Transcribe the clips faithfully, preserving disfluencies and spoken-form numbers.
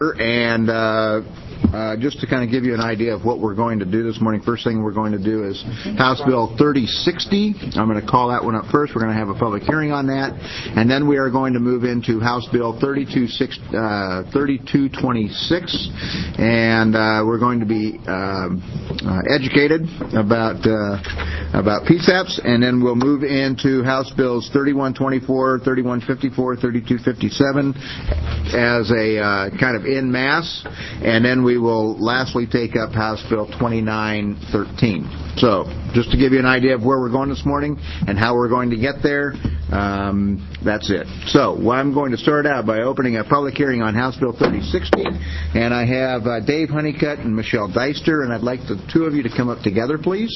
And uh, uh, just to kind of give you an idea of what we're going to do this morning, first thing we're going to do is House Bill thirty sixty. I'm going to call that one up first. We're going to have a public hearing on that. And then we are going to move into House Bill thirty-two twenty-six. And uh, we're going to be uh, uh, educated about uh, about P SAPs. And then we'll move into House Bills thirty-one twenty-four, thirty-one fifty-four, thirty-two fifty-seven as a uh, kind of en masse, and then we will lastly take up House Bill twenty-nine thirteen. So, just to give you an idea of where we're going this morning and how we're going to get there, um, that's it. So, well, I'm going to start out by opening a public hearing on House Bill thirty sixty, and I have uh, Dave Honeycutt and Michelle Deister, and I'd like the two of you to come up together, please.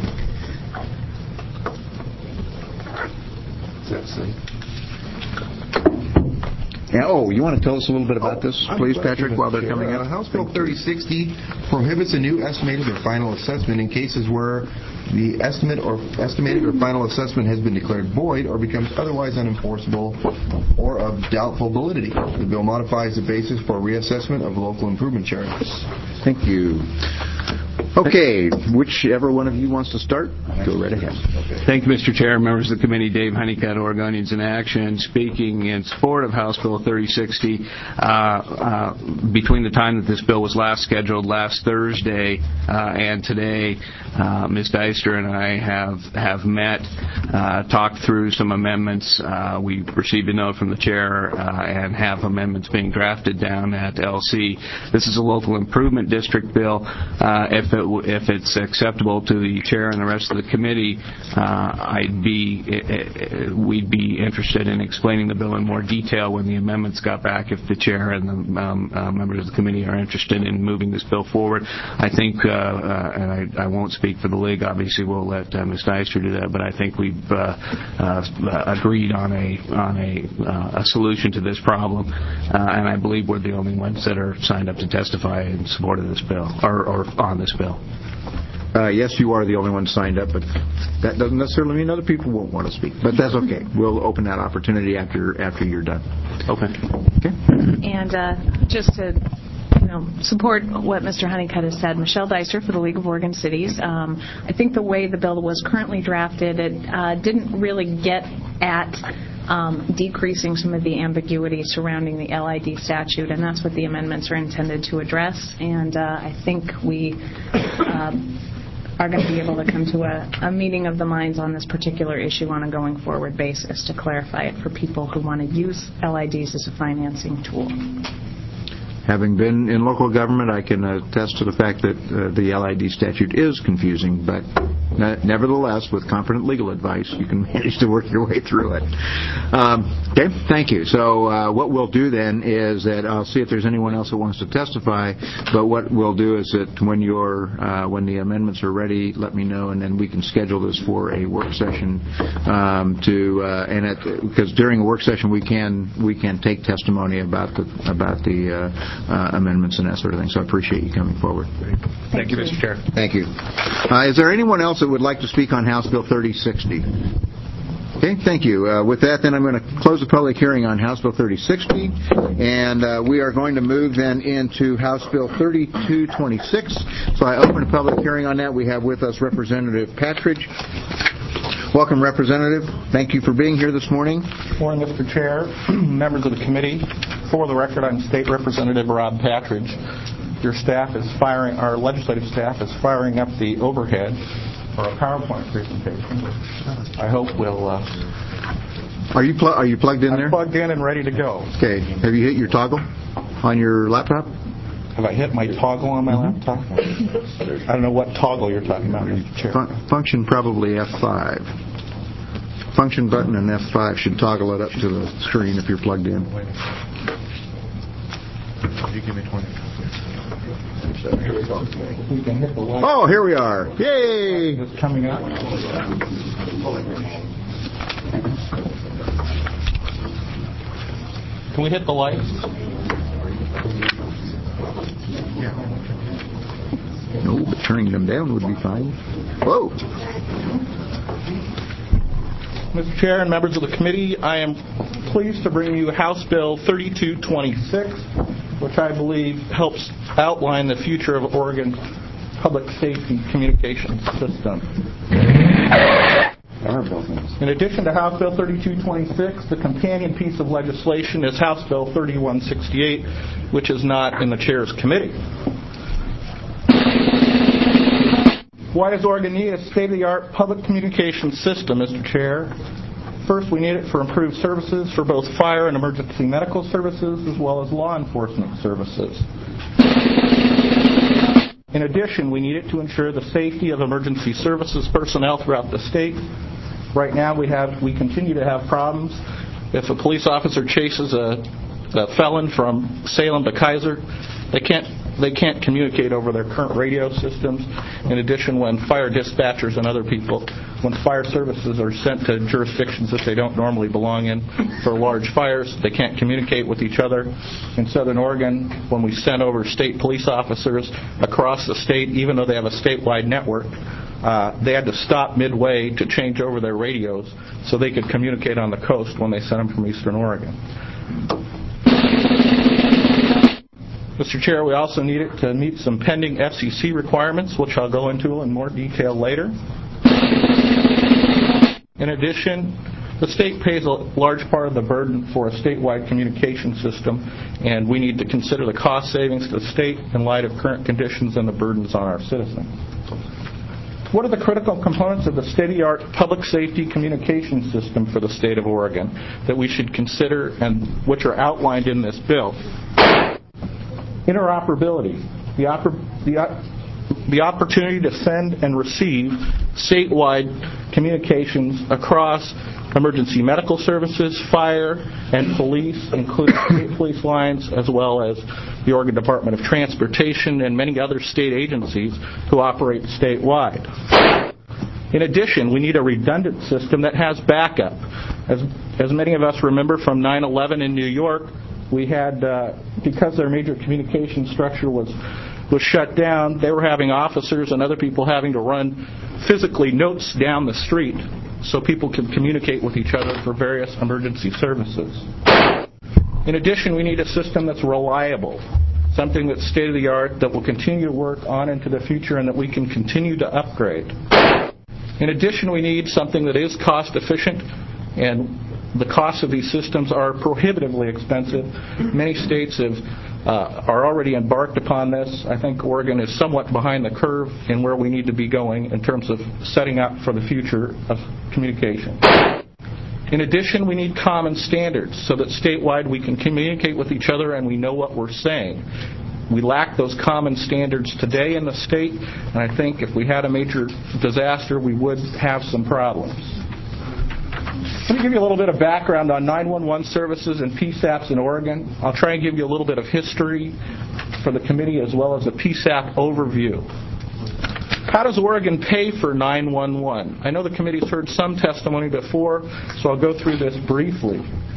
That's it. Yeah, oh, you want to tell us a little bit about this, please, Patrick, while they're coming up? Uh, House Bill thirty sixty prohibits a new estimated or final assessment in cases where the estimate or estimated or final assessment has been declared void or becomes otherwise unenforceable or of doubtful validity. The bill modifies the basis for reassessment of local improvement charges. Thank you. Okay, whichever one of you wants to start, go right ahead. Thank you, Mister Chair, members of the committee. Dave Honeycutt, Oregonians in Action, speaking in support of House Bill thirty sixty. Uh, uh, between the time that this bill was last scheduled last Thursday uh, and today, uh, Miz Deister and I have have met, uh, talked through some amendments. Uh, we received a note from the chair uh, and have amendments being drafted down at L C. This is a local improvement district bill. Uh, if it If it's acceptable to the chair and the rest of the committee, uh, I'd be uh, we'd be interested in explaining the bill in more detail when the amendments got back. If the chair and the um, uh, members of the committee are interested in moving this bill forward, I think, uh, uh, and I, I won't speak for the league. Obviously, we'll let uh, Miz Deister do that. But I think we've uh, uh, agreed on a on a uh, a solution to this problem, uh, and I believe we're the only ones that are signed up to testify in support of this bill or, or on this bill. Uh, yes, you are the only one signed up, but that doesn't necessarily mean other people won't want to speak. But that's okay. We'll open that opportunity after after you're done. Okay. Okay. And uh, just to you know, support what Mister Honeycutt has said, Michelle Deister for the League of Oregon Cities. Um, I think the way the bill was currently drafted, it uh, didn't really get at Um, decreasing some of the ambiguity surrounding the L I D statute, and that's what the amendments are intended to address. And uh, I think we um, are going to be able to come to a, a meeting of the minds on this particular issue on a going forward basis to clarify it for people who want to use L I Ds as a financing tool. Having been in local government, I can attest to the fact that uh, the L I D statute is confusing, but nevertheless, with competent legal advice, you can manage to work your way through it. Um, okay, thank you. So uh, what we'll do then is that I'll see if there's anyone else that wants to testify, but what we'll do is that when you're, uh, when the amendments are ready, let me know, and then we can schedule this for a work session um, to, uh, and at, because during a work session we can we can take testimony about the about the uh, uh, amendments and that sort of thing. So I appreciate you coming forward. Thank, Thank you, Mister Chair. Thank you. Uh, is there anyone else that would like to speak on House Bill thirty sixty? Okay, thank you. Uh, with that, then, I'm going to close the public hearing on House Bill thirty sixty, and uh, we are going to move then into House Bill thirty-two twenty-six. So I open a public hearing on that. We have with us Representative Patridge. Welcome, Representative. Thank you for being here this morning. Good morning, Mister Chair, members of the committee. For the record, I'm State Representative Rob Patridge. Your staff is firing, our legislative staff is firing up the overhead for a PowerPoint presentation. I hope we'll... Uh, are you pl- are you plugged in I'm there? I'm plugged in and ready to go. Okay. Have you hit your toggle on your laptop? Have I hit my toggle on my mm-hmm. laptop? I don't know what toggle you're talking about, Mister Chair. Fun- function probably F five. Function button and F five should toggle it up to the screen if you're plugged in. You give me twenty. Here we go. We can hit the light. Oh, here we are. Yay! It's coming up. Can we hit the lights? Yeah. No, but turning them down would be fine. Whoa! Mister Chair and members of the committee, I am pleased to bring you House Bill thirty-two twenty-six, which which I believe helps outline the future of Oregon public safety communications system. In addition to House Bill thirty-two twenty-six, the companion piece of legislation is House Bill thirty-one sixty-eight, which is not in the Chair's committee. Why does Oregon need a state-of-the-art public communications system, Mister Chair? First, we need it for improved services for both fire and emergency medical services, as well as law enforcement services. In addition, we need it to ensure the safety of emergency services personnel throughout the state. Right now, we have we continue to have problems. If a police officer chases a, a felon from Salem to Kaiser, they can't they can't communicate over their current radio systems. In addition, when fire dispatchers and other people, when fire services are sent to jurisdictions that they don't normally belong in for large fires, they can't communicate with each other. In Southern Oregon, when we sent over state police officers across the state, even though they have a statewide network, uh, they had to stop midway to change over their radios so they could communicate on the coast when they sent them from Eastern Oregon. Mister Chair, we also need it to meet some pending F C C requirements, which I'll go into in more detail later. In addition, the state pays a large part of the burden for a statewide communication system, and we need to consider the cost savings to the state in light of current conditions and the burdens on our citizens. What are the critical components of the state-of-the-art public safety communication system for the state of Oregon that we should consider and which are outlined in this bill? Interoperability, the, oper- the, uh, the opportunity to send and receive statewide communications across emergency medical services, fire, and police, including state police lines, as well as the Oregon Department of Transportation and many other state agencies who operate statewide. In addition, we need a redundant system that has backup. As, as many of us remember from nine eleven in New York, we had, uh, because their major communication structure was was shut down, they were having officers and other people having to run physically notes down the street so people could communicate with each other for various emergency services. In addition, we need a system that's reliable, something that's state-of-the-art, that will continue to work on into the future and that we can continue to upgrade. In addition, we need something that is cost-efficient, and the costs of these systems are prohibitively expensive. Many states have uh, are already embarked upon this. I think Oregon is somewhat behind the curve in where we need to be going in terms of setting up for the future of communication. In addition, we need common standards so that statewide we can communicate with each other and we know what we're saying. We lack those common standards today in the state, and I think if we had a major disaster, we would have some problems. Let me give you a little bit of background on nine one one services and P SAPs in Oregon. I'll try and give you a little bit of history for the committee as well as a P SAP overview. How does Oregon pay for nine one one? I know the committee's heard some testimony before, so I'll go through this briefly.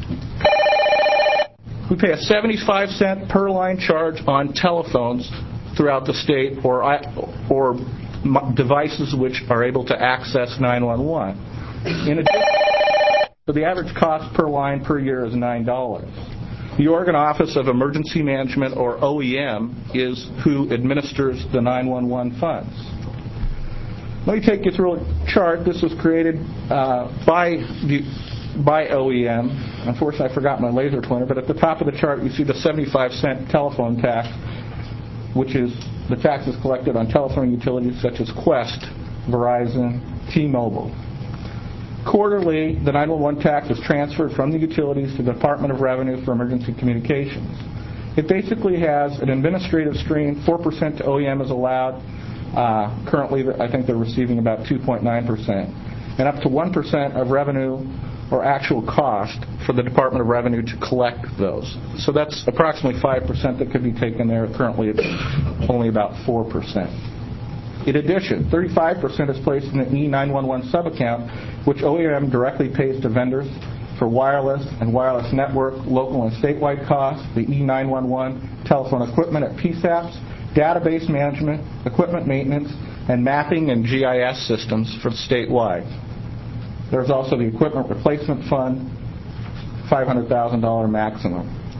We pay a seventy-five cent per line charge on telephones throughout the state or, or devices which are able to access nine one one. In addition, so the average cost per line per year is nine dollars. The Oregon Office of Emergency Management, or O E M, is who administers the nine one one funds. Let me take you through a chart. This was created uh, by the by O E M. Unfortunately, I forgot my laser pointer, but at the top of the chart you see the seventy-five cent telephone tax, which is the taxes collected on telephone utilities such as Qwest, Verizon, T-Mobile. Quarterly, the nine one one tax is transferred from the utilities to the Department of Revenue for Emergency Communications. It basically has an administrative stream. four percent to O E M is allowed. Uh, currently, I think they're receiving about two point nine percent. And up to one percent of revenue or actual cost for the Department of Revenue to collect those. So that's approximately five percent that could be taken there. Currently, it's only about four percent. In addition, thirty-five percent is placed in an E nine one one subaccount, which O E M directly pays to vendors for wireless and wireless network, local and statewide costs, the E nine one one telephone equipment at P SAPs, database management, equipment maintenance, and mapping and G I S systems for statewide. There's also the equipment replacement fund, five hundred thousand dollars maximum.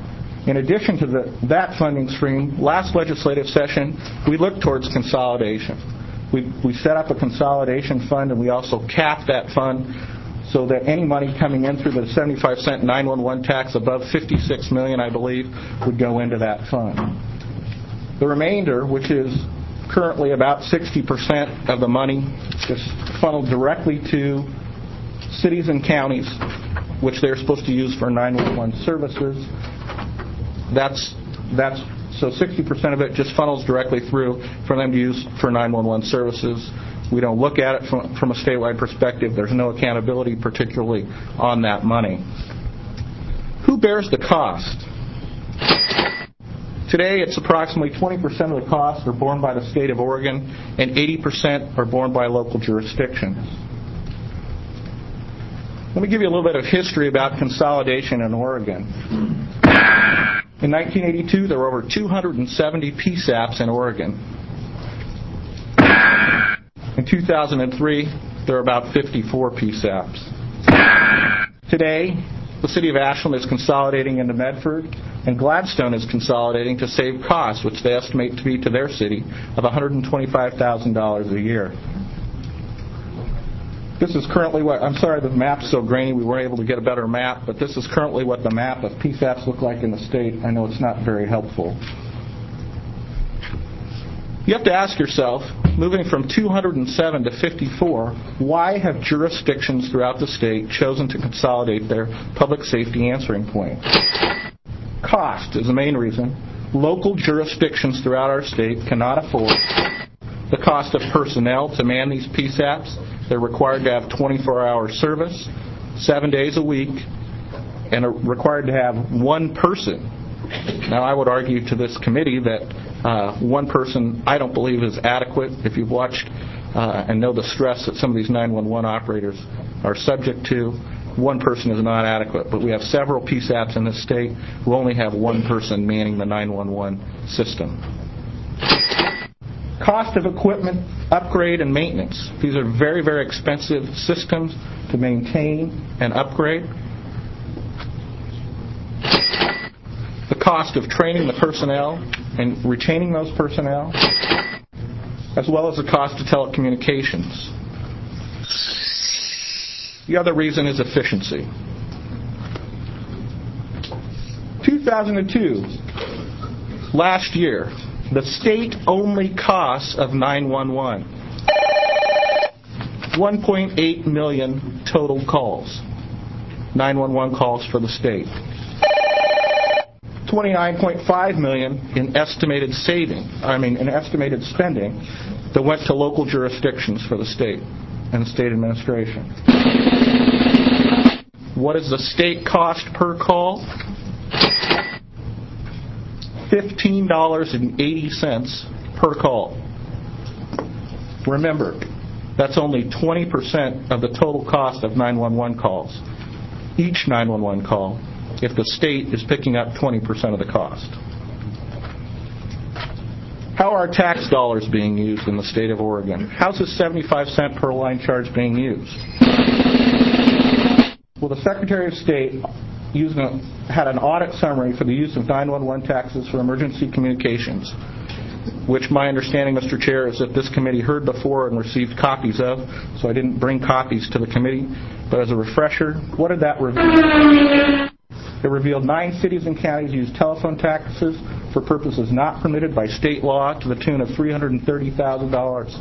In addition to the, that funding stream, last legislative session, we looked towards consolidation. We, we set up a consolidation fund, and we also capped that fund so that any money coming in through the seventy-five cent nine one one tax above fifty-six million dollars, I believe, would go into that fund. The remainder, which is currently about sixty percent of the money, is funneled directly to cities and counties, which they're supposed to use for nine one one services. That's that's so sixty percent of it just funnels directly through for them to use for nine one one services. We don't look at it from, from a statewide perspective. There's no accountability particularly on that money. Who bears the cost? Today, it's approximately twenty percent of the costs are borne by the state of Oregon, and eighty percent are borne by local jurisdictions. Let me give you a little bit of history about consolidation in Oregon. In nineteen eighty-two, there were over two hundred seventy P SAPs in Oregon. In two thousand three, there were about fifty-four P SAPs. Today, the city of Ashland is consolidating into Medford, and Gladstone is consolidating to save costs, which they estimate to be to their city of one hundred twenty-five thousand dollars a year. This is currently what, I'm sorry the map's so grainy we weren't able to get a better map, but this is currently what the map of P SAPs look like in the state. I know it's not very helpful. You have to ask yourself, moving from two hundred seven to fifty-four, why have jurisdictions throughout the state chosen to consolidate their public safety answering point? Cost is the main reason. Local jurisdictions throughout our state cannot afford the cost of personnel to man these P SAPs. They're required to have twenty-four hour service, seven days a week, and are required to have one person. Now, I would argue to this committee that uh, one person, I don't believe, is adequate. If you've watched uh, and know the stress that some of these nine one one operators are subject to, one person is not adequate. But we have several P SAPs in this state who only have one person manning the nine one one system. Cost of equipment, upgrade, and maintenance. These are very, very expensive systems to maintain and upgrade. The cost of training the personnel and retaining those personnel, as well as the cost of telecommunications. The other reason is efficiency. two thousand two, last year, the state-only costs of nine one one, one point eight million total calls, nine one one calls for the state. twenty-nine point five million in estimated saving, I mean, in estimated spending that went to local jurisdictions for the state and the state administration. What is the state cost per call? fifteen dollars and eighty cents per call. Remember, that's only twenty percent of the total cost of nine one one calls. Each nine one one call, if the state is picking up twenty percent of the cost. How are tax dollars being used in the state of Oregon? How's the seventy-five cent per line charge being used? Well, the Secretary of State used a, had an audit summary for the use of nine one one taxes for emergency communications, which my understanding, Mister Chair, is that this committee heard before and received copies of, so I didn't bring copies to the committee. But as a refresher, what did that reveal? It revealed nine cities and counties used telephone taxes for purposes not permitted by state law to the tune of three hundred thirty thousand dollars.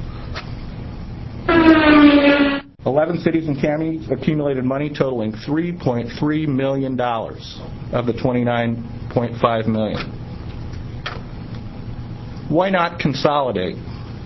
Eleven cities and counties accumulated money totaling three point three million dollars of the twenty-nine point five million dollars. Why not consolidate?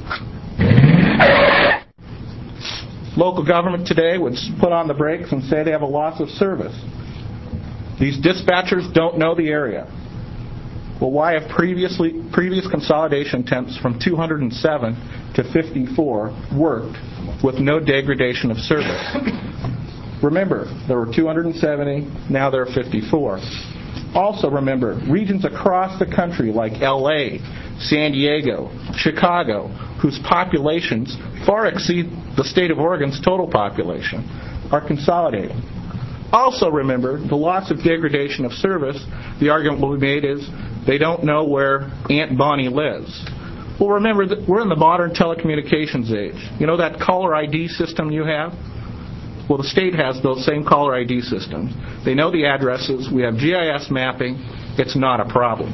Local government today would put on the brakes and say they have a loss of service. These dispatchers don't know the area. Well, why have previously previous consolidation attempts from two hundred seven to fifty-four worked with no degradation of service? Remember, there were two hundred seventy, now there are fifty-four. Also remember, regions across the country like L A, San Diego, Chicago, whose populations far exceed the state of Oregon's total population, are consolidating. Also remember, the loss of degradation of service, the argument will be made is they don't know where Aunt Bonnie lives. Well, remember, that we're in the modern telecommunications age. You know that caller I D system you have? Well, the state has those same caller I D systems. They know the addresses. We have G I S mapping. It's not a problem.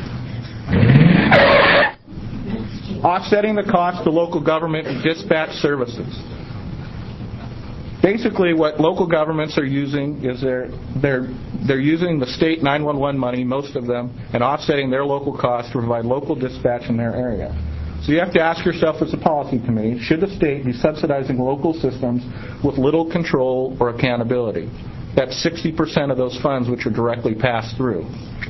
Offsetting the cost to local government and dispatch services. Basically, what local governments are using is they're they're they're using the state nine one one money, most of them, and offsetting their local costs to provide local dispatch in their area. So you have to ask yourself as a policy committee, should the state be subsidizing local systems with little control or accountability? That's sixty percent of those funds which are directly passed through.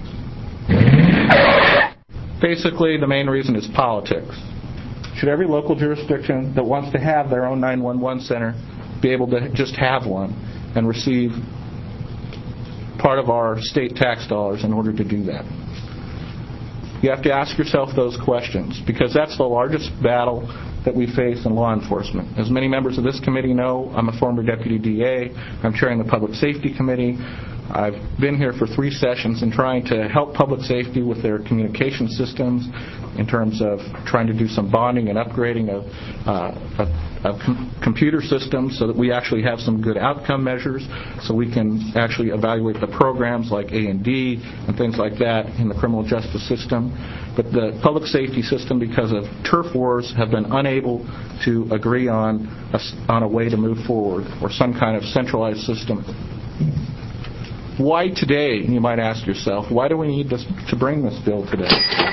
Basically, the main reason is politics. Should every local jurisdiction that wants to have their own nine one one center be able to just have one and receive part of our state tax dollars in order to do that? You have to ask yourself those questions, because that's the largest battle that we face in law enforcement. As many members of this committee know, I'm a former deputy D A. I'm chairing the Public Safety Committee. I've been here for three sessions and trying to help public safety with their communication systems in terms of trying to do some bonding and upgrading of, uh, of, of com- computer systems so that we actually have some good outcome measures, so we can actually evaluate the programs like A and D and things like that in the criminal justice system. But the public safety system, because of turf wars, have been unable to agree on a, on a way to move forward or some kind of centralized system. Why today, you might ask yourself, why do we need this, to bring this bill today?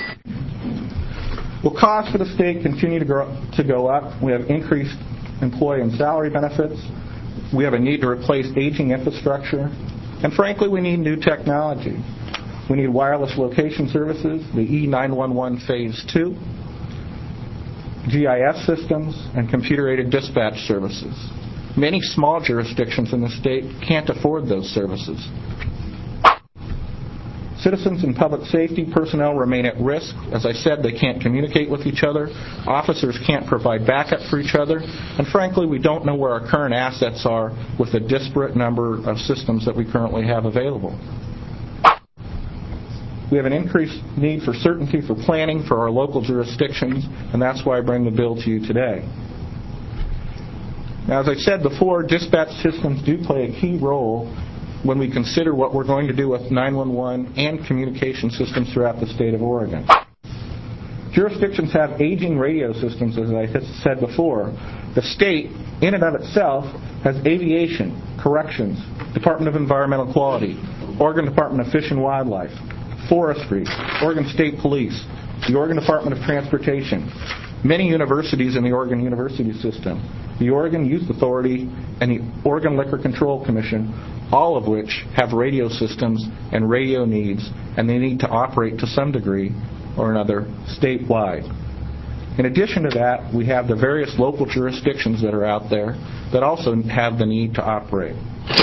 Well, costs for the state continue to, grow, to go up. We have increased employee and salary benefits. We have a need to replace aging infrastructure. And frankly, we need new technology. We need wireless location services, the E nine one one Phase two, G I S systems, and computer-aided dispatch services. Many small jurisdictions in the state can't afford those services. Citizens and public safety personnel remain at risk. As I said, they can't communicate with each other. Officers can't provide backup for each other. And frankly, we don't know where our current assets are with the disparate number of systems that we currently have available. We have an increased need for certainty for planning for our local jurisdictions, and that's why I bring the bill to you today. Now, as I said before, dispatch systems do play a key role when we consider what we're going to do with nine one one and communication systems throughout the state of Oregon. Jurisdictions have aging radio systems, as I said before. The state, in and of itself, has aviation, corrections, Department of Environmental Quality, Oregon Department of Fish and Wildlife, Forestry, Oregon State Police, the Oregon Department of Transportation, many universities in the Oregon University system, the Oregon Youth Authority, and the Oregon Liquor Control Commission, all of which have radio systems and radio needs, and they need to operate to some degree or another statewide. In addition to that, we have the various local jurisdictions that are out there that also have the need to operate.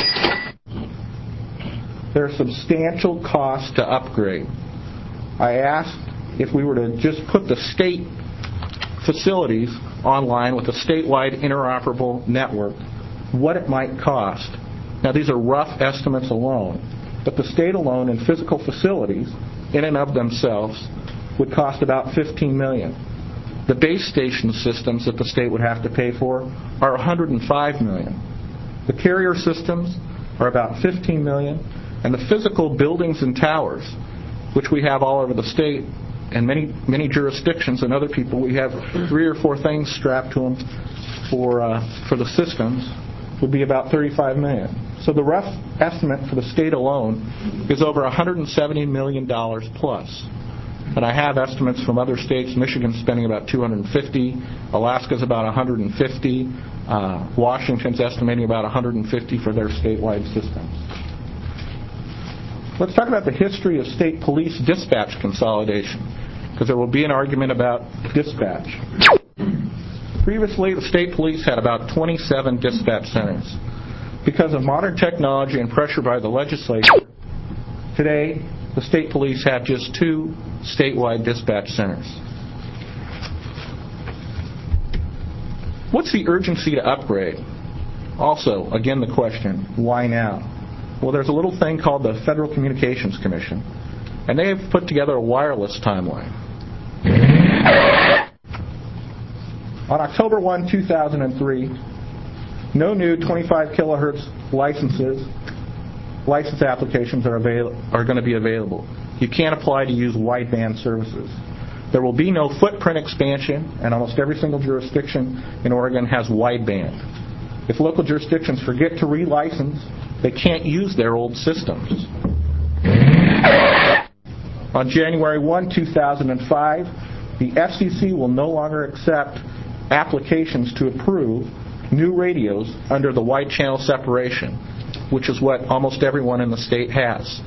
There are substantial costs to upgrade. I asked if we were to just put the state facilities online with a statewide interoperable network, what it might cost. Now, these are rough estimates alone, but the state alone in physical facilities, in and of themselves, would cost about fifteen million dollars. The base station systems that the state would have to pay for are one hundred five million dollars. The carrier systems are about fifteen million dollars, and the physical buildings and towers, which we have all over the state, and many many jurisdictions and other people, we have three or four things strapped to them for uh, for the systems, would be about thirty-five million dollars. So the rough estimate for the state alone is over one hundred seventy million dollars plus. And I have estimates from other states. Michigan's spending about two hundred fifty, Alaska's about one hundred fifty, uh, Washington's estimating about one hundred fifty for their statewide systems. Let's talk about the history of state police dispatch consolidation, because there will be an argument about dispatch. Previously, the state police had about twenty-seven dispatch centers. Because of modern technology and pressure by the legislature, today the state police have just two statewide dispatch centers. What's the urgency to upgrade? Also, again, the question, why now? Well, there's a little thing called the Federal Communications Commission, and they have put together a wireless timeline. On October first, two thousand three, no new twenty-five kilohertz licenses, license applications are, avail- are going to be available. You can't apply to use wideband services. There will be no footprint expansion, and almost every single jurisdiction in Oregon has wideband. If local jurisdictions forget to relicense, they can't use their old systems. On January first, two thousand five, the F C C will no longer accept applications to approve new radios under the wide channel separation, which is what almost everyone in the state has.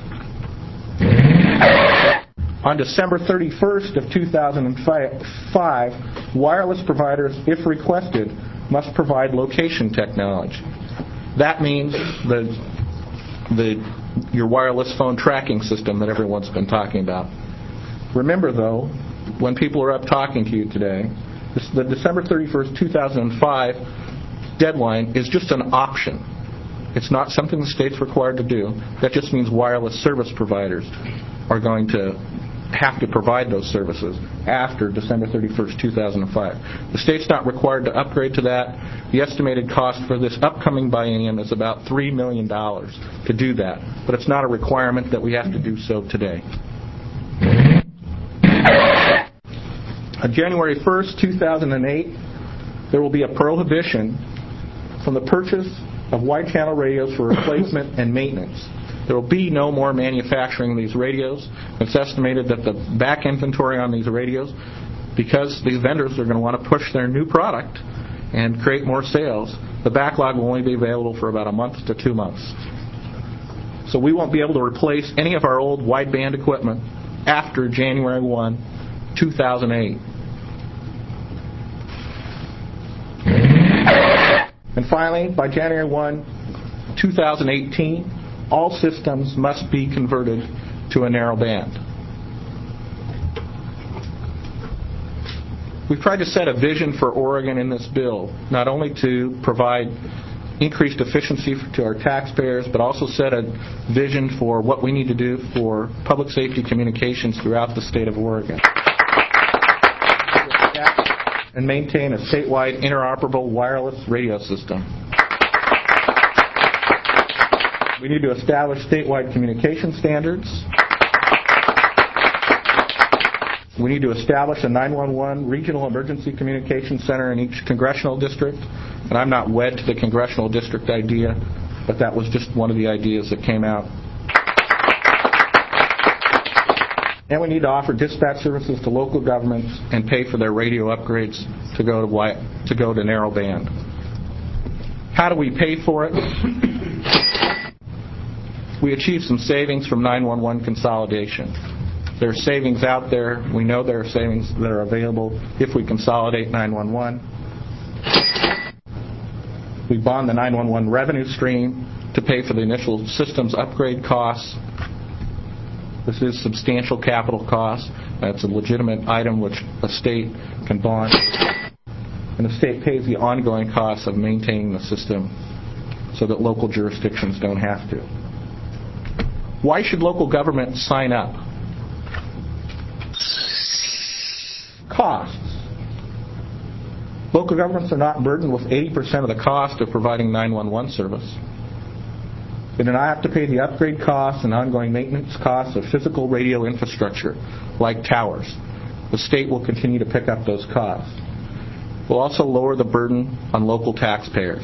On December thirty-first of two thousand five, wireless providers, if requested, must provide location technology. That means the, the, your wireless phone tracking system that everyone's been talking about. Remember, though, when people are up talking to you today, this, the December thirty-first, two thousand five deadline is just an option. It's not something the state's required to do. That just means wireless service providers are going to have to provide those services after December thirty-first, two thousand five. The state's not required to upgrade to that. The estimated cost for this upcoming biennium is about three million dollars to do that. But it's not a requirement that we have to do so today. On January first, two thousand eight, there will be a prohibition from the purchase of wide channel radios for replacement and maintenance. There will be no more manufacturing of these radios. It's estimated that the back inventory on these radios, because these vendors are going to want to push their new product and create more sales, the backlog will only be available for about a month to two months. So we won't be able to replace any of our old wideband equipment after January first, two thousand eight. And finally, by January first, two thousand eighteen, all systems must be converted to a narrow band. We've tried to set a vision for Oregon in this bill, not only to provide increased efficiency to our taxpayers, but also set a vision for what we need to do for public safety communications throughout the state of Oregon. And maintain a statewide interoperable wireless radio system. We need to establish statewide communication standards. We need to establish a nine one one regional emergency communication center in each congressional district. And I'm not wed to the congressional district idea, but that was just one of the ideas that came out. And we need to offer dispatch services to local governments and pay for their radio upgrades to go to wide, to go to narrow band. How do we pay for it? We achieved some savings from nine one one consolidation. There are savings out there. We know there are savings that are available if we consolidate nine one one. We bond the nine one one revenue stream to pay for the initial systems upgrade costs. This is substantial capital cost. That's a legitimate item which a state can bond. And the state pays the ongoing costs of maintaining the system so that local jurisdictions don't have to. Why should local government sign up? Costs. Local governments are not burdened with eighty percent of the cost of providing nine one one service. They do not have to pay the upgrade costs and ongoing maintenance costs of physical radio infrastructure, like towers. The state will continue to pick up those costs. We'll also lower the burden on local taxpayers.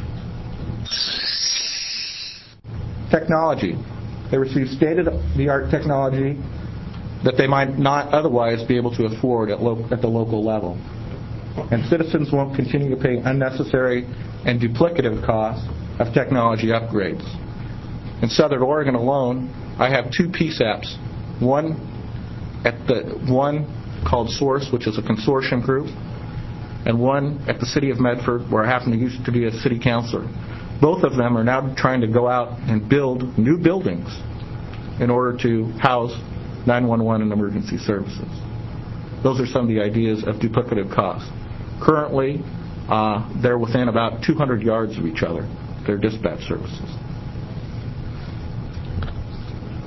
Technology. They receive state-of-the-art technology that they might not otherwise be able to afford at, lo- at the local level. And citizens won't continue to pay unnecessary and duplicative costs of technology upgrades. In Southern Oregon alone, I have two P SAPs. One at the one called Source, which is a consortium group, and one at the city of Medford, where I happen to used to be a city councilor. Both of them are now trying to go out and build new buildings in order to house nine one one and emergency services. Those are some of the ideas of duplicative costs. Currently, uh, they're within about two hundred yards of each other, their dispatch services.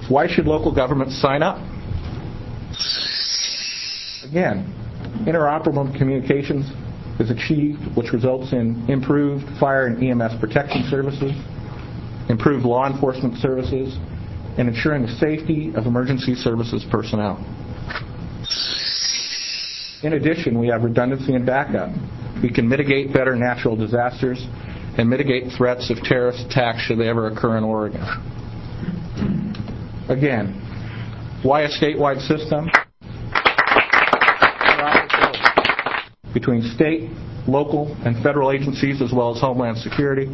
Why should local governments sign up? Again, interoperable communications is achieved, which results in improved fire and E M S protection services, improved law enforcement services, and ensuring the safety of emergency services personnel. In addition, we have redundancy and backup. We can mitigate better natural disasters and mitigate threats of terrorist attacks should they ever occur in Oregon. Again, why a statewide system? Between state, local, and federal agencies, as well as Homeland Security.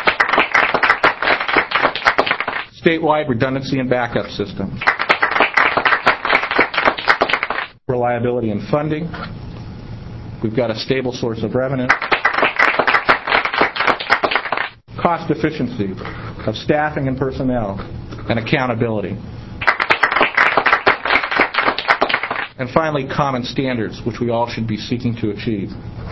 Statewide redundancy and backup systems. Reliability and funding. We've got a stable source of revenue. Cost efficiency of staffing and personnel, and accountability. And finally, common standards, which we all should be seeking to achieve.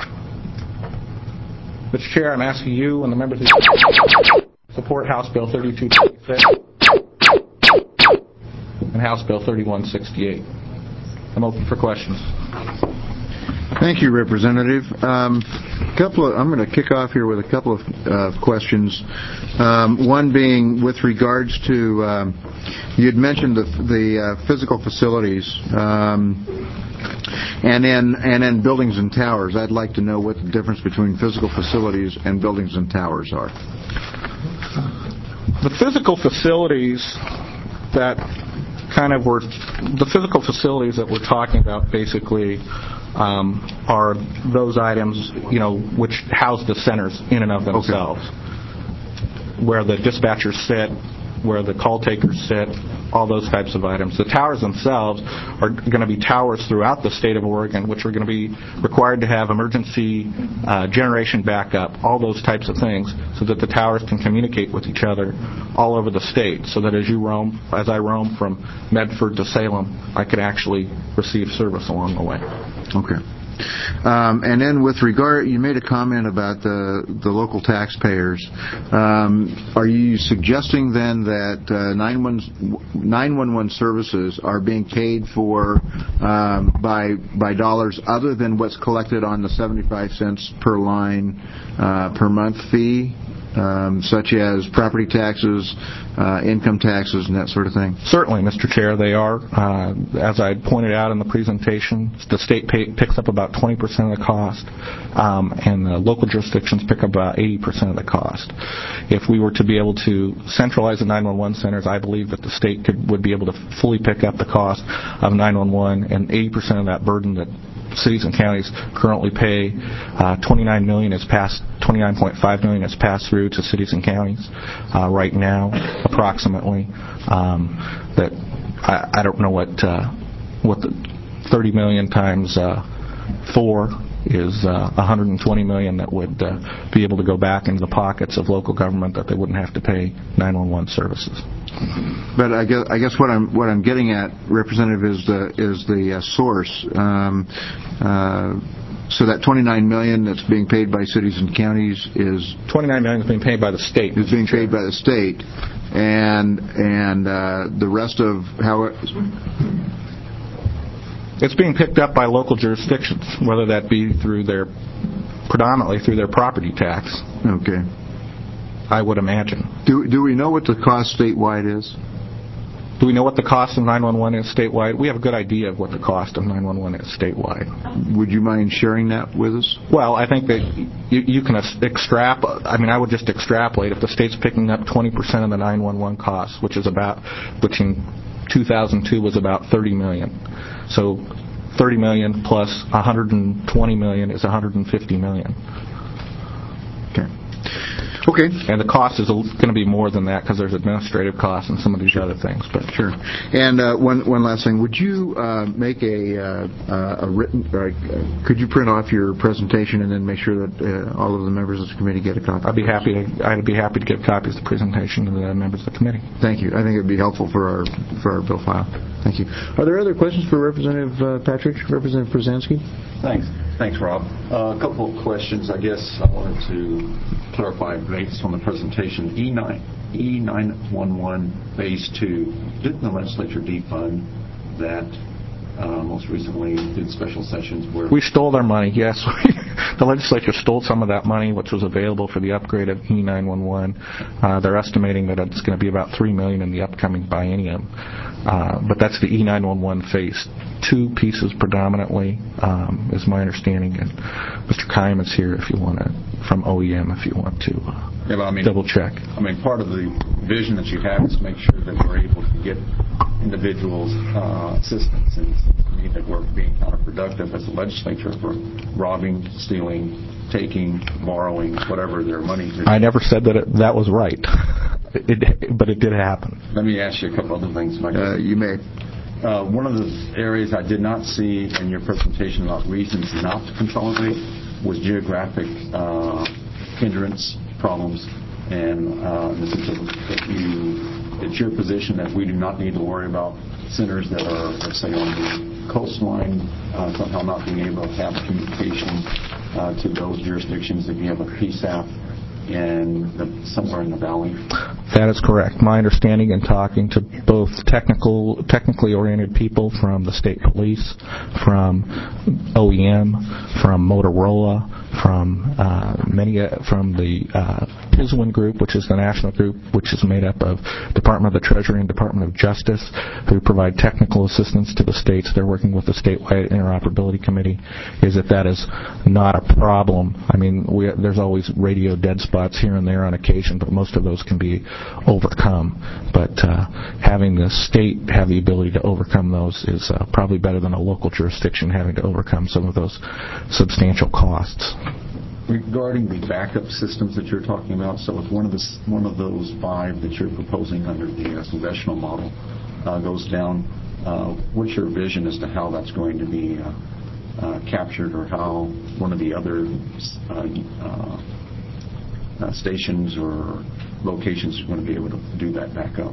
Mister Chair, I'm asking you and the members of the support House Bill thirty-two twenty-six and House Bill thirty-one sixty-eight. I'm open for questions. Thank you, Representative. Um, couple of, I'm going to kick off here with a couple of uh, questions. Um, one being with regards to, um, you had mentioned the, the uh, physical facilities, um, and then and then buildings and towers. I'd like to know what the difference between physical facilities and buildings and towers are. The physical facilities that kind of were, the physical facilities that we're talking about basically Um, are those items, you know, which house the centers in and of themselves, okay. Where the dispatchers sit, where the call takers sit, all those types of items. The towers themselves are going to be towers throughout the state of Oregon, which are going to be required to have emergency uh, generation backup, all those types of things, so that the towers can communicate with each other all over the state, so that as you roam, as I roam from Medford to Salem, I can actually receive service along the way. Okay. Um, and then with regard, you made a comment about the the local taxpayers. Um, are you suggesting then that uh, nine one one services are being paid for um, by by dollars other than what's collected on the seventy-five cents per line uh, per month fee? Um, such as property taxes, uh, income taxes, and that sort of thing? Certainly, Mister Chair, they are. Uh, as I pointed out in the presentation, the state pay, picks up about twenty percent of the cost, um, and the local jurisdictions pick up about eighty percent of the cost. If we were to be able to centralize the nine one one centers, I believe that the state could, would be able to fully pick up the cost of nine one one, and eighty percent of that burden that cities and counties currently pay. uh, twenty-nine million is passed, twenty-nine point five million is passed through to cities and counties uh, right now, approximately. Um, that I, I don't know what uh, what the thirty million times uh, four is uh, one hundred twenty million that would uh, be able to go back into the pockets of local government that they wouldn't have to pay nine one one services. But I guess I guess what I'm what I'm getting at, Representative, is the is the uh, source. Um, uh, so that twenty-nine million that's being paid by cities and counties is twenty-nine million is being paid by the state. Is being paid by the state, and and uh, the rest of how it, it's being picked up by local jurisdictions, whether that be through their predominantly through their property tax. Okay. I would imagine. Do do we know what the cost statewide is? Do we know what the cost of nine one one is statewide? We have a good idea of what the cost of nine one one is statewide. Would you mind sharing that with us? Well, I think that you, you can extrapolate. I mean, I would just extrapolate. If the state's picking up twenty percent of the nine one one cost, which is about, which in two thousand two was about thirty million. So thirty million plus one hundred twenty million is one hundred fifty million. Okay. Okay. And the cost is going to be more than that because there's administrative costs and some of these sure. other things. But sure. And uh, one one last thing, would you uh, make a uh, a written? Uh, could you print off your presentation and then make sure that uh, all of the members of the committee get a copy? I'd be happy to. I'd be happy to give copies of the presentation to the members of the committee. Thank you. I think it'd be helpful for our for our bill file. Thank you. Are there other questions for Representative uh, Patrick, Representative Przansky? Thanks. Thanks, Rob. Uh, a couple of questions. I guess I wanted to clarify based on the presentation. E nine one one Phase two, didn't the legislature defund that uh, most recently did special sessions where... We stole their money, yes. The legislature stole some of that money, which was available for the upgrade of E nine one one. Uh, they're estimating that it's going to be about three million dollars in the upcoming biennium. Uh, but that's the E nine one one Phase two pieces predominantly, um, is my understanding. And Mister Kime is here if you want to, from O E M, if you want to uh, yeah, but I mean, double check. I mean, part of the vision that you have is to make sure that we're able to get individuals uh, assistance. And it seems to me that we're being counterproductive as a legislature for robbing, stealing, taking, borrowing, whatever their money is. I never said that it, that was right, it, but it did happen. Let me ask you a couple other things, Mike. Uh, you may. Uh, one of the areas I did not see in your presentation about reasons not to consolidate was geographic uh, hindrance problems. And uh, in the sense of that you, it's your position that we do not need to worry about centers that are, let's say, on the coastline, uh, somehow not being able to have communication uh, to those jurisdictions if you have a P S A P in the, somewhere in the valley. That is correct. My understanding in talking to both technical, technically oriented people from the state police, from O E M, from Motorola, from uh, many, uh, from the uh, P I S W N group, which is the national group, which is made up of Department of the Treasury and Department of Justice, who provide technical assistance to the states. They're working with the statewide interoperability committee. Is that that is not a problem. I mean, we, there's always radio dead spots here and there on occasion, but most of those can be overcome. But uh, having the state have the ability to overcome those is uh, probably better than a local jurisdiction having to overcome some of those substantial costs. Regarding the backup systems that you're talking about, so if one of the one of those five that you're proposing under the uh, congressional model uh, goes down, uh, what's your vision as to how that's going to be uh, uh, captured, or how one of the other uh, uh, uh, stations or locations are going to be able to do that backup?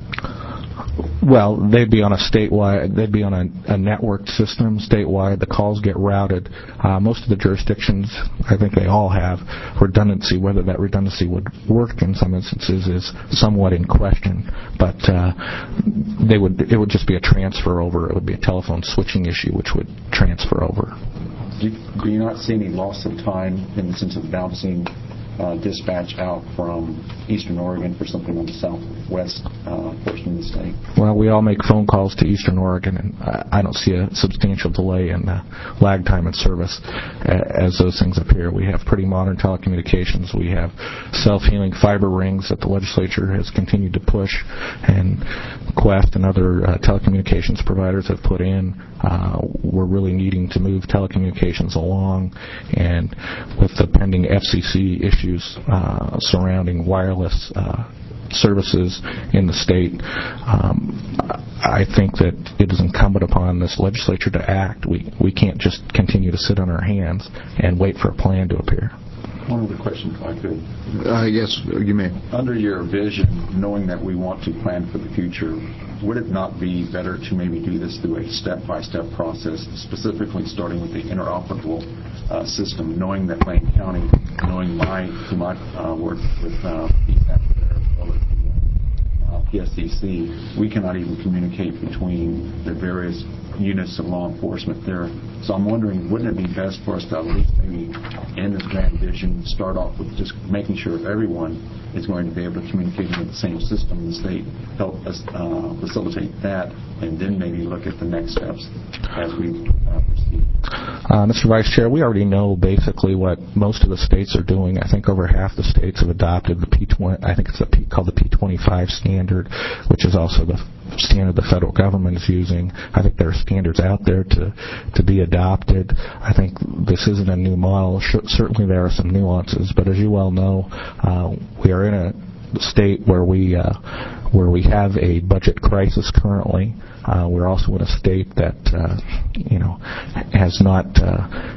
Well, they'd be on a statewide, they'd be on a, a networked system statewide. The calls get routed. Uh, most of the jurisdictions, I think they all have redundancy. Whether that redundancy would work in some instances is somewhat in question. But uh, they would, it would just be a transfer over. It would be a telephone switching issue, which would transfer over. Do, do you not see any loss of time in the sense of bouncing Uh, dispatch out from Eastern Oregon for something on the southwest uh, portion of the state? Well, we all make phone calls to Eastern Oregon, and I don't see a substantial delay in uh, lag time in service as those things appear. We have pretty modern telecommunications. We have self-healing fiber rings that the legislature has continued to push, and Quest and other uh, telecommunications providers have put in. Uh, we're really needing to move telecommunications along, and with the pending F C C issue Uh, surrounding wireless uh, services in the state, um, I think that it is incumbent upon this legislature to act. We we can't just continue to sit on our hands and wait for a plan to appear. One other question, if I could. Uh, yes, you may. Under your vision, knowing that we want to plan for the future, would it not be better to maybe do this through a step-by-step process, specifically starting with the interoperable uh, system, knowing that Lane County, knowing my, through my uh, work with uh, P S A P there, as well as the uh, P S C C, we cannot even communicate between the various units of law enforcement there. So I'm wondering, wouldn't it be best for us to at least maybe end this grand vision, start off with just making sure everyone is going to be able to communicate with the same system in the state, help us uh, facilitate that, and then maybe look at the next steps as we uh, proceed? Uh, Mister Vice Chair, we already know basically what most of the states are doing. I think over half the states have adopted the P twenty. I think it's the P, called the P twenty-five standard, which is also the standard the federal government is using. I think there are standards out there to to be adopted. I think this isn't a new model. Certainly there are some nuances, but as you well know, uh, we are in a state where we uh, where we have a budget crisis currently. Uh, we're also in a state that uh, you know has not uh,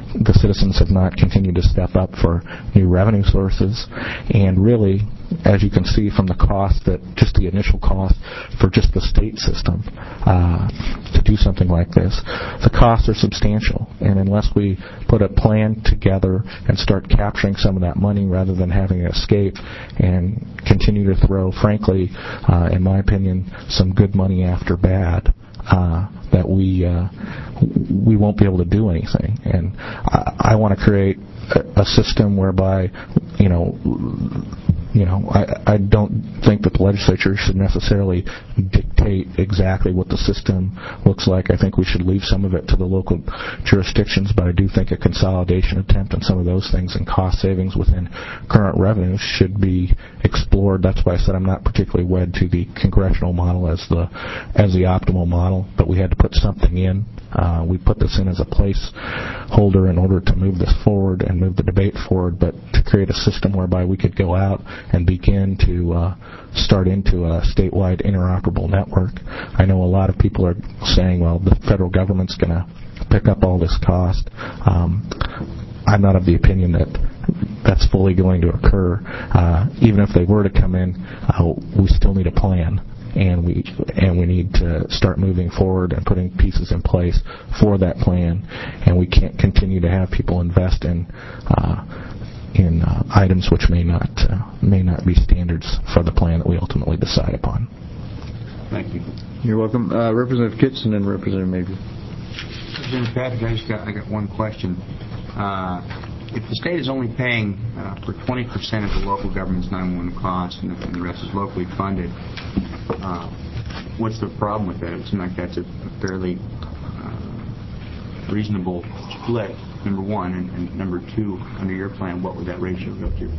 the citizens have not continued to step up for new revenue sources. And really, as you can see from the cost, that just the initial cost for just the state system uh, to do something like this, the costs are substantial. And unless we put a plan together and start capturing some of that money rather than having it escape and continue to throw, frankly, uh, in my opinion, some good money after bad, uh, that we uh, we won't be able to do anything. And I, I want to create a, a system whereby, you know, you know, I, I don't think that the legislature should necessarily dictate exactly what the system looks like. I think we should leave some of it to the local jurisdictions, but I do think a consolidation attempt on some of those things and cost savings within current revenues should be explored. That's why I said I'm not particularly wed to the congressional model as the as the optimal model, but we had to put something in. Uh, we put this in as a placeholder in order to move this forward and move the debate forward, but to create a system whereby we could go out and begin to uh, start into a statewide interoperable network. I know a lot of people are saying, well, the federal government's going to pick up all this cost. Um, I'm not of the opinion that that's fully going to occur. Uh, even if they were to come in, uh, we still need a plan. And we and we need to start moving forward and putting pieces in place for that plan. And we can't continue to have people invest in uh, in uh, items which may not uh, may not be standards for the plan that we ultimately decide upon. Thank you. You're welcome. Uh, Representative Kitson and Representative Mabry. Representative Patrick, I just got I got one question. Uh, if the state is only paying uh, for twenty percent of the local government's nine one one costs and the, and the rest is locally funded, uh, what's the problem with that? It seems like that's a, a fairly uh, reasonable split, number one. And, and number two, under your plan, what would that ratio go to?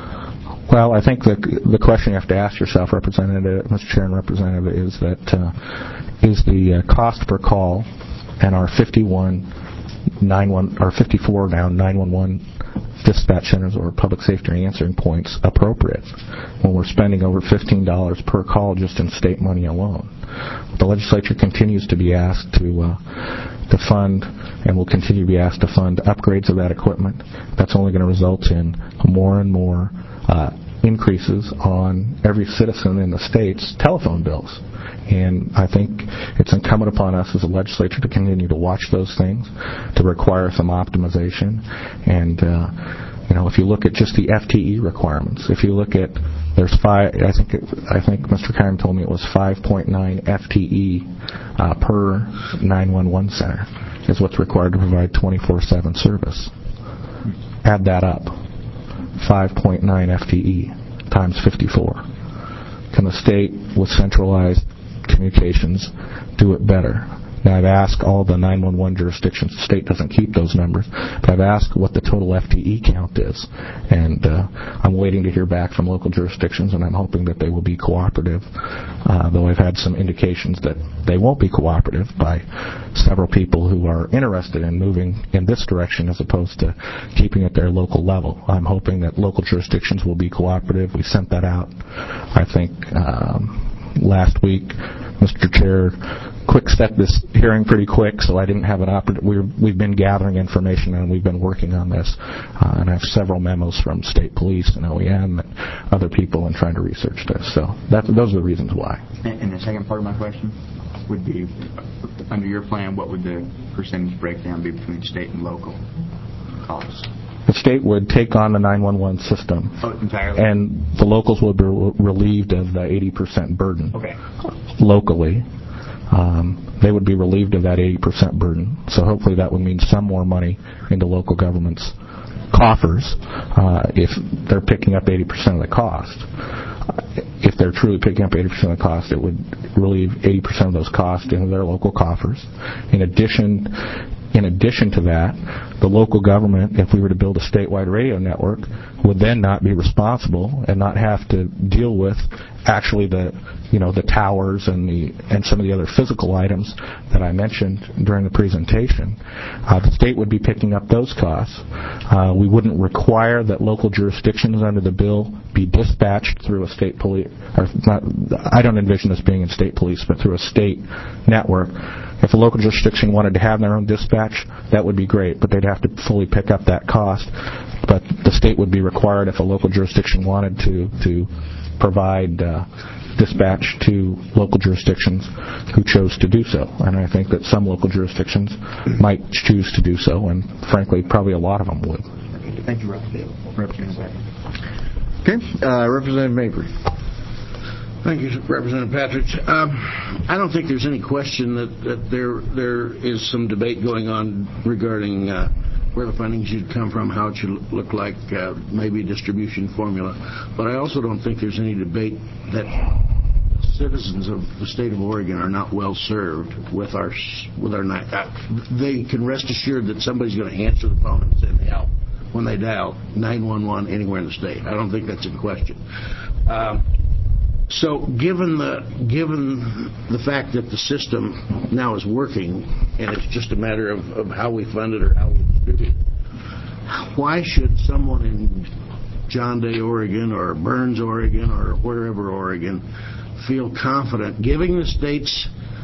Well, I think the the question you have to ask yourself, Representative, Mister Chair and Representative, is that uh, is the uh, cost per call and our fifty-one nine one or fifty-four now nine one one dispatch centers or public safety answering points appropriate when we're spending over fifteen dollars per call just in state money alone? The legislature continues to be asked to uh, to fund and will continue to be asked to fund upgrades of that equipment. That's only going to result in more and more uh, increases on every citizen in the state's telephone bills. And I think it's incumbent upon us as a legislature to continue to watch those things, to require some optimization. And, uh, you know, if you look at just the F T E requirements, if you look at, there's five, I think it, I think Mister Kime told me it was five point nine F T E uh, per nine one one center is what's required to provide twenty-four seven service. Add that up. five point nine F T E times fifty-four. Can the state, with centralized communications, do it better? Now, I've asked all the nine one one jurisdictions. The state doesn't keep those numbers, but I've asked what the total F T E count is, and uh, I'm waiting to hear back from local jurisdictions, and I'm hoping that they will be cooperative, uh, though I've had some indications that they won't be cooperative by several people who are interested in moving in this direction as opposed to keeping it their local level. I'm hoping that local jurisdictions will be cooperative. We sent that out, I think, um, last week. Mister Chair quick set this hearing pretty quick, so I didn't have an opportunity. We're, we've been gathering information, and we've been working on this. Uh, and I have several memos from state police and O E M and other people in trying to research this. So that, those are the reasons why. And, and the second part of my question would be, under your plan, what would the percentage breakdown be between state and local costs? The state would take on the nine one one system, oh, entirely, and the locals would be relieved of the eighty percent burden. Okay. Locally. Um, they would be relieved of that eighty percent burden. So hopefully that would mean some more money into local government's coffers uh, if they're picking up eighty percent of the cost. If they're truly picking up eighty percent of the cost, it would relieve eighty percent of those costs into their local coffers. In addition, in addition to that, the local government, if we were to build a statewide radio network, would then not be responsible and not have to deal with actually the, you know, the towers and the and some of the other physical items that I mentioned during the presentation. Uh, the state would be picking up those costs. Uh, we wouldn't require that local jurisdictions under the bill be dispatched through a state police, or not, I don't envision this being in state police, but through a state network. If a local jurisdiction wanted to have their own dispatch dispatch, that would be great, but they'd have to fully pick up that cost. But the state would be required, if a local jurisdiction wanted to, to provide uh, dispatch to local jurisdictions who chose to do so. And I think that some local jurisdictions might choose to do so, and frankly, probably a lot of them would. Thank you, Representative. Okay, uh, Representative Mabry. Thank you, Representative Patridge. Um, I don't think there's any question that, that there there is some debate going on regarding uh, where the funding should come from, how it should look like, uh, maybe a distribution formula. But I also don't think there's any debate that citizens of the state of Oregon are not well served with our with our. Uh, they can rest assured that somebody's going to answer the phone and send help when they dial nine one one anywhere in the state. I don't think that's in question. Um, So given the given the fact that the system now is working and it's just a matter of, of how we fund it or how we distribute it, why should someone in John Day, Oregon or Burns, Oregon or wherever, Oregon, feel confident, giving the state's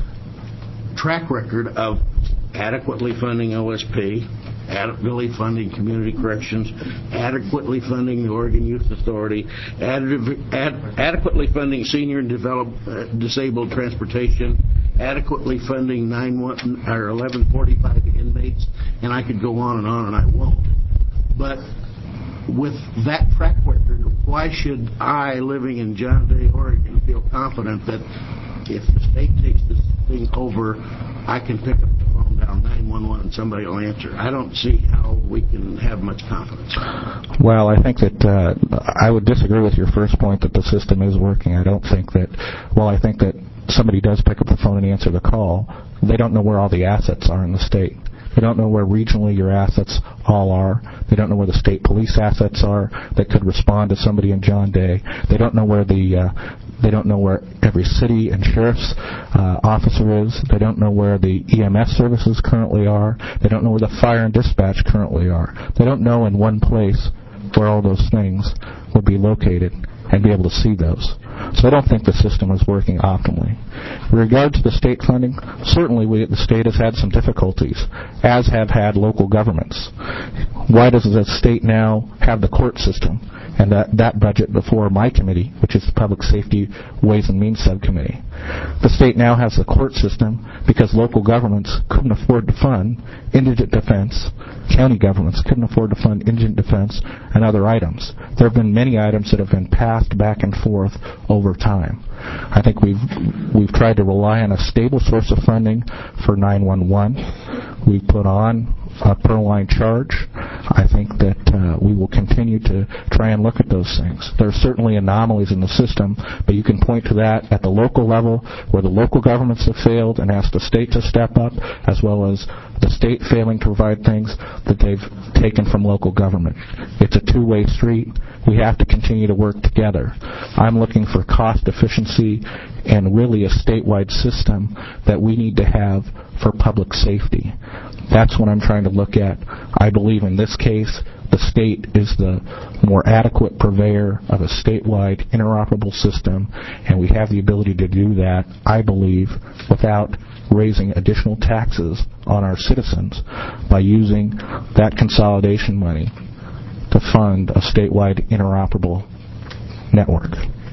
track record of adequately funding O S P, adequately funding community corrections, adequately funding the Oregon Youth Authority, ad, ad, adequately funding senior and develop, uh, disabled transportation, adequately funding nine one or eleven forty-five inmates, and I could go on and on, and I won't. But with that track record, why should I, living in John Day, Oregon, feel confident that if the state takes this thing over, I can pick up the phone down nine one one and somebody will answer? I don't see how we can have much confidence. Well, I think that uh, I would disagree with your first point that the system is working. I don't think that, well, I think that somebody does pick up the phone and answer the call. They don't know where all the assets are in the state. They don't know where regionally your assets all are. They don't know where the state police assets are that could respond to somebody in John Day. They don't know where the uh, they don't know where every city and sheriff's uh, officer is. They don't know where the E M S services currently are. They don't know where the fire and dispatch currently are. They don't know in one place where all those things would be located and be able to see those. So I don't think the system is working optimally. In regard to the state funding, certainly we, the state has had some difficulties, as have had local governments. Why does the state now have the court system and that, that budget before my committee, which is the Public Safety Ways and Means Subcommittee? The state now has the court system because local governments couldn't afford to fund indigent defense. County governments couldn't afford to fund indigent defense and other items. There have been many items that have been passed back and forth over time. I think we've we've tried to rely on a stable source of funding for nine one one. We've put on a per line charge. I think that uh, we will continue to try and look at those things. There are certainly anomalies in the system, but you can point to that at the local level where the local governments have failed and asked the state to step up, as well as the state failing to provide things that they've taken from local government. It's a two-way street. We have to continue to work together. I'm looking for cost efficiency and really a statewide system that we need to have for public safety. That's what I'm trying to look at. I believe in this case the state is the more adequate purveyor of a statewide interoperable system, and we have the ability to do that, I believe, without raising additional taxes on our citizens by using that consolidation money to fund a statewide interoperable network.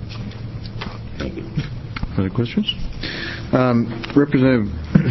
Thank you. Other questions? Um, Representative,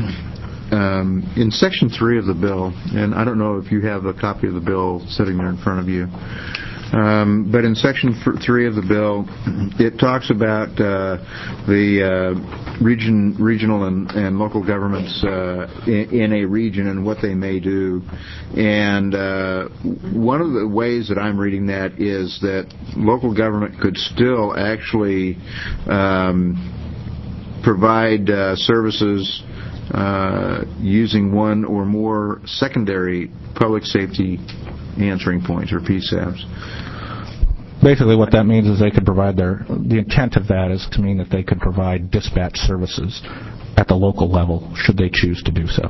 um, in Section three of the bill, and I don't know if you have a copy of the bill sitting there in front of you, um, but in Section three of the bill, it talks about uh, the uh, region, regional and, and local governments uh, in, in a region and what they may do. And uh, one of the ways that I'm reading that is that local government could still actually um, provide uh, services uh, using one or more secondary public safety answering points, or P SAPs. Basically what that means is they could provide their, the intent of that is to mean that they could provide dispatch services at the local level, should they choose to do so.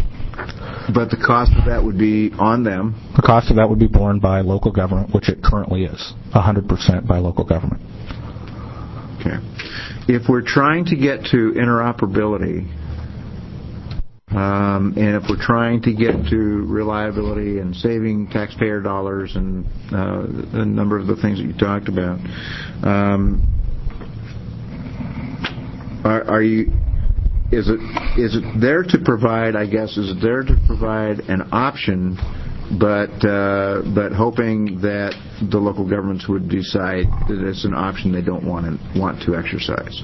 But the cost of that would be on them? The cost of that would be borne by local government, which it currently is, one hundred percent by local government. Okay. If we're trying to get to interoperability, Um, and if we're trying to get to reliability and saving taxpayer dollars and uh, a number of the things that you talked about, um, are, are you? Is it is it there to provide? I guess is it there to provide an option, but uh, but hoping that the local governments would decide that it's an option they don't want to want to exercise?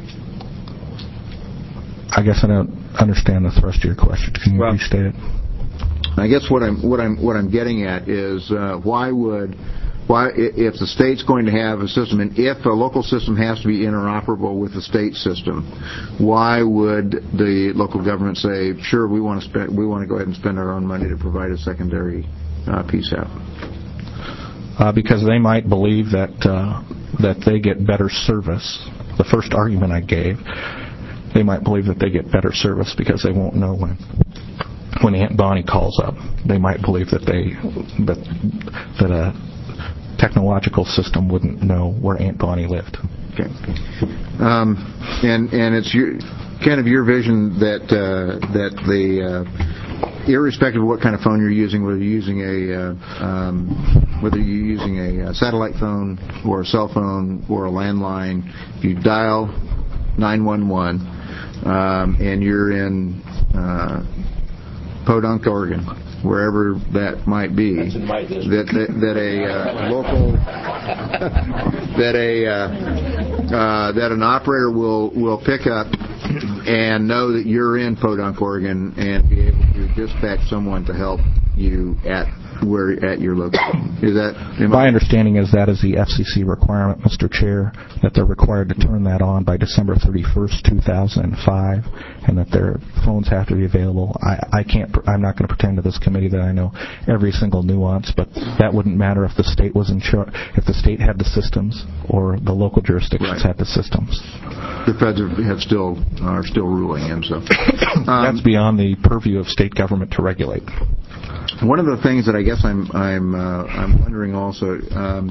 I guess I don't understand the thrust of your question. Can you well, restate it? I guess what I'm what I'm what I'm getting at is uh, why would why if the state's going to have a system, and if a local system has to be interoperable with the state system, why would the local government say, sure, we want to spend we want to go ahead and spend our own money to provide a secondary uh, P S A P? Uh, because they might believe that uh, that they get better service. The first argument I gave. They might believe that they get better service because they won't know when when Aunt Bonnie calls up. They might believe that they that that a technological system wouldn't know where Aunt Bonnie lived. Okay. Um, and and it's your, kind of your vision that uh, that the uh, irrespective of what kind of phone you're using, whether you're using a uh, um, whether you're using a satellite phone or a cell phone or a landline, if you dial nine one one. Um, and you're in uh, Podunk, Oregon, wherever that might be, that, that that a uh, local that a uh, uh, that an operator will will pick up and know that you're in Podunk, Oregon, and be able to dispatch someone to help you at where at your location. Is that my understanding? Is that is the F C C requirement, Mister Chair, that they're required to turn that on by December thirty-first, two thousand five, and that their phones have to be available. I, I can't. I'm not going to pretend to this committee that I know every single nuance, but that wouldn't matter if the state was in charge, if the state had the systems or the local jurisdictions right. had the systems. The feds have still are still ruling in, so um, that's beyond the purview of state government to regulate. One of the things that I guess I'm I'm uh, I'm wondering also, um,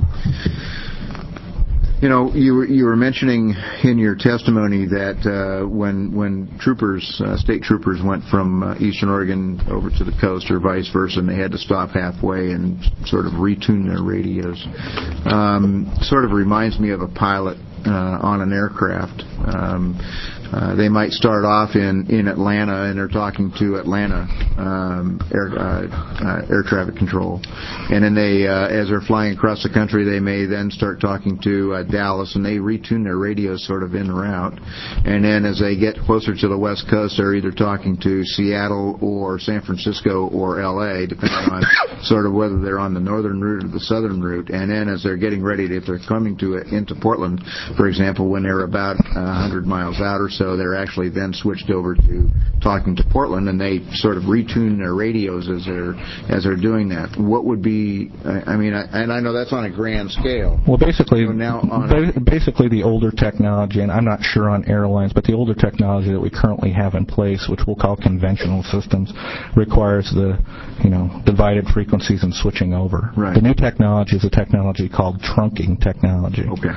you know, you were you were mentioning in your testimony that uh, when when troopers, uh, state troopers, went from uh, Eastern Oregon over to the coast or vice versa, and they had to stop halfway and sort of retune their radios, um, sort of reminds me of a pilot uh, on an aircraft. Um, Uh, they might start off in, in Atlanta, and they're talking to Atlanta um, air, uh, uh, air traffic control. And then they, uh, as they're flying across the country, they may then start talking to uh, Dallas, and they retune their radios sort of en route. And then as they get closer to the West Coast, they're either talking to Seattle or San Francisco or L A, depending on sort of whether they're on the northern route or the southern route. And then as they're getting ready, to, if they're coming to it, into Portland, for example, when they're about uh, one hundred miles out or so, they're actually then switched over to talking to Portland, and they sort of retune their radios as they're as they're doing that. What would be? I mean, I, and I know that's on a grand scale. Well, basically, so now on basically the older technology, and I'm not sure on airlines, but the older technology that we currently have in place, which we'll call conventional systems, requires the you know divided frequencies and switching over. Right. The new technology is a technology called trunking technology, okay.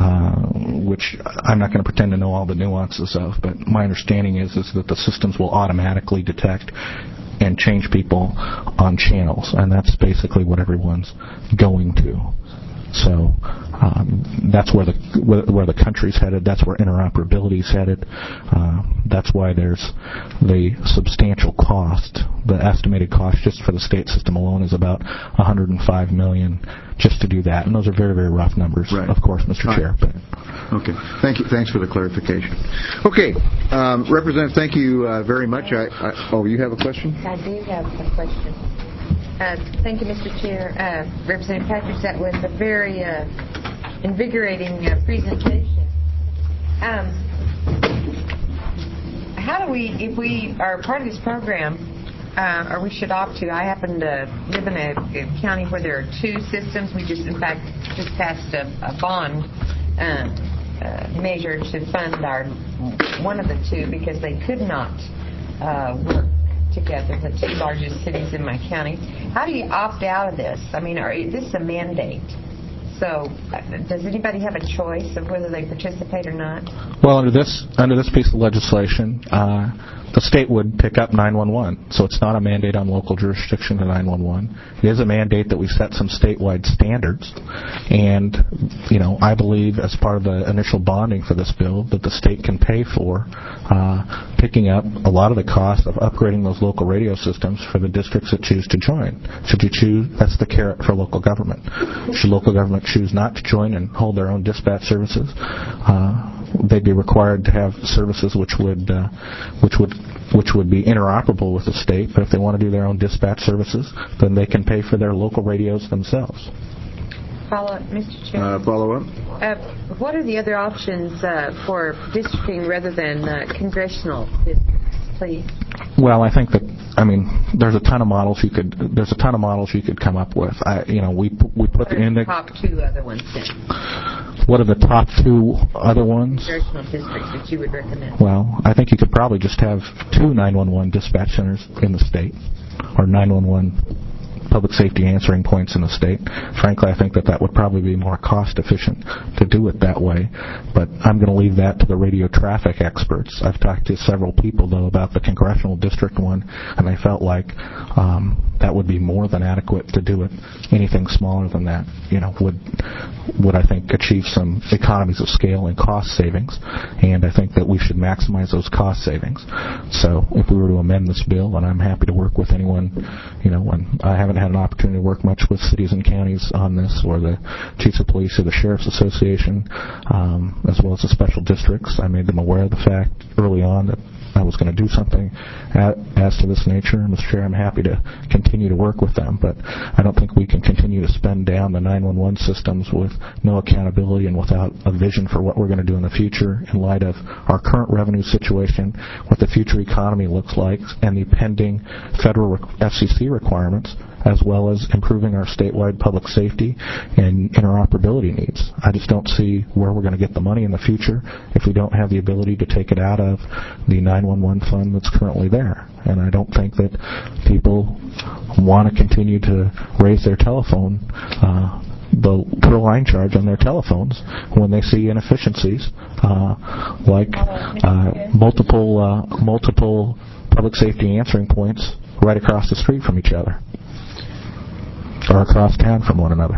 uh, which I'm not going to pretend to know all the nuances of, but my understanding is is that the systems will automatically detect and change people on channels, and that's basically what everyone's going to. So um, that's where the where, where the country's headed. That's where interoperability's headed. Uh, that's why there's the substantial cost. The estimated cost just for the state system alone is about one hundred five million dollars just to do that. And those are very, very rough numbers, right. of course, Mister All Chair. Right. But okay. Thank you. Thanks for the clarification. Okay, um, Representative, thank you uh, very much. I, I, oh, you have a question? I do have a question. Uh, thank you, Mister Chair. Uh, Representative Patrick, that was a very uh, invigorating uh, presentation. Um, how do we, if we are part of this program, uh, or we should opt to, I happen to live in a, a county where there are two systems. We just, in fact, just passed a, a bond uh, uh, measure to fund our one of the two because they could not uh, work together, the two largest cities in my county. How do you opt out of this? I mean, are, this is a mandate. So, uh, does anybody have a choice of whether they participate or not? Well, under this under this piece of legislation, uh, the state would pick up nine one one. So it's not a mandate on local jurisdiction to nine one one. It is a mandate that we set some statewide standards. And, you know, I believe as part of the initial bonding for this bill that the state can pay for uh, picking up a lot of the cost of upgrading those local radio systems for the districts that choose to join. Should you choose, that's the carrot for local government. Should local government choose not to join and hold their own dispatch services, uh, they'd be required to have services which would uh, which would which would be interoperable with the state. But if they want to do their own dispatch services, then they can pay for their local radios themselves. Follow up, Mister Chair. Uh, follow up. Uh, what are the other options uh, for districting rather than uh, congressional districts, please? Well, I think that I mean there's a ton of models you could there's a ton of models you could come up with. I you know we we put What are in the the top two other ones then? What are the top two other ones? Congressional districts that you would recommend? Well, I think you could probably just have two nine one one dispatch centers in the state, or nine one one public safety answering points in the state. Frankly, I think that that would probably be more cost efficient to do it that way. But I'm going to leave that to the radio traffic experts. I've talked to several people, though, about the congressional district one, and they felt like um, that would be more than adequate to do it. Anything smaller than that, you know, would would I think achieve some economies of scale and cost savings. And I think that we should maximize those cost savings. So if we were to amend this bill, and I'm happy to work with anyone, you know, and I haven't had an opportunity to work much with cities and counties on this, or the chiefs of police or the sheriff's association, um, as well as the special districts. I made them aware of the fact early on that I was going to do something at, as to this nature. Mister Chair, I'm happy to continue to work with them, but I don't think we can continue to spend down the nine one one systems with no accountability and without a vision for what we're going to do in the future in light of our current revenue situation, what the future economy looks like, and the pending federal F C C requirements, as well as improving our statewide public safety and interoperability needs. I just don't see where we're going to get the money in the future if we don't have the ability to take it out of the nine one one fund that's currently there. And I don't think that people want to continue to raise their telephone, uh, the per line charge on their telephones when they see inefficiencies uh, like uh, multiple uh, multiple public safety answering points right across the street from each other, or across town from one another.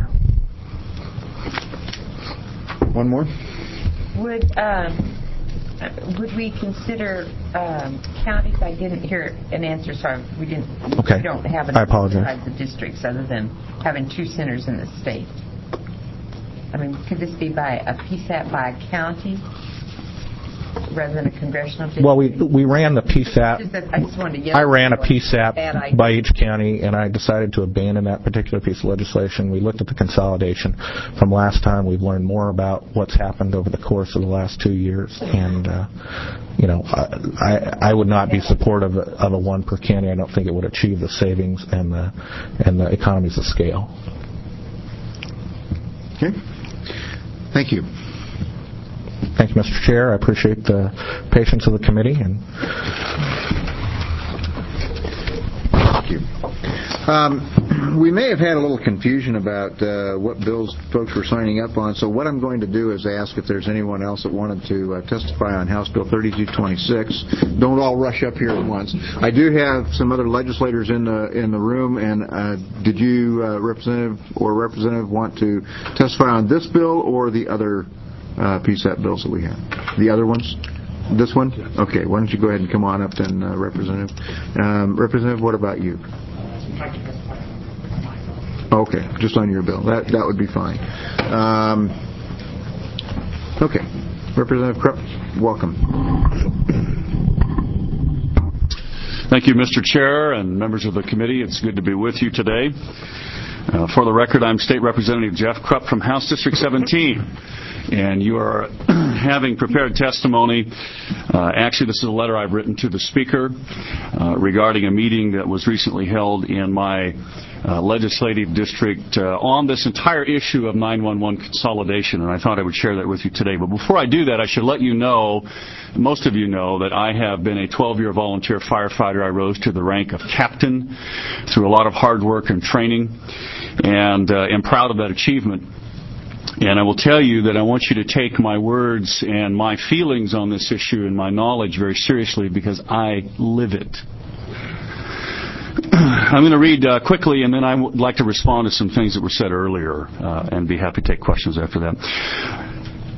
One more? Would um, would we consider um, counties? I didn't hear an answer. Sorry, we didn't. Okay. We don't have an I apologize. besides the districts other than having two centers in the state. I mean, could this be by a P SAP by a county rather than a congressional district? Well, we we ran the P SAP. Just that I just wanted to yell I ran a at P SAP bad idea. by each county, and I decided to abandon that particular piece of legislation. We looked at the consolidation. From last time, we've learned more about what's happened over the course of the last two years, and uh, you know, I, I I would not be supportive of, of a one per county. I don't think it would achieve the savings and the and the economies of scale. Okay. Thank you. Thank you, Mister Chair. I appreciate the patience of the committee. And Thank you. Um, we may have had a little confusion about uh, what bills folks were signing up on, so what I'm going to do is ask if there's anyone else that wanted to uh, testify on House Bill thirty-two twenty-six. Don't all rush up here at once. I do have some other legislators in the in the room, and uh, did you, uh, Representative or Representative, want to testify on this bill or the other uh, P SAP bills that we have? The other ones? This one? Okay, why don't you go ahead and come on up then, uh, Representative. Um, Representative, what about you? Okay, just on your bill. That that would be fine. Um, okay, Representative Krupp, welcome. Thank you, Mister Chair and members of the committee. It's good to be with you today. Uh, for the record, I'm State Representative Jeff Krupp from House District seventeen. And you are having prepared testimony. Uh, actually, this is a letter I've written to the Speaker uh, regarding a meeting that was recently held in my uh, legislative district uh, on this entire issue of nine one one consolidation, and I thought I would share that with you today. But before I do that, I should let you know, most of you know, that I have been a twelve-year volunteer firefighter. I rose to the rank of captain through a lot of hard work and training, and uh, am proud of that achievement. And I will tell you that I want you to take my words and my feelings on this issue and my knowledge very seriously, because I live it. I'm going to read uh, quickly, and then I would like to respond to some things that were said earlier, uh, and be happy to take questions after that.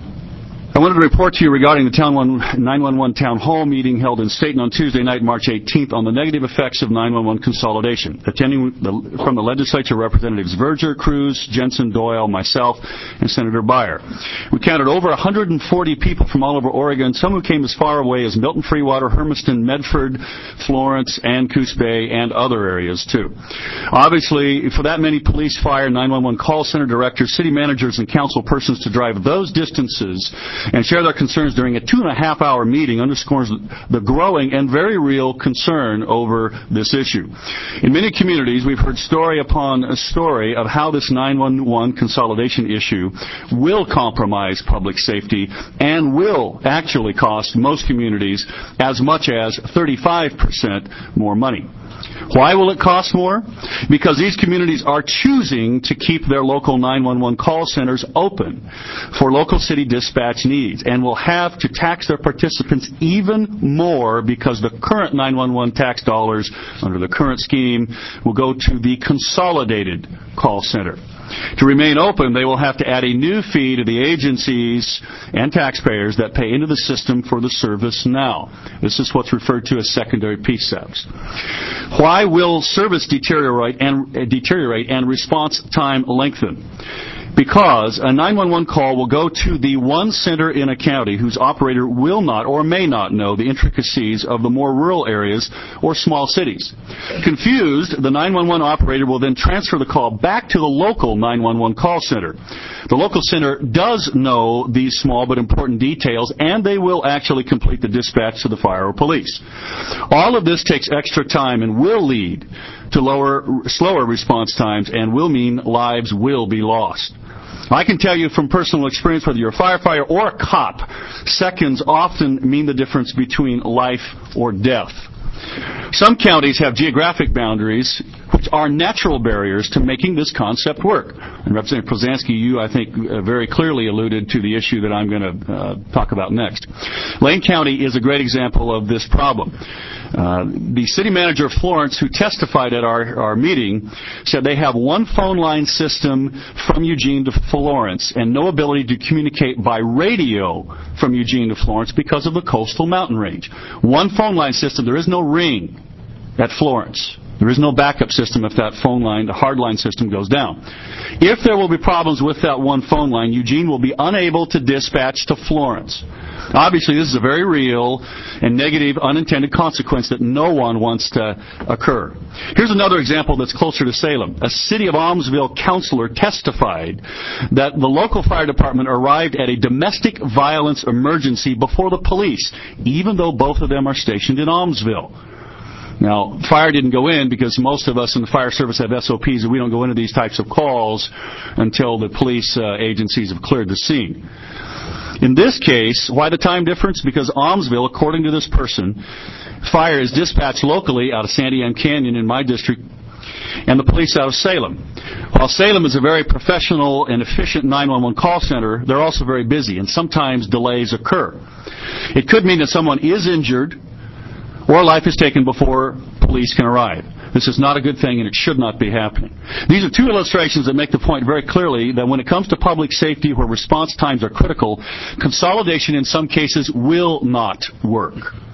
I wanted to report to you regarding the Town nine one one Town Hall meeting held in Staten on Tuesday night, March eighteenth, on the negative effects of nine one one consolidation. Attending the, from the legislature, Representatives Verger, Cruz, Jensen, Doyle, myself, and Senator Beyer. We counted over one hundred forty people from all over Oregon, some who came as far away as Milton, Freewater, Hermiston, Medford, Florence, and Coos Bay, and other areas, too. Obviously, for that many police, fire, nine one one call center directors, city managers, and council persons to drive those distances and share their concerns during a two and a half hour meeting underscores the growing and very real concern over this issue. In many communities, we've heard story upon a story of how this nine one one consolidation issue will compromise public safety and will actually cost most communities as much as thirty-five percent more money. Why will it cost more? Because these communities are choosing to keep their local nine one one call centers open for local city dispatch needs, and will have to tax their participants even more, because the current nine one one tax dollars under the current scheme will go to the consolidated call center. To remain open, they will have to add a new fee to the agencies and taxpayers that pay into the system for the service now. This is what's referred to as secondary P S A Ps. Why will service deteriorate and, uh, deteriorate and response time lengthen? Because a nine one one call will go to the one center in a county whose operator will not or may not know the intricacies of the more rural areas or small cities. Confused, the nine one one operator will then transfer the call back to the local nine one one call center. The local center does know these small but important details, and they will actually complete the dispatch to the fire or police. All of this takes extra time and will lead to lower, slower response times, and will mean lives will be lost. I can tell you from personal experience, whether you're a firefighter or a cop, seconds often mean the difference between life or death. Some counties have geographic boundaries which are natural barriers to making this concept work. And Representative Prozansky, you, I think, uh, very clearly alluded to the issue that I'm going to uh, talk about next. Lane County is a great example of this problem. Uh, the city manager of Florence, who testified at our, our meeting, said they have one phone line system from Eugene to Florence and no ability to communicate by radio from Eugene to Florence because of the coastal mountain range. One phone line system. There is no ring at Florence. There is no backup system if that phone line, the hard line system, goes down. If there will be problems with that one phone line, Eugene will be unable to dispatch to Florence. Obviously, this is a very real and negative unintended consequence that no one wants to occur. Here's another example that's closer to Salem. A City of Almsville councilor testified that the local fire department arrived at a domestic violence emergency before the police, even though both of them are stationed in Almsville. Now, fire didn't go in because most of us in the fire service have S O Ps, and we don't go into these types of calls until the police uh, agencies have cleared the scene. In this case, why the time difference? Because Almsville, according to this person, fire is dispatched locally out of Sandy M Canyon in my district, and the police out of Salem. While Salem is a very professional and efficient nine one one call center, they're also very busy, and sometimes delays occur. It could mean that someone is injured or life is taken before police can arrive. This is not a good thing, and it should not be happening. These are two illustrations that make the point very clearly that when it comes to public safety, where response times are critical, consolidation in some cases will not work.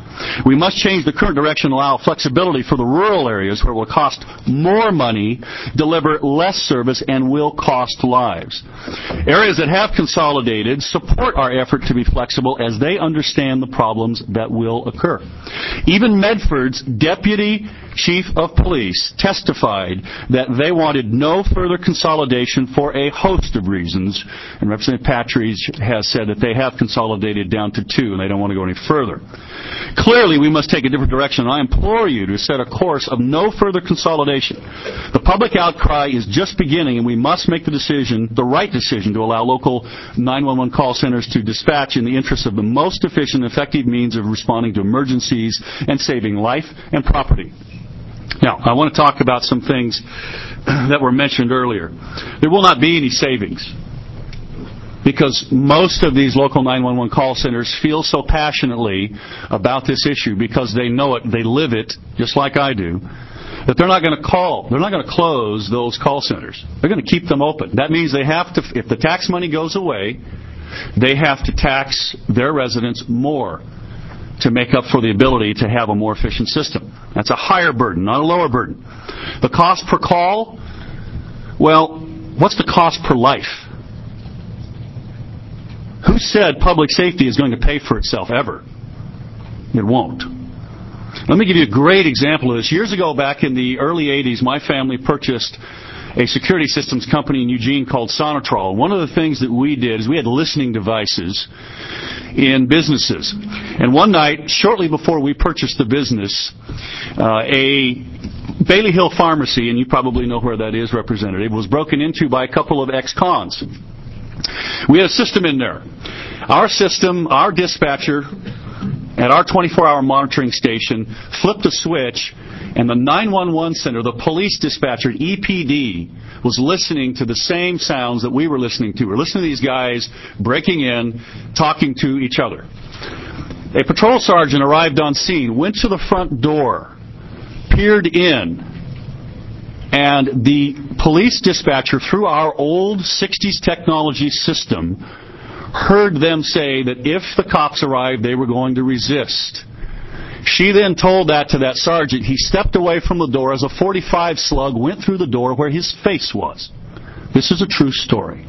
We must change the current direction and allow flexibility for the rural areas where it will cost more money, deliver less service, and will cost lives. Areas that have consolidated support our effort to be flexible as they understand the problems that will occur. Even Medford's Deputy Chief of Police testified that they wanted no further consolidation for a host of reasons, and Representative Patridge has said that they have consolidated down to two and they don't want to go any further. Clearly, we must take a different direction, and I implore you to set a course of no further consolidation. The public outcry is just beginning, and we must make the decision, the right decision, to allow local nine one one call centers to dispatch in the interest of the most efficient, effective means of responding to emergencies and saving life and property. Now, I want to talk about some things that were mentioned earlier. There will not be any savings. because most of these local nine one one call centers feel so passionately about this issue because they know it, they live it, just like I do, that they're not going to call, they're not going to close those call centers. They're going to keep them open. That means they have to, if the tax money goes away, they have to tax their residents more to make up for the ability to have a more efficient system. That's a higher burden, not a lower burden. The cost per call, well, what's the cost per life? Who said public safety is going to pay for itself ever? It won't. Let me give you a great example of this. Years ago, back in the early eighties, my family purchased a security systems company in Eugene called Sonatrol. One of the things that we did is we had listening devices in businesses. And one night, shortly before we purchased the business, uh, a Bailey Hill Pharmacy, and you probably know where that is, Representative, was broken into by a couple of ex-cons. We had a system in there. Our system, our dispatcher at our twenty-four hour monitoring station flipped a switch, and the nine one one center, the police dispatcher, E P D, was listening to the same sounds that we were listening to. We're listening to these guys breaking in, talking to each other. A patrol sergeant arrived on scene, went to the front door, peered in, and the police dispatcher, through our old sixties technology system, heard them say that if the cops arrived, they were going to resist. She then told that to that sergeant. He stepped away from the door as a forty-five slug went through the door where his face was. This is a true story.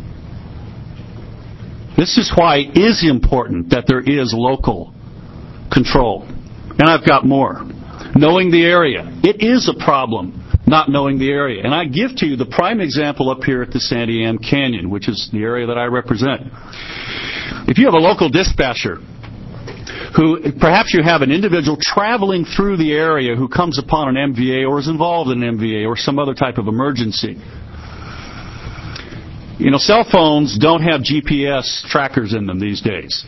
This is why it is important that there is local control. And I've got more. Knowing the area. It is a problem not knowing the area. And I give to you the prime example up here at the Sandy Am Canyon, which is the area that I represent. If you have a local dispatcher who, perhaps you have an individual traveling through the area who comes upon an M V A or is involved in an M V A or some other type of emergency. You know, cell phones don't have G P S trackers in them these days.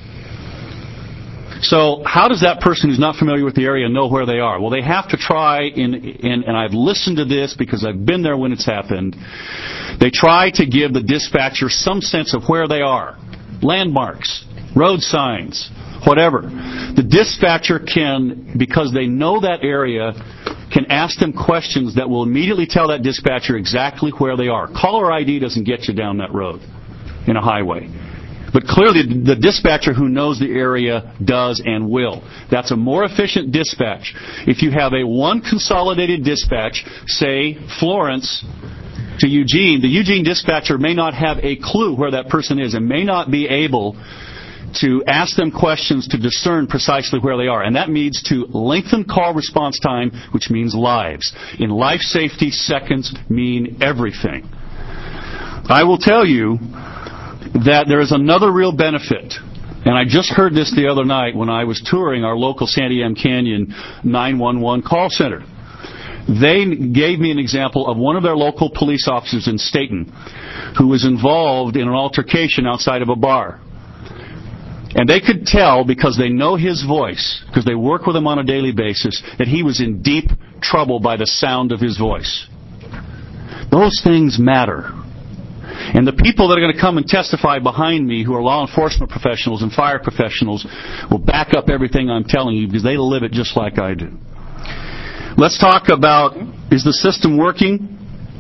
So how does that person who's not familiar with the area know where they are? Well, they have to try, in, in, and I've listened to this because I've been there when it's happened, they try to give the dispatcher some sense of where they are. Landmarks, road signs, whatever. The dispatcher can, because they know that area, can ask them questions that will immediately tell that dispatcher exactly where they are. Caller I D doesn't get you down that road in a highway. But clearly the dispatcher who knows the area does and will. That's a more efficient dispatch. If you have a one consolidated dispatch, say Florence to Eugene, the Eugene dispatcher may not have a clue where that person is and may not be able to ask them questions to discern precisely where they are. And that means to lengthen call response time, which means lives. In life safety, seconds mean everything. I will tell you that there is another real benefit. And I just heard this the other night when I was touring our local Sandy Am Canyon nine one one call center. They gave me an example of one of their local police officers in Staten who was involved in an altercation outside of a bar. And they could tell, because they know his voice, because they work with him on a daily basis, that he was in deep trouble by the sound of his voice. Those things matter. And the people that are going to come and testify behind me, who are law enforcement professionals and fire professionals, will back up everything I'm telling you because they live it just like I do. Let's talk about, is the system working?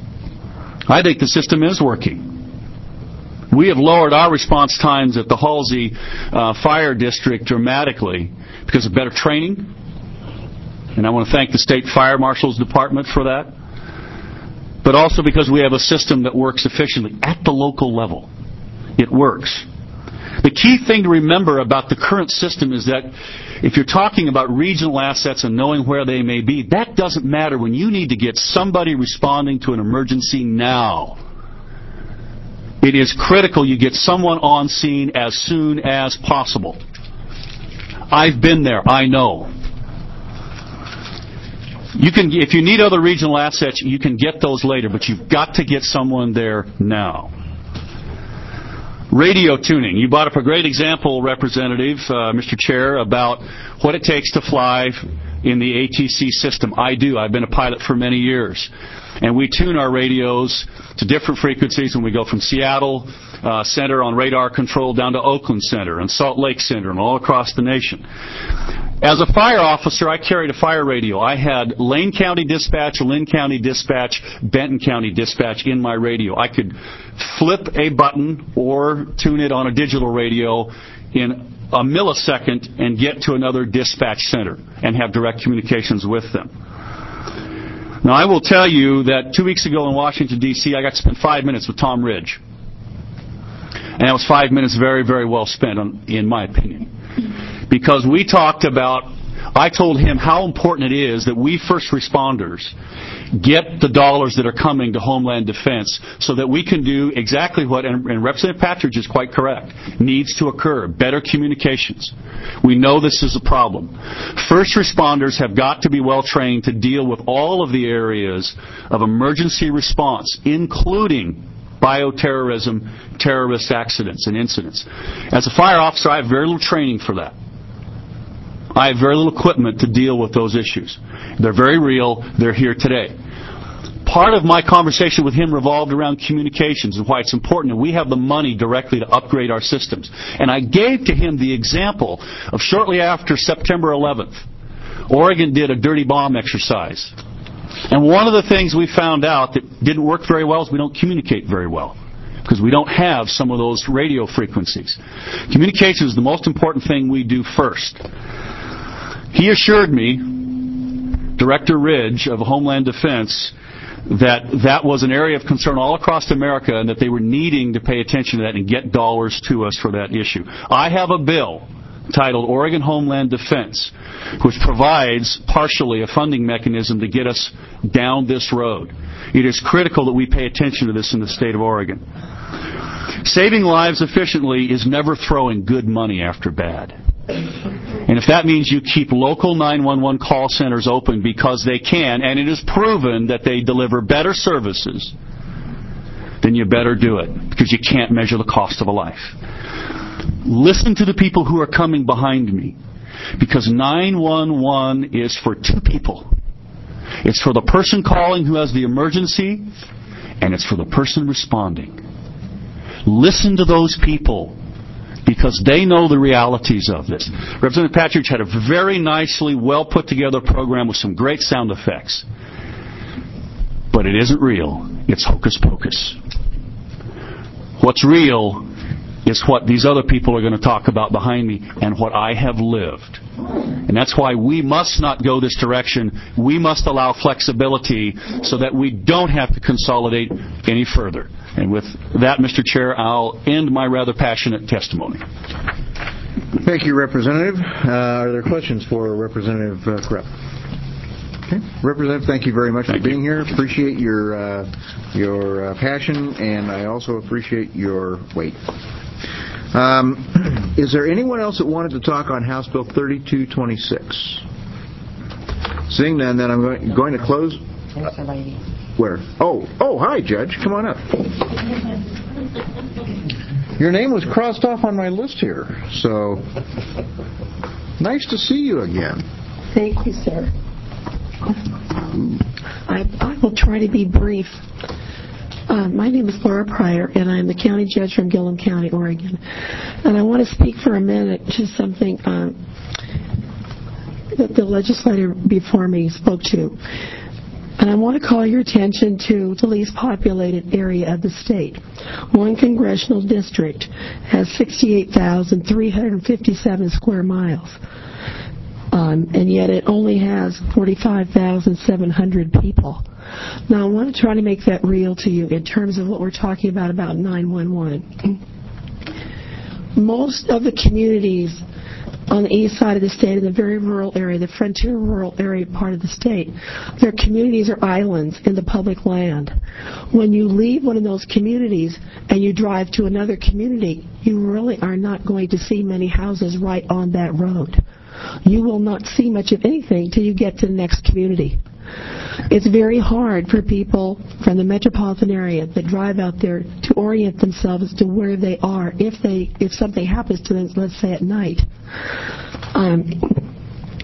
I think the system is working. We have lowered our response times at the Halsey uh, Fire District dramatically because of better training. And I want to thank the State Fire Marshal's Department for that. But also because we have a system that works efficiently at the local level. It works. The key thing to remember about the current system is that if you're talking about regional assets and knowing where they may be, that doesn't matter when you need to get somebody responding to an emergency now. It is critical you get someone on scene as soon as possible. I've been there. I know. You can, if you need other regional assets, you can get those later, but you've got to get someone there now. Radio tuning. You brought up a great example, Representative, uh, Mister Chair, about what it takes to fly in the A T C system. I do. I've been a pilot for many years. And we tune our radios to different frequencies, and we go from Seattle uh, Center on radar control down to Oakland Center and Salt Lake Center and all across the nation. As a fire officer, I carried a fire radio. I had Lane County Dispatch, Lynn County Dispatch, Benton County Dispatch in my radio. I could flip a button or tune it on a digital radio in a millisecond and get to another dispatch center and have direct communications with them. Now, I will tell you that two weeks ago in Washington, D C, I got to spend five minutes with Tom Ridge. And that was five minutes very, very well spent, on, in my opinion. Because we talked about, I told him how important it is that we first responders get the dollars that are coming to Homeland Defense so that we can do exactly what, and, and Representative Patridge is quite correct, needs to occur, better communications. We know this is a problem. First responders have got to be well trained to deal with all of the areas of emergency response, including bioterrorism, terrorist accidents and incidents. As a fire officer, I have very little training for that. I have very little equipment to deal with those issues. They're very real. They're here today. Part of my conversation with him revolved around communications and why it's important that we have the money directly to upgrade our systems. And I gave to him the example of shortly after September eleventh, Oregon did a dirty bomb exercise. And one of the things we found out that didn't work very well is we don't communicate very well, because we don't have some of those radio frequencies. Communication is the most important thing we do first. He assured me, Director Ridge of Homeland Defense, that that was an area of concern all across America and that they were needing to pay attention to that and get dollars to us for that issue. I have a bill titled Oregon Homeland Defense, which provides partially a funding mechanism to get us down this road. It is critical that we pay attention to this in the state of Oregon. Saving lives efficiently is never throwing good money after bad. And if that means you keep local nine one one call centers open because they can, and it is proven that they deliver better services, then you better do it, because you can't measure the cost of a life. Listen to the people who are coming behind me, because nine one one is for two people. It's for the person calling who has the emergency, and it's for the person responding. Listen to those people, because they know the realities of this. Representative Patridge had a very nicely, well put together program with some great sound effects. But it isn't real. It's hocus pocus. What's real is what these other people are going to talk about behind me and what I have lived. And that's why we must not go this direction. We must allow flexibility so that we don't have to consolidate any further. And with that, Mister Chair, I'll end my rather passionate testimony. Thank you, Representative. Uh, are there questions for Representative uh, Krupp? Okay. Representative, thank you very much thank for being you. here. Appreciate your uh, your uh, passion, and I also appreciate your weight. Um, is there anyone else that wanted to talk on House Bill thirty-two twenty-six? Seeing none, then I'm going, going to close. There's a lady. Where? Oh, oh, hi, Judge. Come on up. Your name was crossed off on my list here, so nice to see you again. Thank you, sir. I, I will try to be brief. Uh, my name is Laura Pryor, and I'm the county judge from Gillum County, Oregon. And I want to speak for a minute to something uh, that the legislator before me spoke to. And I want to call your attention to the least populated area of the state. One congressional district has sixty-eight thousand three hundred fifty-seven square miles. Um, and yet it only has forty-five thousand seven hundred people. Now, I want to try to make that real to you in terms of what we're talking about about nine one one. Most of the communities on the east side of the state, in the very rural area, the frontier rural area part of the state, their communities are islands in the public land. When you leave one of those communities and you drive to another community, you really are not going to see many houses right on that road. You will not see much of anything till you get to the next community. It's very hard for people from the metropolitan area that drive out there to orient themselves to where they are if they if something happens to them, let's say at night. Um,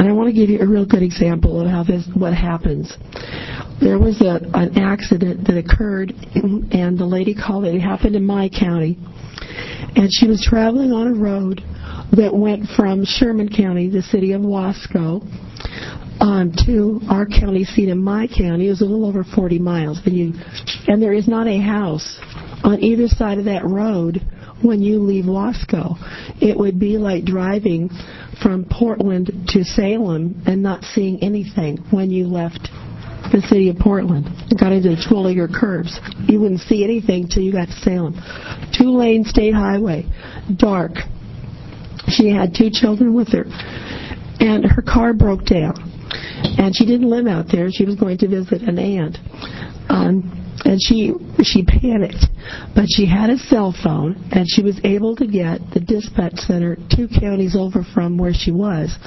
And I want to give you a real good example of how this, what happens. There was a, an accident that occurred, and the lady called it. It happened in my county. And she was traveling on a road that went from Sherman County, the city of Wasco, um, to our county seat in my county. It was a little over forty miles. And, you, and there is not a house on either side of that road when you leave Wasco. It would be like driving from Portland to Salem and not seeing anything when you left the city of Portland and got into the Twilliger curves. You wouldn't see anything till you got to Salem. Two-lane state highway, dark. She had two children with her, and her car broke down. And she didn't live out there. She was going to visit an aunt. Um, and she she panicked. But she had a cell phone, and she was able to get the dispatch center two counties over from where she was.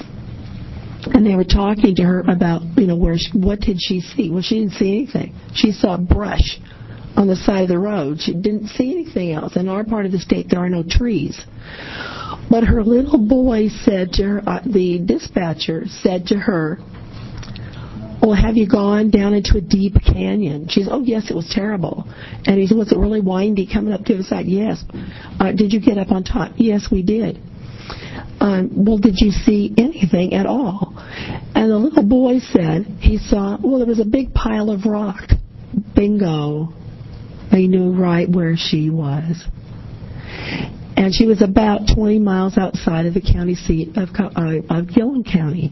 And they were talking to her about, you know, where she, what did she see? Well, she didn't see anything. She saw brush on the side of the road. She didn't see anything else. In our part of the state, there are no trees. But her little boy said to her, uh, the dispatcher said to her, well, have you gone down into a deep canyon? She said, oh, yes, it was terrible. And he said, was it really windy coming up to the side? Yes. Uh, did you get up on top? Yes, we did. Um, well, did you see anything at all? And the little boy said he saw, well, there was a big pile of rock. Bingo. They knew right where she was. And she was about twenty miles outside of the county seat of, uh, of Gillum County.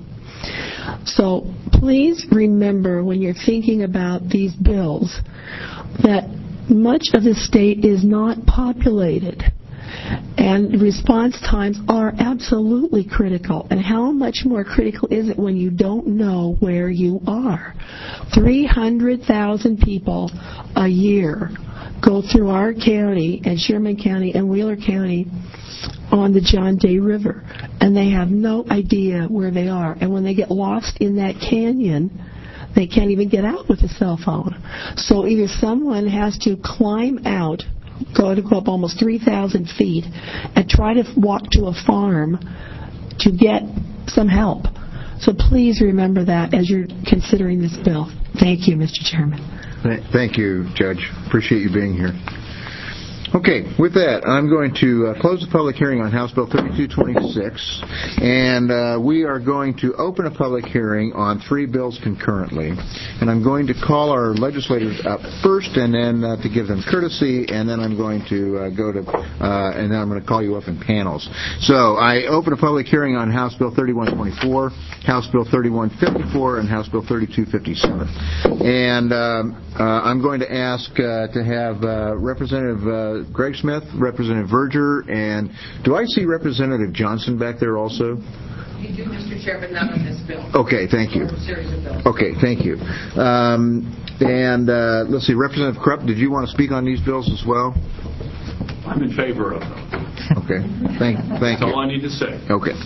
So please remember when you're thinking about these bills that much of the state is not populated. And response times are absolutely critical. And how much more critical is it when you don't know where you are? three hundred thousand people a year go through our county and Sherman County and Wheeler County on the John Day River. And they have no idea where they are. And when they get lost in that canyon, they can't even get out with a cell phone. So either someone has to climb out, go to go up almost three thousand feet, and try to walk to a farm to get some help. So please remember that as you're considering this bill. Thank you, Mister Chairman. Thank you, Judge. Appreciate you being here. Okay, with that, I'm going to uh, close the public hearing on House Bill thirty-two twenty-six, and uh, we are going to open a public hearing on three bills concurrently. And I'm going to call our legislators up first, and then uh, to give them courtesy, and then I'm going to uh, go to, uh, and then I'm going to call you up in panels. So I open a public hearing on House Bill thirty-one twenty-four, House Bill thirty-one fifty-four, and House Bill thirty-two fifty-seven. And um, uh, I'm going to ask uh, to have uh, Representative uh, Greg Smith, Representative Verger, and do I see Representative Johnson back there also? You do, Mister Chair, but not on this bill. Okay, thank you. A series of bills. Okay, thank you. Um, and uh, let's see, Representative Krupp, did you want to speak on these bills as well? I'm in favor of them. Okay, thank, thank That's you. all I need to say. Okay.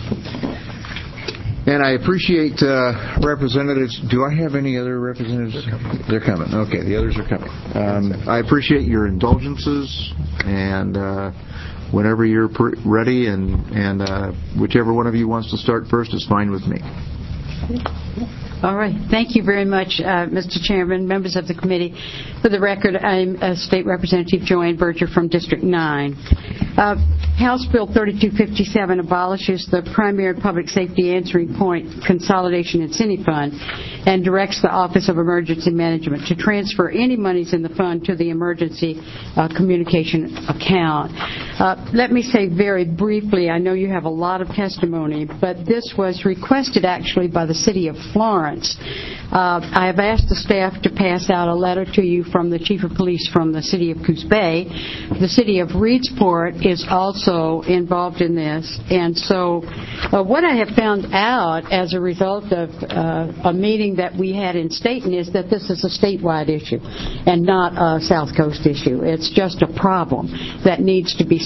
And I appreciate uh, representatives. Do I have any other representatives? They're coming. Okay, the others are coming. Um, I appreciate your indulgences, and uh, whenever you're per- ready, and, and uh, whichever one of you wants to start first is fine with me. All right. Thank you very much, uh, Mister Chairman, members of the committee. For the record, I'm uh, State Representative Joanne Verger from District nine. Uh, House Bill thirty-two fifty-seven abolishes the primary public safety answering point consolidation incentive fund and directs the Office of Emergency Management to transfer any monies in the fund to the emergency uh, communication account. Uh, let me say very briefly, I know you have a lot of testimony, but this was requested actually by the City of Florence. Uh, I have asked the staff to pass out a letter to you from the Chief of Police from the City of Coos Bay. The City of Reedsport is also involved in this. And so uh, what I have found out as a result of uh, a meeting that we had in Staten is that this is a statewide issue and not a South Coast issue. It's just a problem that needs to be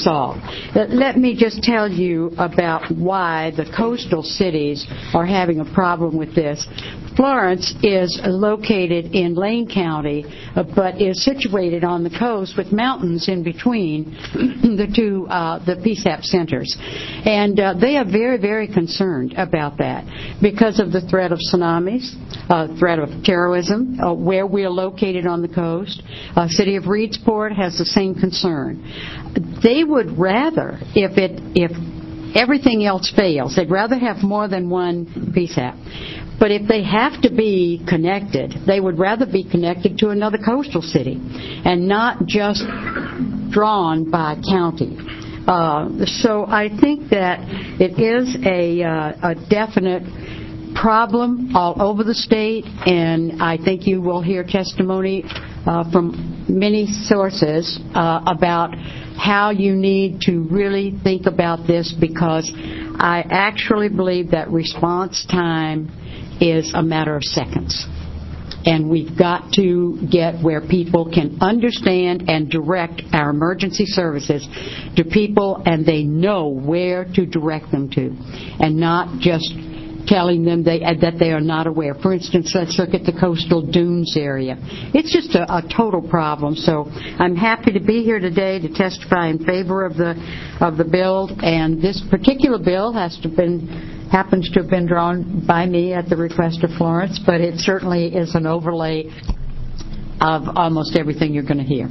solved. Let me just tell you about why the coastal cities are having a problem with this. Florence is located in Lane County, uh, but is situated on the coast with mountains in between the two, uh, the P SAP centers. And uh, they are very, very concerned about that because of the threat of tsunamis, uh, threat of terrorism, uh, where we are located on the coast. Uh, City of Reedsport has the same concern. They would rather, if it, if everything else fails, they'd rather have more than one P SAP. But if they have to be connected, they would rather be connected to another coastal city and not just drawn by county. Uh, so I think that it is a, uh, a definite problem all over the state, and I think you will hear testimony uh, from many sources uh, about how you need to really think about this, because I actually believe that response time is a matter of seconds. And we've got to get where people can understand and direct our emergency services to people, and they know where to direct them to, and not just telling them they, that they are not aware. For instance, let's look at the coastal dunes area. It's just a, a total problem. So I'm happy to be here today to testify in favor of the of the bill. And this particular bill has to been happens to have been drawn by me at the request of Florence, but it certainly is an overlay of almost everything you're going to hear.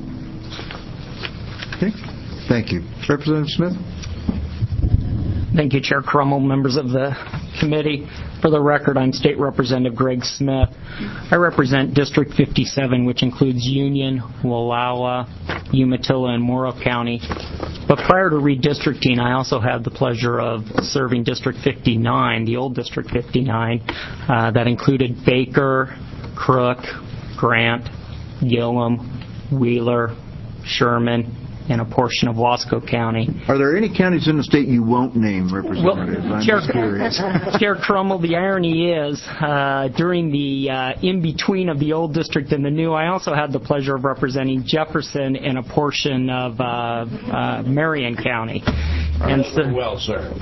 Okay. Thank you. Representative Smith? Thank you, Chair Crummell, members of the committee. For the record, I'm State Representative Greg Smith. I represent District fifty-seven, which includes Union, Wallowa, Umatilla, and Morrow County. But prior to redistricting, I also had the pleasure of serving District fifty-nine, the old District fifty-nine, uh, that included Baker, Crook, Grant, Gillum, Wheeler, Sherman, and a portion of Wasco County. Are there any counties in the state you won't name, Representative? Well, I'm Chair, just curious. Chair Crummell, the irony is, uh, during the uh, in-between of the old district and the new, I also had the pleasure of representing Jefferson and a portion of uh, uh, Marion County. And so, well, sir.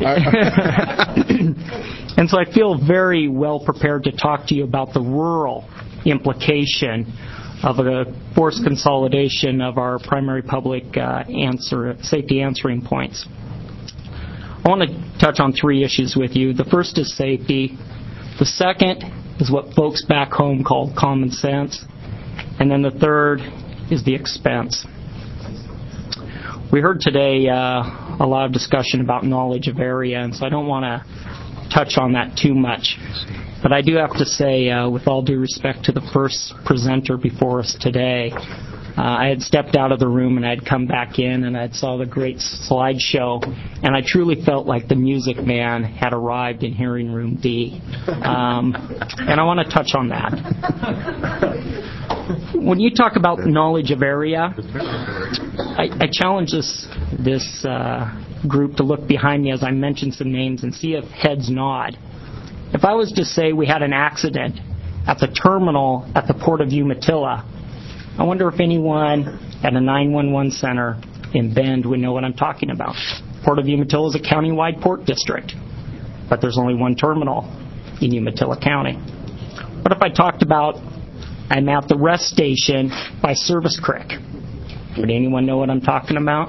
and so I feel very well prepared to talk to you about the rural implication of a forced consolidation of our primary public uh, answer, safety answering points. I want to touch on three issues with you. The first is safety. The second is what folks back home call common sense. And then the third is the expense. We heard today uh, a lot of discussion about knowledge of area, and so I don't want to touch on that too much. But I do have to say, uh, with all due respect to the first presenter before us today, uh, I had stepped out of the room and I'd come back in and I saw the great slideshow, and I truly felt like the Music Man had arrived in Hearing Room D. Um, and I want to touch on that. When you talk about knowledge of area, I, I challenge this, this uh, group to look behind me as I mention some names and see if heads nod. If I was to say we had an accident at the terminal at the Port of Umatilla, I wonder if anyone at a nine one one center in Bend would know what I'm talking about. Port of Umatilla is a county-wide port district, but there's only one terminal in Umatilla County. What if I talked about I'm at the rest station by Service Creek? Would anyone know what I'm talking about?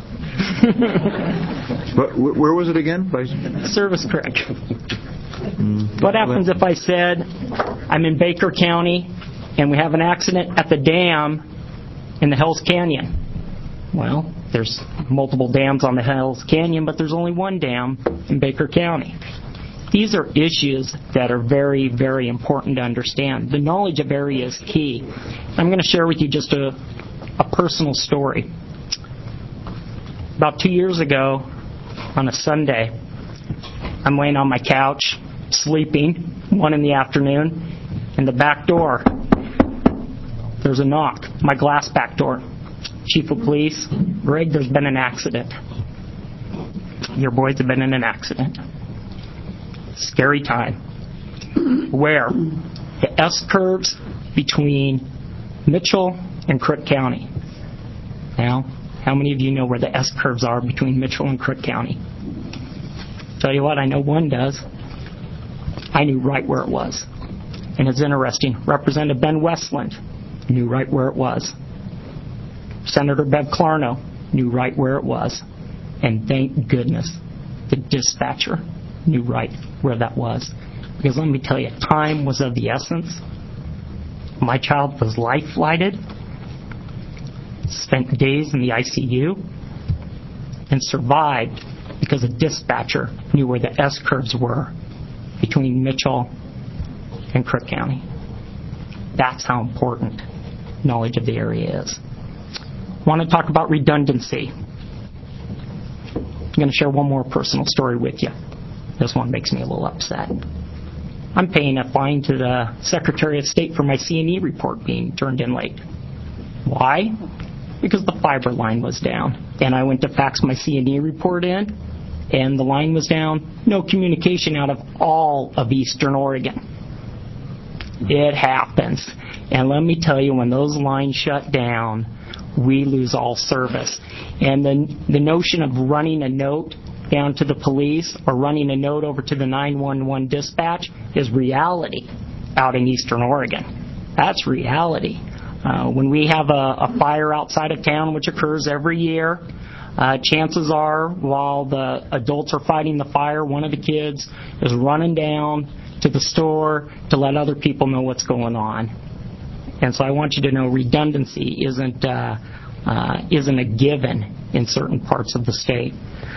But where was it again? By Service Creek. What happens if I said I'm in Baker County and we have an accident at the dam in the Hells Canyon? Well, there's multiple dams on the Hells Canyon, but there's only one dam in Baker County. These are issues that are very, very important to understand. The knowledge of area is key. I'm going to share with you just a, a personal story. About two years ago, on a Sunday, I'm laying on my couch, sleeping, one in the afternoon, and the back door, there's a knock, my glass back door. Chief of Police, Greg, there's been an accident. Your boys have been in an accident. Scary time. Where? The S-curves between Mitchell and Crook County. Now, How many of you know where the S-curves are between Mitchell and Crook County? Tell you what, I know one does. I knew right where it was. And it's interesting. Representative Ben Westland knew right where it was. Senator Bev Clarno knew right where it was. And thank goodness the dispatcher knew right where that was. Because let me tell you, time was of the essence. My child was life-flighted, spent days in the I C U, and survived because a dispatcher knew where the S-curves were between Mitchell and Crook County. That's how important knowledge of the area is. I want to talk about redundancy. I'm going to share one more personal story with you. This one makes me a little upset. I'm paying a fine to the Secretary of State for my C and E report being turned in late. Why? Because the fiber line was down. And I went to fax my C and E report in, and the line was down. No communication out of all of Eastern Oregon. It happens. And let me tell you, when those lines shut down, we lose all service. And the, the notion of running a note down to the police or running a note over to the nine one one dispatch is reality out in Eastern Oregon. That's reality. Uh, when we have a, a fire outside of town, which occurs every year, uh, chances are while the adults are fighting the fire, one of the kids is running down to the store to let other people know what's going on. And so I want you to know redundancy isn't uh, uh, isn't a given in certain parts of the state.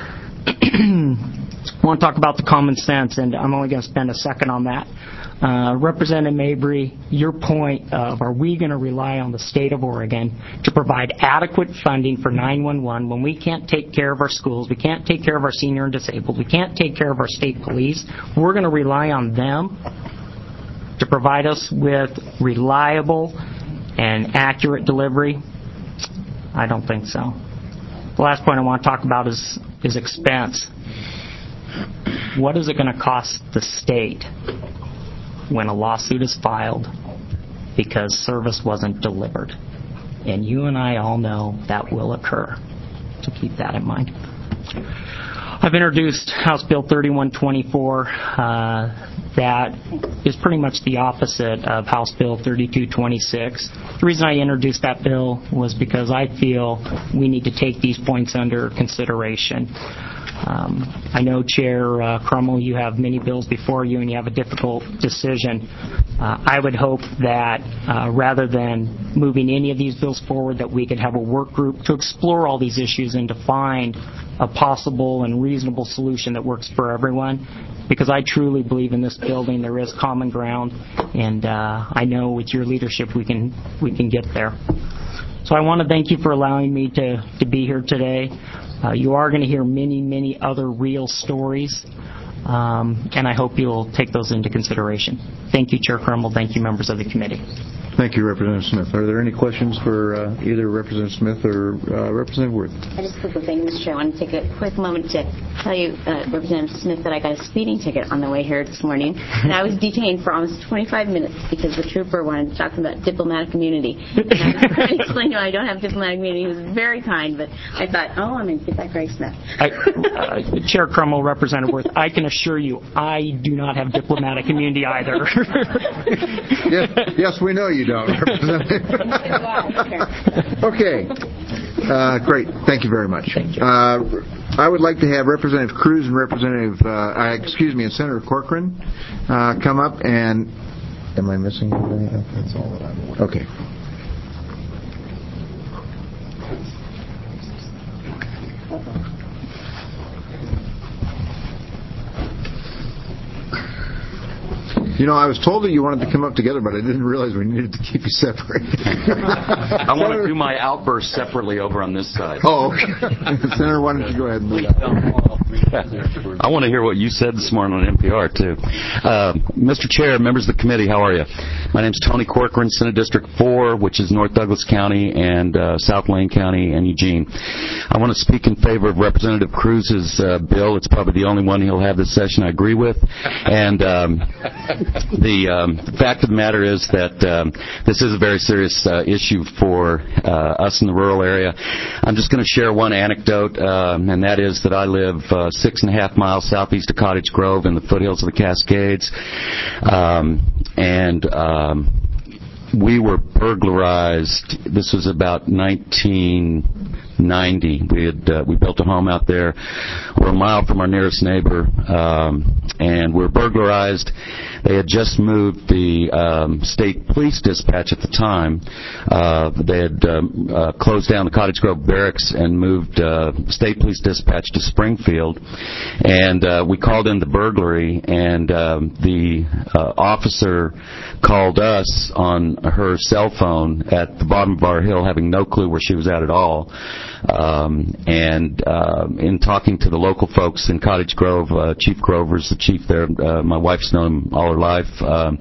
I want to talk about the common sense, and I'm only going to spend a second on that. Uh, Representative Mabry, your point of are we going to rely on the state of Oregon to provide adequate funding for nine one one when we can't take care of our schools, we can't take care of our senior and disabled, we can't take care of our state police, we're going to rely on them to provide us with reliable and accurate delivery? I don't think so. The last point I want to talk about is, is expense. What is it going to cost the state when a lawsuit is filed because service wasn't delivered? And you and I all know that will occur. So keep that in mind. I've introduced House Bill thirty-one twenty-four. Uh, that is pretty much the opposite of House Bill thirty-two twenty-six. The reason I introduced that bill was because I feel we need to take these points under consideration. Um, I know, Chair uh, Crummell, you have many bills before you and you have a difficult decision. Uh, I would hope that uh, rather than moving any of these bills forward, that we could have a work group to explore all these issues and to find a possible and reasonable solution that works for everyone. Because I truly believe in this building there is common ground, and uh, I know with your leadership we can we can get there. So I want to thank you for allowing me to, to be here today. Uh, you are going to hear many, many other real stories, um, and I hope you'll take those into consideration. Thank you, Chair Crummell. Thank you, members of the committee. Thank you, Representative Smith. Are there any questions for uh, either Representative Smith or uh, Representative Worth? I just quickly thank you, Mister Chair. I want to take a quick moment to tell you, uh, Representative Smith, that I got a speeding ticket on the way here this morning, and I was detained for almost twenty-five minutes because the trooper wanted to talk about diplomatic immunity. And I was trying to explain to him I don't have diplomatic immunity. He was very kind, but I thought, oh, I'm going to get that Greg Smith. I, uh, Chair Crummell, Representative Worth, I can assure you I do not have diplomatic immunity either. yes, yes, we know you don't, Representative. Okay. Uh, great. Thank you very much. Uh, I would like to have Representative Cruz and Representative, uh, excuse me, and Senator Corcoran uh, come up and. Am I missing anything? That's all that I'm aware of. Okay. You know, I was told that you wanted to come up together, but I didn't realize we needed to keep you separate. I want to do my outburst separately over on this side. Oh, okay. Senator, why don't you go ahead and move that. I want to hear what you said this morning on N P R, too. Uh, Mister Chair, members of the committee, how are you? My name is Tony Corcoran, Senate District four, which is North Douglas County and uh, South Lane County and Eugene. I want to speak in favor of Representative Cruz's uh, bill. It's probably the only one he'll have this session I agree with. And um, the, um, the fact of the matter is that um, this is a very serious uh, issue for uh, us in the rural area. I'm just going to share one anecdote, um, and that is that I live uh, six and a half miles southeast of Cottage Grove in the foothills of the Cascades, um, and um, we were burglarized. This was about nineteen ninety. We had uh, we built a home out there. We're a mile from our nearest neighbor, um, and we were burglarized. They had just moved the um, state police dispatch at the time. Uh, they had um, uh, closed down the Cottage Grove barracks and moved uh, state police dispatch to Springfield. And uh, we called in the burglary, and um, the uh, officer called us on her cell phone at the bottom of our hill, having no clue where she was at at all. Um, and uh, in talking to the local folks in Cottage Grove, uh, Chief Grover's the chief there. Uh, my wife's known him all her life. Um,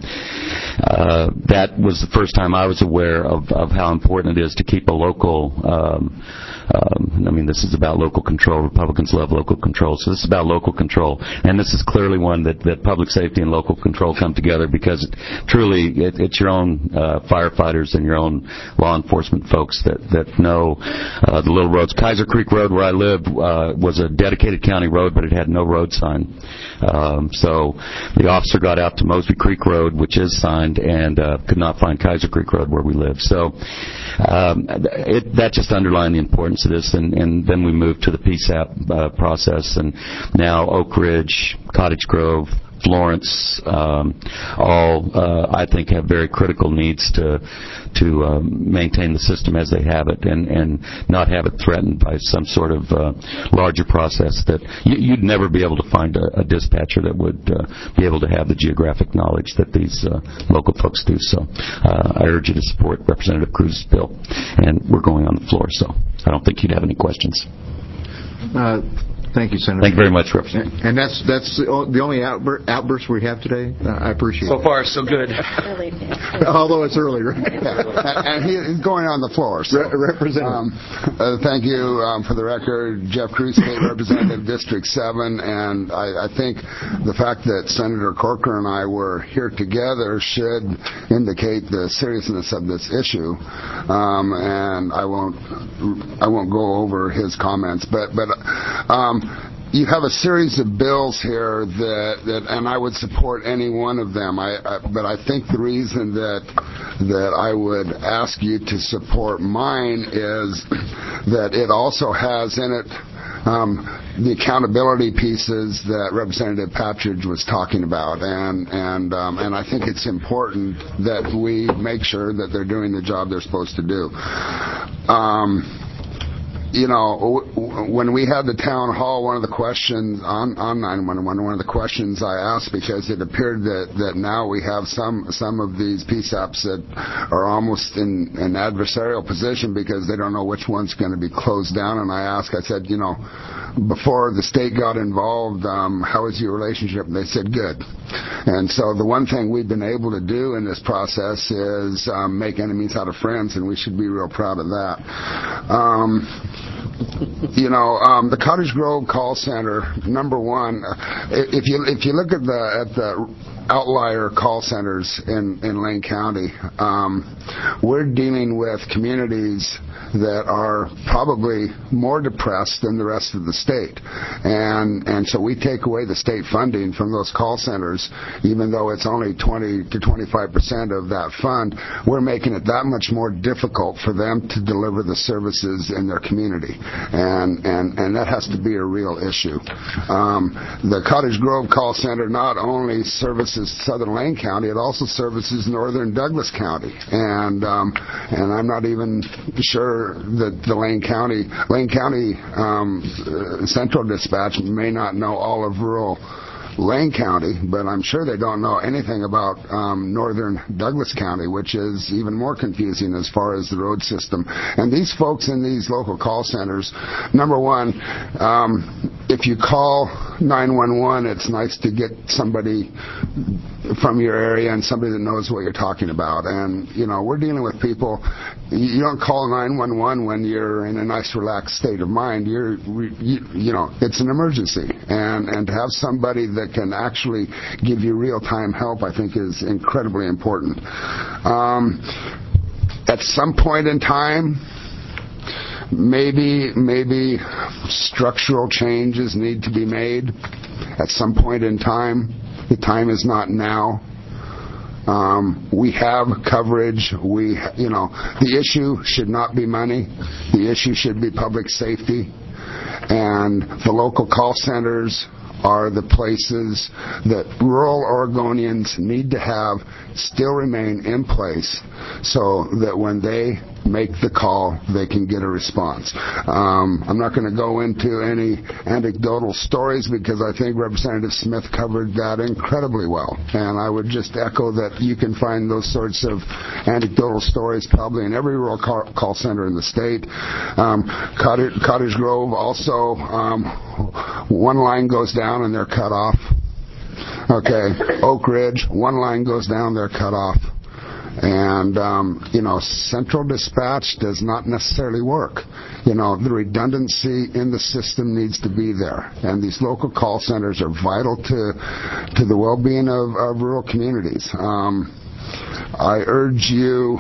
uh, that was the first time I was aware of, of how important it is to keep a local. Um, um, I mean, this is about local control. Republicans love local control, so this is about local control. And this is clearly one that, that public safety and local control come together, because it, truly it, it's your own uh, firefighters and your own law enforcement folks that, that know uh, the little roads. Kaiser Creek Road, where I lived, uh, was a dedicated county road, but it had no road sign. Um, so the officer got out to Mosby Creek Road, which is signed, and uh, could not find Kaiser Creek Road where we live. So um, it, that just underlined the importance of this, and, and then we moved to the P SAP uh, process, and now Oak Ridge, Cottage Grove, Florence, um, all uh, I think have very critical needs to to um, maintain the system as they have it, and, and not have it threatened by some sort of uh, larger process that you, you'd never be able to find a, a dispatcher that would uh, be able to have the geographic knowledge that these uh, local folks do. So uh, I urge you to support Representative Cruz's bill, and we're going on the floor, so I don't think you'd have any questions. Uh, Thank you, Senator. Thank you very much, Representative. And that's that's the only outbur- outburst we have today. Uh, I appreciate So it. far, so good. Although it's early, right? Yeah. And he's going on the floor. So, Re- Representative. Um, uh, thank you. Um, for the record, Jeff Cruz, State Representative, District seven, and I, I think the fact that Senator Corker and I were here together should indicate the seriousness of this issue. Um, and I won't I won't go over his comments, but but. Um, You have a series of bills here that, that, and I would support any one of them. I, I, but I think the reason that that I would ask you to support mine is that it also has in it um, the accountability pieces that Representative Patridge was talking about, and and um, and I think it's important that we make sure that they're doing the job they're supposed to do. Um, You know, when we had the town hall, one of the questions on, on nine one one, one of the questions I asked, because it appeared that, that now we have some some of these P SAPs that are almost in an adversarial position because they don't know which one's going to be closed down. And I asked, I said, you know, before the state got involved, um, how is your relationship? And they said, good. And so the one thing we've been able to do in this process is um, make enemies out of friends, and we should be real proud of that. Um, You know, um, the Cottage Grove call center. Number one, if you if you look at the at the outlier call centers in in Lane County, um, we're dealing with communities that are probably more depressed than the rest of the state, and and so we take away the state funding from those call centers, even though it's only twenty to twenty-five percent of that fund. We're making it that much more difficult for them to deliver the services in their community, and and and that has to be a real issue. Um, the Cottage Grove call center not only services Southern Lane County, it also services Northern Douglas County, and um, and I'm not even sure that the Lane County Lane County um, uh, Central Dispatch may not know all of rural Lane County, but I'm sure they don't know anything about um, Northern Douglas County, which is even more confusing as far as the road system. And these folks in these local call centers, number one, um, if you call nine one one, it's nice to get somebody from your area and somebody that knows what you're talking about. And, you know, we're dealing with people. You don't call nine one one when you're in a nice, relaxed state of mind. You're, you, you know, it's an emergency. And, and to have somebody that can actually give you real-time help, I think, is incredibly important. Um, at some point in time, maybe, maybe structural changes need to be made. At some point in time, the time is not now. Um, we have coverage. We, you know, the issue should not be money. The issue should be public safety. And the local call centers are the places that rural Oregonians need to have still remain in place so that when they make the call, they can get a response. Um, I'm not going to go into any anecdotal stories because I think Representative Smith covered that incredibly well. And I would just echo that you can find those sorts of anecdotal stories probably in every rural call, call center in the state. Um, Cottage, Cottage Grove also, um, one line goes down and they're cut off. Okay, Oak Ridge, one line goes down, they're cut off. And, um, you know, central dispatch does not necessarily work. You know, the redundancy in the system needs to be there. And these local call centers are vital to to the well-being of, of rural communities. Um, I urge you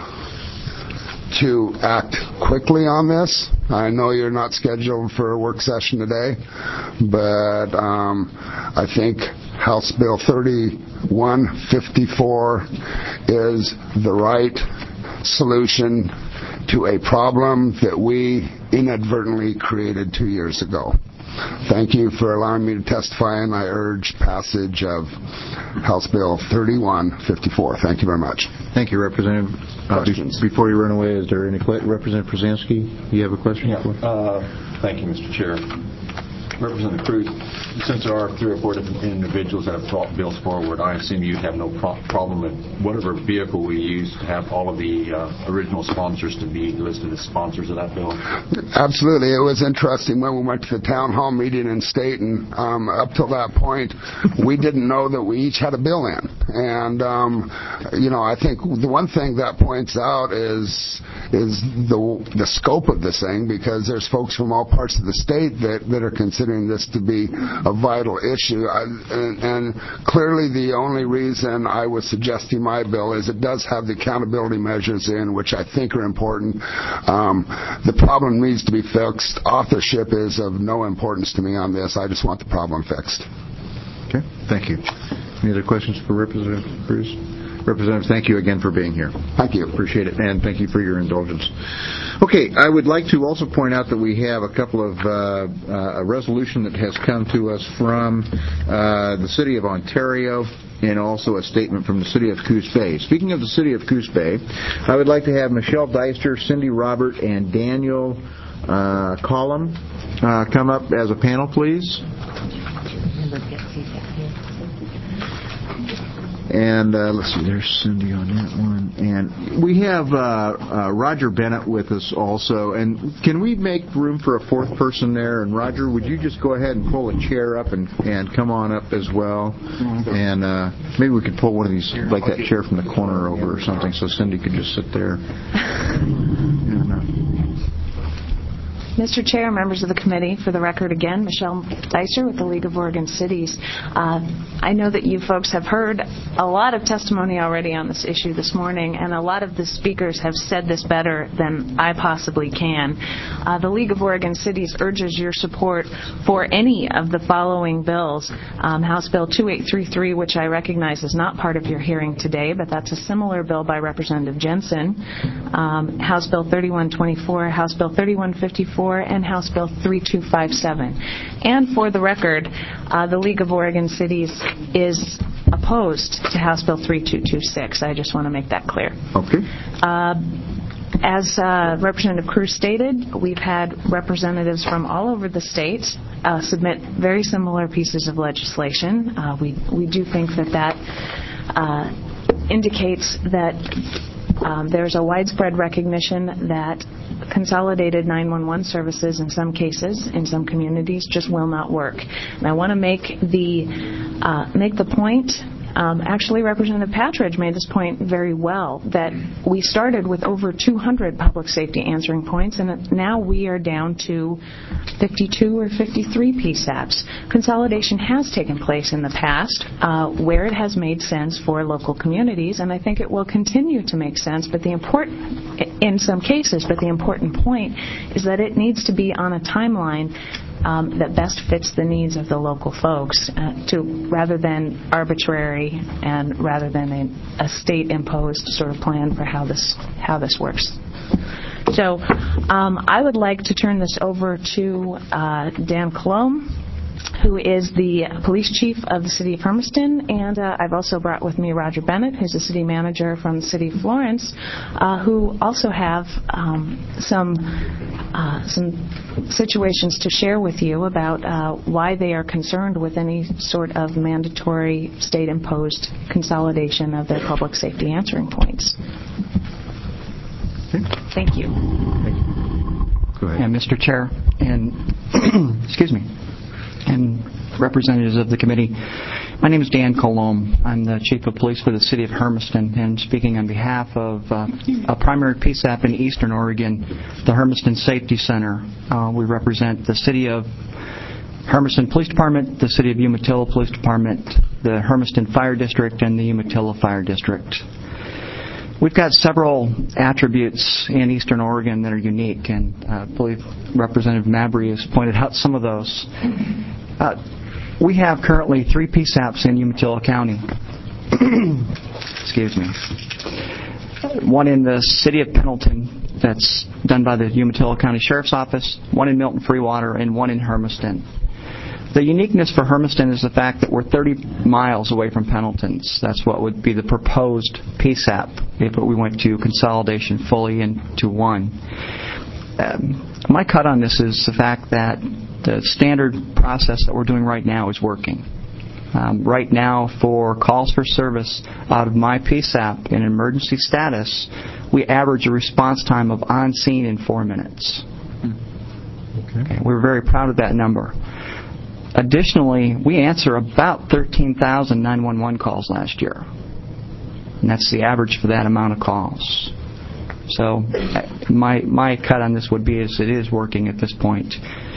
to act quickly on this. I know you're not scheduled for a work session today, but um, I think House Bill thirty-one fifty-four is the right solution to a problem that we inadvertently created two years ago. Thank you for allowing me to testify, and I urge passage of House Bill thirty-one fifty-four. Thank you very much. Thank you, Representative. Uh, be- before you run away, is there any que- Representative Przanski, you have a question? Yeah. Uh, thank you, Mister Chair. Representative Cruz, since there are three or four different individuals that have brought bills forward, I assume you have no pro- problem with whatever vehicle we use to have all of the uh, original sponsors to be listed as sponsors of that bill? Absolutely. It was interesting when we went to the town hall meeting in Staten. Um, up till that point, we didn't know that we each had a bill in. And, um, you know, I think the one thing that points out is is the the scope of this thing, because there's folks from all parts of the state that, that are considering this to be a vital issue. I, and, and clearly the only reason I was suggesting my bill is it does have the accountability measures in, which I think are important. Um, the problem needs to be fixed. Authorship is of no importance to me on this. I just want the problem fixed. Okay, thank you. Any other questions for Representative Cruz? Representative, thank you again for being here. Thank you. Appreciate it, and thank you for your indulgence. Okay, I would like to also point out that we have a couple of, uh, uh, a resolution that has come to us from uh, the City of Ontario and also a statement from the City of Coos Bay. Speaking of the City of Coos Bay, I would like to have Michelle Deister, Cindy Robert, and Daniel uh, Collum uh, come up as a panel, please. And uh, let's see, there's Cindy on that one. And we have uh, uh, Roger Bennett with us also. And can we make room for a fourth person there? And Roger, would you just go ahead and pull a chair up and, and come on up as well? And uh, maybe we could pull one of these, like that chair from the corner over or something, so Cindy could just sit there. And, uh, Mister Chair, members of the committee, for the record again, Michelle Deister with the League of Oregon Cities. Uh, I know that you folks have heard a lot of testimony already on this issue this morning, and a lot of the speakers have said this better than I possibly can. Uh, the League of Oregon Cities urges your support for any of the following bills. Um, House Bill two eight three three, which I recognize is not part of your hearing today, but that's a similar bill by Representative Jensen. Um, House Bill thirty-one twenty-four, House Bill thirty-one fifty-four, and House Bill thirty-two fifty-seven. And for the record, uh, the League of Oregon Cities is opposed to House Bill thirty-two twenty-six. I just want to make that clear. Okay. Uh, as uh, Representative Cruz stated, we've had representatives from all over the state uh, submit very similar pieces of legislation. Uh, we, we do think that that uh, indicates that Um, there's a widespread recognition that consolidated nine one one services in some cases, in some communities, just will not work. And I want to make the uh, make the point. Um, actually, Representative Patridge made this point very well, that we started with over two hundred public safety answering points, and now we are down to fifty-two or fifty-three P SAPs. Consolidation has taken place in the past uh, where it has made sense for local communities, and I think it will continue to make sense, but the important, in some cases, but the important point is that it needs to be on a timeline Um, that best fits the needs of the local folks, uh, to rather than arbitrary and rather than a, a state-imposed sort of plan for how this how this works. So, um, I would like to turn this over to uh, Dan Colomb, who is the police chief of the city of Hermiston, and uh, I've also brought with me Roger Bennett, who's the city manager from the city of Florence, uh, who also have um, some uh, some situations to share with you about uh, why they are concerned with any sort of mandatory state-imposed consolidation of their public safety answering points. Okay. Thank you. Go ahead. And Mister Chair, and excuse me, and representatives of the committee. My name is Dan Colomb. I'm the Chief of Police for the City of Hermiston, and speaking on behalf of uh, a primary P SAP in Eastern Oregon, the Hermiston Safety Center. Uh, we represent the City of Hermiston Police Department, the City of Umatilla Police Department, the Hermiston Fire District, and the Umatilla Fire District. We've got several attributes in Eastern Oregon that are unique, and uh, I believe Representative Mabry has pointed out some of those. Uh, we have currently three P SAPs in Umatilla County. Excuse me. One in the city of Pendleton that's done by the Umatilla County Sheriff's Office, one in Milton Freewater, and one in Hermiston. The uniqueness for Hermiston is the fact that we're thirty miles away from Pendleton's. That's what would be the proposed P SAP if we went to consolidation fully into one. Um, my cut on this is the fact that the standard process that we're doing right now is working. Um, right now, for calls for service out of my P SAP in emergency status, we average a response time of on scene in four minutes. Okay. Okay, we're very proud of that number. Additionally, we answer about thirteen thousand nine one one calls last year. And that's the average for that amount of calls. So my my cut on this would be is it is working at this point.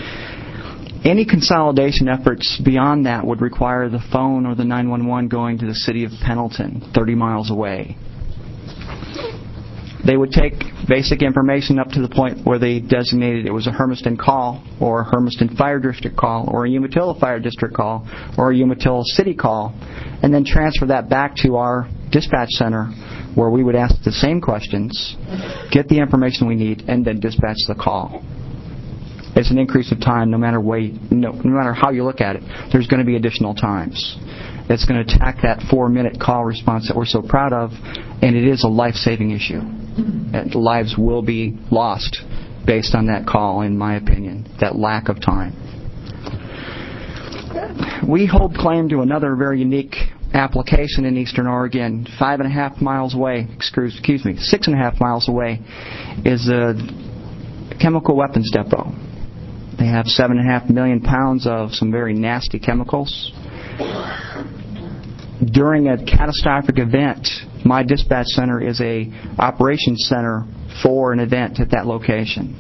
Any consolidation efforts beyond that would require the phone or the nine one one going to the city of Pendleton, thirty miles away. They would take basic information up to the point where they designated it was a Hermiston call, or a Hermiston Fire District call, or a Umatilla Fire District call, or a Umatilla City call, and then transfer that back to our dispatch center, where we would ask the same questions, get the information we need, and then dispatch the call. It's an increase of time no matter way, no, no matter how you look at it. There's going to be additional times. It's going to attack that four-minute call response that we're so proud of, and it is a life-saving issue. And lives will be lost based on that call, in my opinion, that lack of time. We hold claim to another very unique application in Eastern Oregon. Five and a half miles away, excuse, excuse me, six and a half miles away is a chemical weapons depot. They have seven and a half million pounds of some very nasty chemicals. During a catastrophic event, my dispatch center is a operations center for an event at that location.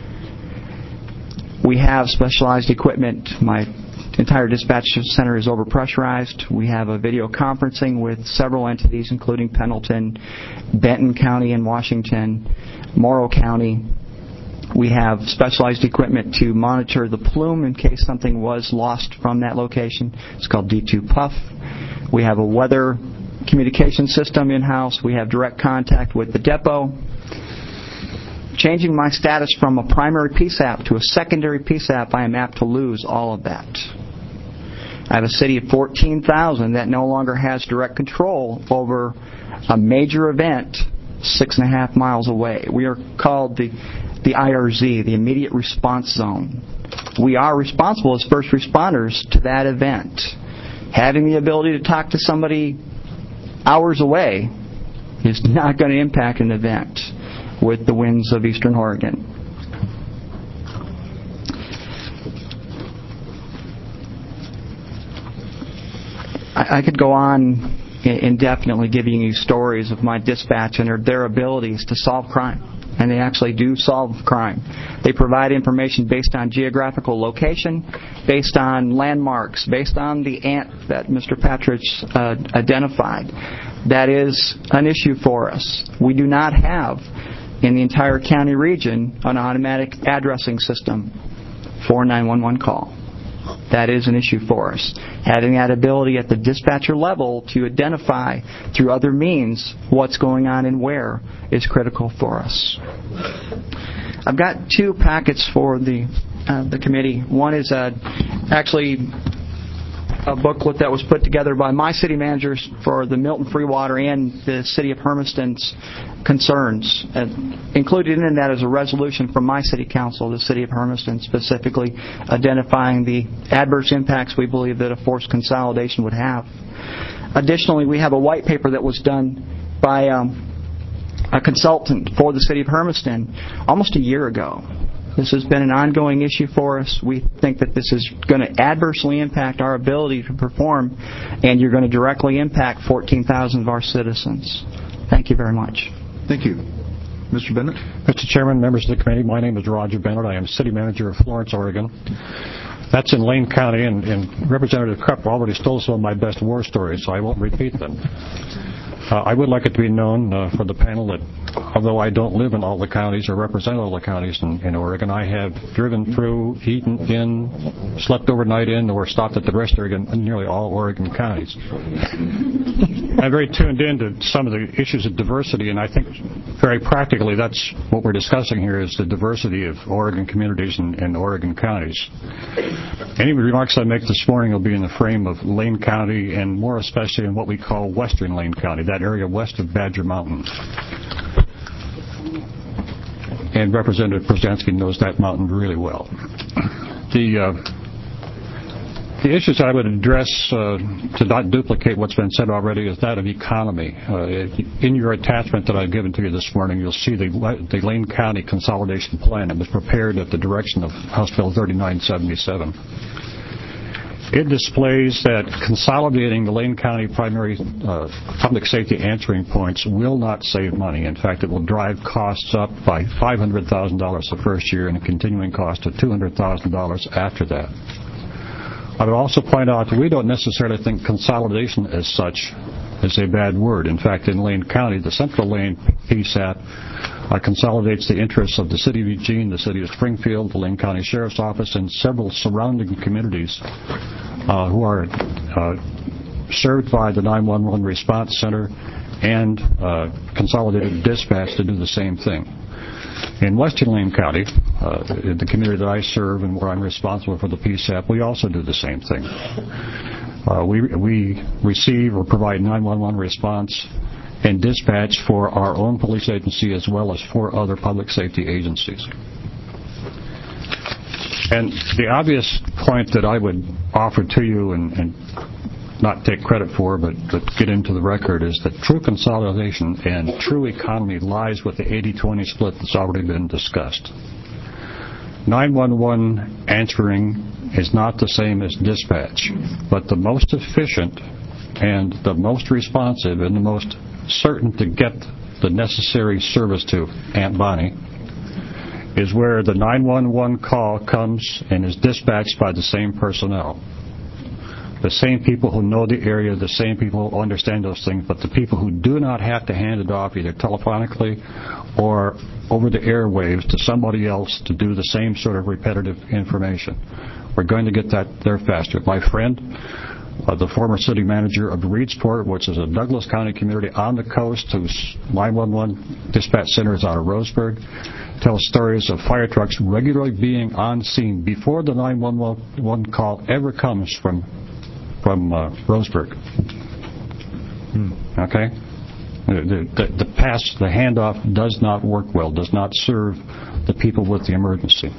We have specialized equipment. My entire dispatch center is overpressurized. We have a video conferencing with several entities, including Pendleton, Benton County in Washington, Morrow County. We have specialized equipment to monitor the plume in case something was lost from that location. It's called D two Puff. We have a weather communication system in-house. We have direct contact with the depot. Changing my status from a primary P SAP to a secondary P SAP, I am apt to lose all of that. I have a city of fourteen thousand that no longer has direct control over a major event six and a half miles away. We are called the the I R Z, the Immediate Response Zone. We are responsible as first responders to that event. Having the ability to talk to somebody hours away is not going to impact an event with the winds of Eastern Oregon. I, I could go on indefinitely giving you stories of my dispatch and their abilities to solve crime. And they actually do solve crime. They provide information based on geographical location, based on landmarks, based on the ant that Mister Patridge uh, identified. That is an issue for us. We do not have in the entire county region an automatic addressing system for a nine one one call. That is an issue for us. Having that ability at the dispatcher level to identify through other means what's going on and where is critical for us. I've got two packets for the uh, the committee. One is uh, actually a booklet that was put together by my city managers for the Milton Freewater and the city of Hermiston's concerns. And included in that is a resolution from my city council, the city of Hermiston, specifically identifying the adverse impacts we believe that a forced consolidation would have. Additionally, we have a white paper that was done by um, a consultant for the city of Hermiston almost a year ago. This has been an ongoing issue for us. We think that this is going to adversely impact our ability to perform, and you're going to directly impact fourteen thousand of our citizens. Thank you very much. Thank you. Mister Bennett? Mister Chairman, members of the committee, my name is Roger Bennett. I am city manager of Florence, Oregon. That's in Lane County, and, and Representative Krupp already stole some of my best war stories, so I won't repeat them. Uh, I would like it to be known uh, for the panel that although I don't live in all the counties or represent all the counties in, in Oregon, I have driven through, eaten in, slept overnight in, or stopped at the rest area in nearly all Oregon counties. I'm very tuned in to some of the issues of diversity, and I think very practically that's what we're discussing here is the diversity of Oregon communities and, and Oregon counties. Any remarks I make this morning will be in the frame of Lane County and more especially in what we call Western Lane County, that area west of Badger Mountain. And Representative Prozanski knows that mountain really well. The uh, the issues I would address uh, to not duplicate what's been said already is that of economy. Uh, in your attachment that I've given to you this morning, you'll see the, the Lane County Consolidation Plan that was prepared at the direction of House Bill thirty-nine seventy-seven. It displays that consolidating the Lane County primary uh, public safety answering points will not save money. In fact, it will drive costs up by five hundred thousand dollars the first year and a continuing cost of two hundred thousand dollars after that. I would also point out that we don't necessarily think consolidation as such is a bad word. In fact, in Lane County, the Central Lane P SAT uh, consolidates the interests of the City of Eugene, the City of Springfield, the Lane County Sheriff's Office, and several surrounding communities uh, who are uh, served by the nine one one Response Center and uh, Consolidated Dispatch to do the same thing. In Western Lane County, uh, the community that I serve and where I'm responsible for the P SAP, we also do the same thing. Uh, we, we receive or provide nine one one response and dispatch for our own police agency as well as for other public safety agencies. And the obvious point that I would offer to you and, and not take credit for, but, but get into the record, is that true consolidation and true economy lies with the eighty twenty split that's already been discussed. nine one one answering is not the same as dispatch, but the most efficient and the most responsive and the most certain to get the necessary service to Aunt Bonnie is where the nine one one call comes and is dispatched by the same personnel. The same people who know the area, the same people who understand those things, but the people who do not have to hand it off either telephonically or over the airwaves to somebody else to do the same sort of repetitive information. We're going to get that there faster. My friend, uh, the former city manager of Reedsport, which is a Douglas County community on the coast whose nine one one dispatch center is out of Roseburg, tells stories of fire trucks regularly being on scene before the nine one one call ever comes from from uh, Roseburg. Hmm. Okay? The, the, the pass, the handoff does not work well, does not serve the people with the emergency.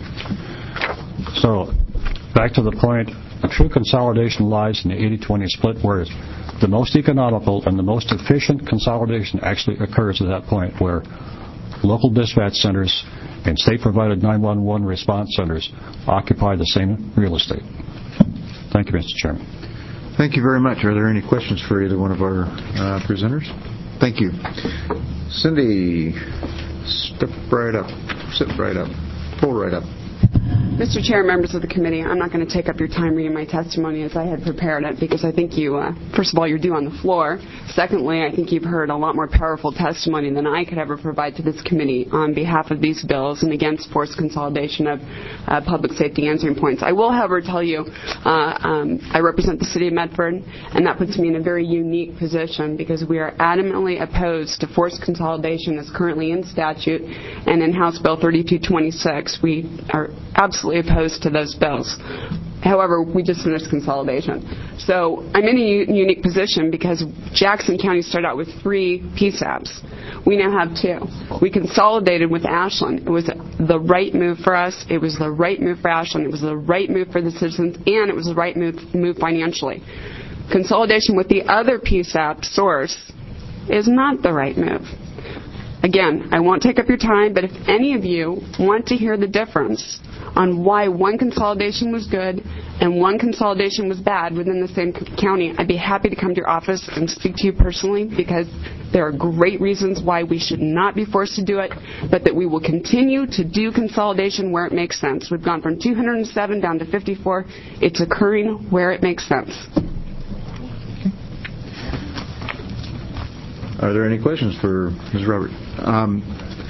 So, back to the point, the true consolidation lies in the eighty twenty split, where the most economical and the most efficient consolidation actually occurs at that point where local dispatch centers and state-provided nine one one response centers occupy the same real estate. Thank you, Mister Chairman. Thank you very much. Are there any questions for either one of our uh, presenters? Thank you. Cindy, step right up. Sit right up. Pull right up. Mister Chair, members of the committee, I'm not going to take up your time reading my testimony as I had prepared it because I think you, uh, first of all, you're due on the floor. Secondly, I think you've heard a lot more powerful testimony than I could ever provide to this committee on behalf of these bills and against forced consolidation of uh, public safety answering points. I will, however, tell you uh, um, I represent the city of Medford, and that puts me in a very unique position because we are adamantly opposed to forced consolidation as currently in statute and in House Bill thirty-two twenty-six. We are absolutely opposed to those bills. However, we just finished consolidation. So I'm in a u- unique position because Jackson County started out with three P S A Ps. We now have two. We consolidated with Ashland. It was the right move for us. It was the right move for Ashland. It was the right move for the citizens, and it was the right move, move financially. Consolidation with the other P S A P source is not the right move. Again, I won't take up your time, but if any of you want to hear the difference on why one consolidation was good and one consolidation was bad within the same county, I'd be happy to come to your office and speak to you personally because there are great reasons why we should not be forced to do it, but that we will continue to do consolidation where it makes sense. We've gone from two hundred seven down to fifty-four. It's occurring where it makes sense. Are there any questions for Miz Robert? Um,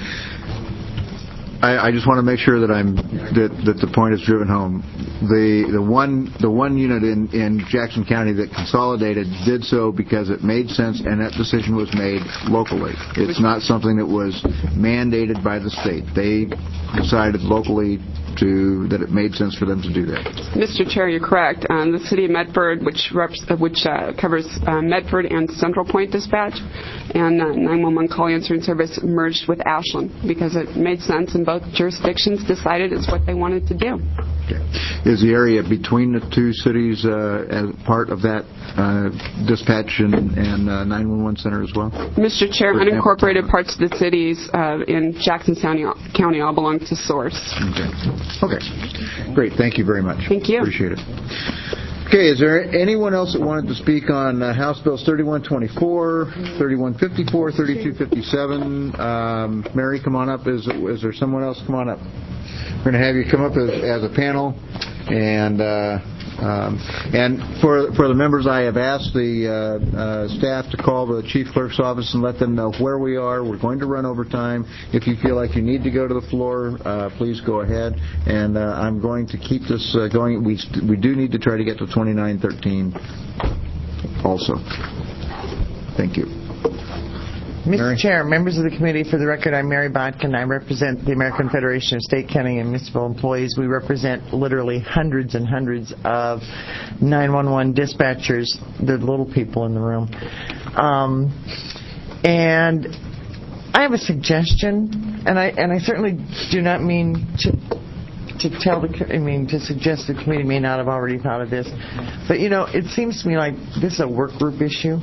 I, I just want to make sure that I'm that, that the point is driven home. The the one the one unit in, in Jackson County that consolidated did so because it made sense, and that decision was made locally. It's not something that was mandated by the state. They decided locally to that it made sense for them to do that. Mister Chair, you're correct. Um, the city of Medford, which reps, uh, which uh, covers uh, Medford and Central Point Dispatch, and uh, nine one one call answering service merged with Ashland because it made sense, and both jurisdictions decided it's what they wanted to do. Okay. Is the area between the two cities uh, as part of that uh, dispatch and, and uh, nine one one center as well? Mister Chair, unincorporated parts of the cities uh, in Jackson County, County all belong to Source. Okay. Okay. Great. Thank you very much. Thank you. Appreciate it. Okay. Is there anyone else that wanted to speak on uh, House Bills thirty-one twenty-four, thirty-one fifty-four, thirty-two fifty-seven? Um, Mary, come on up. Is, is there someone else? Come on up. We're going to have you come up as, as a panel, and uh, um, and for for the members, I have asked the uh, uh, staff to call the chief clerk's office and let them know where we are. We're going to run over time. If you feel like you need to go to the floor, uh, please go ahead. And uh, I'm going to keep this uh, going. We we do need to try to get to twenty-nine thirteen also. Thank you. Mister Mary? Chair, members of the committee, for the record, I'm Mary Botkin. I represent the American Federation of State, County, and Municipal Employees. We represent literally hundreds and hundreds of nine one one dispatchers, the little people in the room. Um, and I have a suggestion, and I and I certainly do not mean to to tell the, I mean, to suggest the committee may not have already thought of this, but you know, it seems to me like this is a work group issue.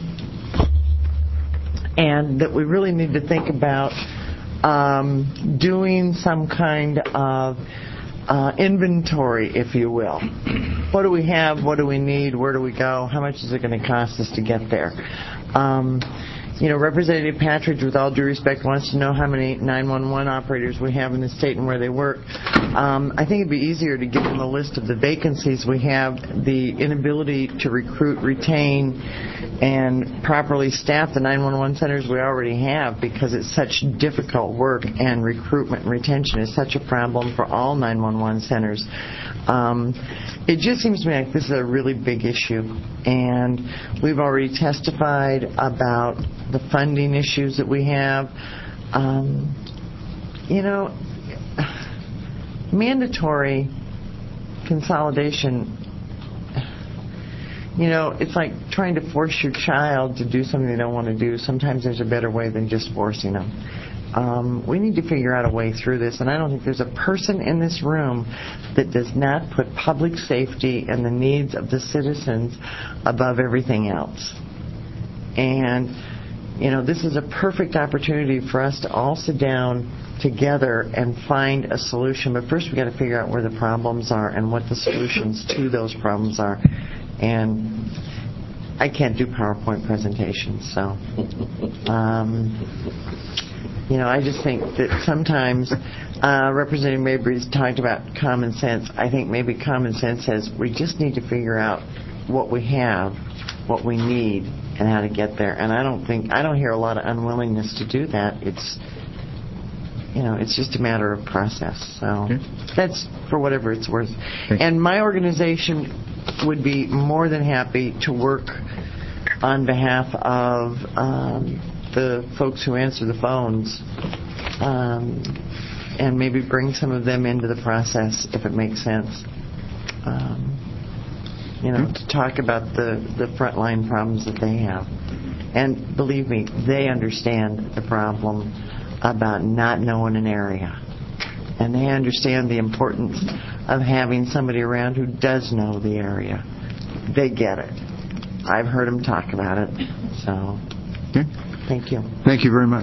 And that we really need to think about um, doing some kind of uh, inventory, if you will. What do we have? What do we need? Where do we go? How much is it going to cost us to get there? Um, you know, Representative Patridge, with all due respect, wants to know how many nine one one operators we have in the state and where they work. Um, I think it'd be easier to give them a list of the vacancies we have, the inability to recruit, retain, and properly staff the nine one one centers we already have because it's such difficult work, and recruitment and retention is such a problem for all nine one one centers. Um, it just seems to me like this is a really big issue, and we've already testified about the funding issues that we have. Um, you know, mandatory consolidation, you know, it's like trying to force your child to do something they don't want to do. Sometimes there's a better way than just forcing them. Um, we need to figure out a way through this, and I don't think there's a person in this room that does not put public safety and the needs of the citizens above everything else. And, you know, this is a perfect opportunity for us to all sit down together and find a solution. But first we've got to figure out where the problems are and what the solutions to those problems are. And I can't do PowerPoint presentations, so, um, you know, I just think that sometimes uh, Representative Mabry's talked about common sense. I think maybe common sense says we just need to figure out what we have, what we need, and how to get there. And I don't think, I don't hear a lot of unwillingness to do that. It's, you know, it's just a matter of process. So okay. That's for whatever it's worth. Thanks. And my organization would be more than happy to work on behalf of um, the folks who answer the phones um, and maybe bring some of them into the process if it makes sense. Um, you know, to talk about the, the frontline problems that they have. And believe me, they understand the problem about not knowing an area. And they understand the importance of having somebody around who does know the area. They get it. I've heard them talk about it. So, okay. Thank you. Thank you very much.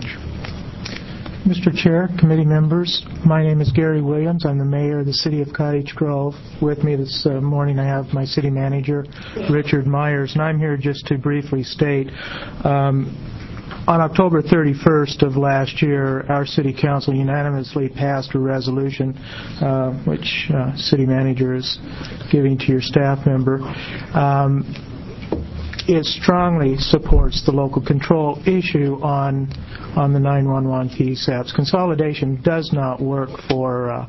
Mister Chair, committee members, my name is Gary Williams. I'm the mayor of the city of Cottage Grove. With me this uh, morning I have my city manager, Richard Myers, and I'm here just to briefly state um, on October thirty-first of last year, our city council unanimously passed a resolution, uh, which uh, city manager is giving to your staff member. Um, it strongly supports the local control issue on on the nine one one P SAPs. Consolidation does not work for uh,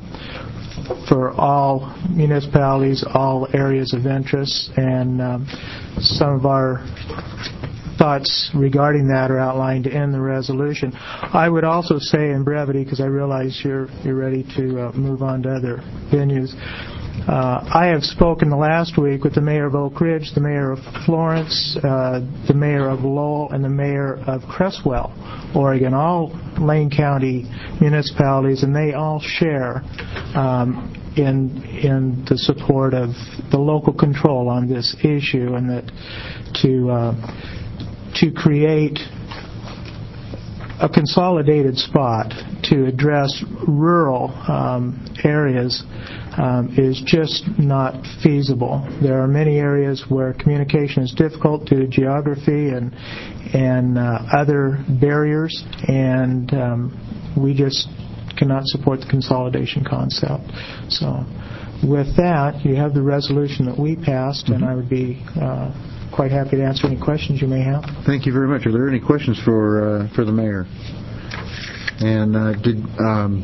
for all municipalities, all areas of interest, and um, some of our thoughts regarding that are outlined in the resolution. I would also say in brevity, because I realize you're you're ready to uh, move on to other venues, uh, I have spoken the last week with the mayor of Oak Ridge, the mayor of Florence, uh, the mayor of Lowell, and the mayor of Cresswell, Oregon, all Lane County municipalities, and they all share um, in in the support of the local control on this issue, and that to uh, to create a consolidated spot to address rural um, areas um, is just not feasible. There are many areas where communication is difficult due to geography and and uh, other barriers, and um, we just cannot support the consolidation concept. So with that, you have the resolution that we passed, mm-hmm. and I would be uh, quite happy to answer any questions you may have. Thank you very much. Are there any questions for uh, for the mayor? And uh, did um,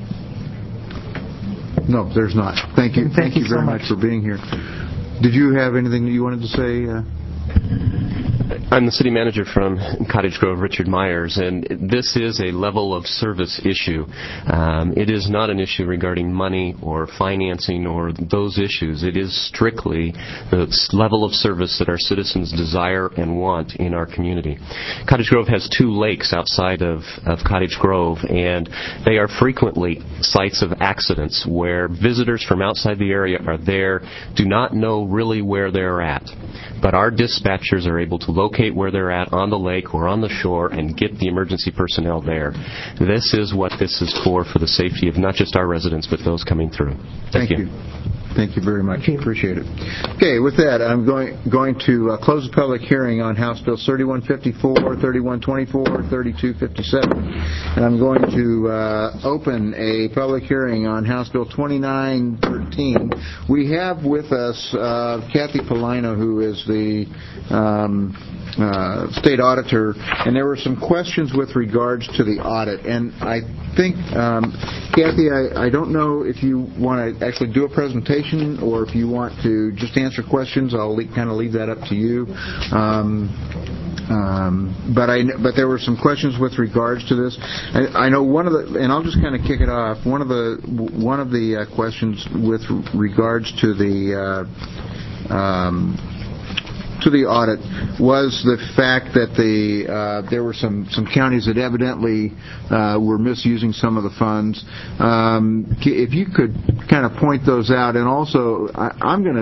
no, there's not. Thank you. Thank, Thank you, you very so much. much for being here. Did you have anything that you wanted to say? Uh? I'm the city manager from Cottage Grove, Richard Myers, and this is a level of service issue. Um, it is not an issue regarding money or financing or those issues. It is strictly the level of service that our citizens desire and want in our community. Cottage Grove has two lakes outside of, of Cottage Grove, and they are frequently sites of accidents where visitors from outside the area are there, do not know really where they're at. But our dispatchers are able to locate where they're at on the lake or on the shore and get the emergency personnel there. This is what this is for, for the safety of not just our residents, but those coming through. Thank, Thank you. you. Thank you very much. Appreciate it. Okay, with that, I'm going going to uh, close the public hearing on House Bills thirty-one fifty-four, thirty-one twenty-four, thirty-two fifty-seven. And I'm going to uh, open a public hearing on House Bill twenty-nine thirteen. We have with us uh, Kathy Polino, who is the um, uh, state auditor, and there were some questions with regards to the audit. And I think, um, Kathy, I, I don't know if you want to actually do a presentation or if you want to just answer questions. I'll le- kind of leave that up to you. Um, um, but I but there were some questions with regards to this. I, I know one of the, and I'll just kind of kick it off. One of the one of the uh, questions with regards to the uh, um, to the audit was the fact that the uh, there were some, some counties that evidently uh, were misusing some of the funds. Um, if you could kind of point those out, and also I, I'm going to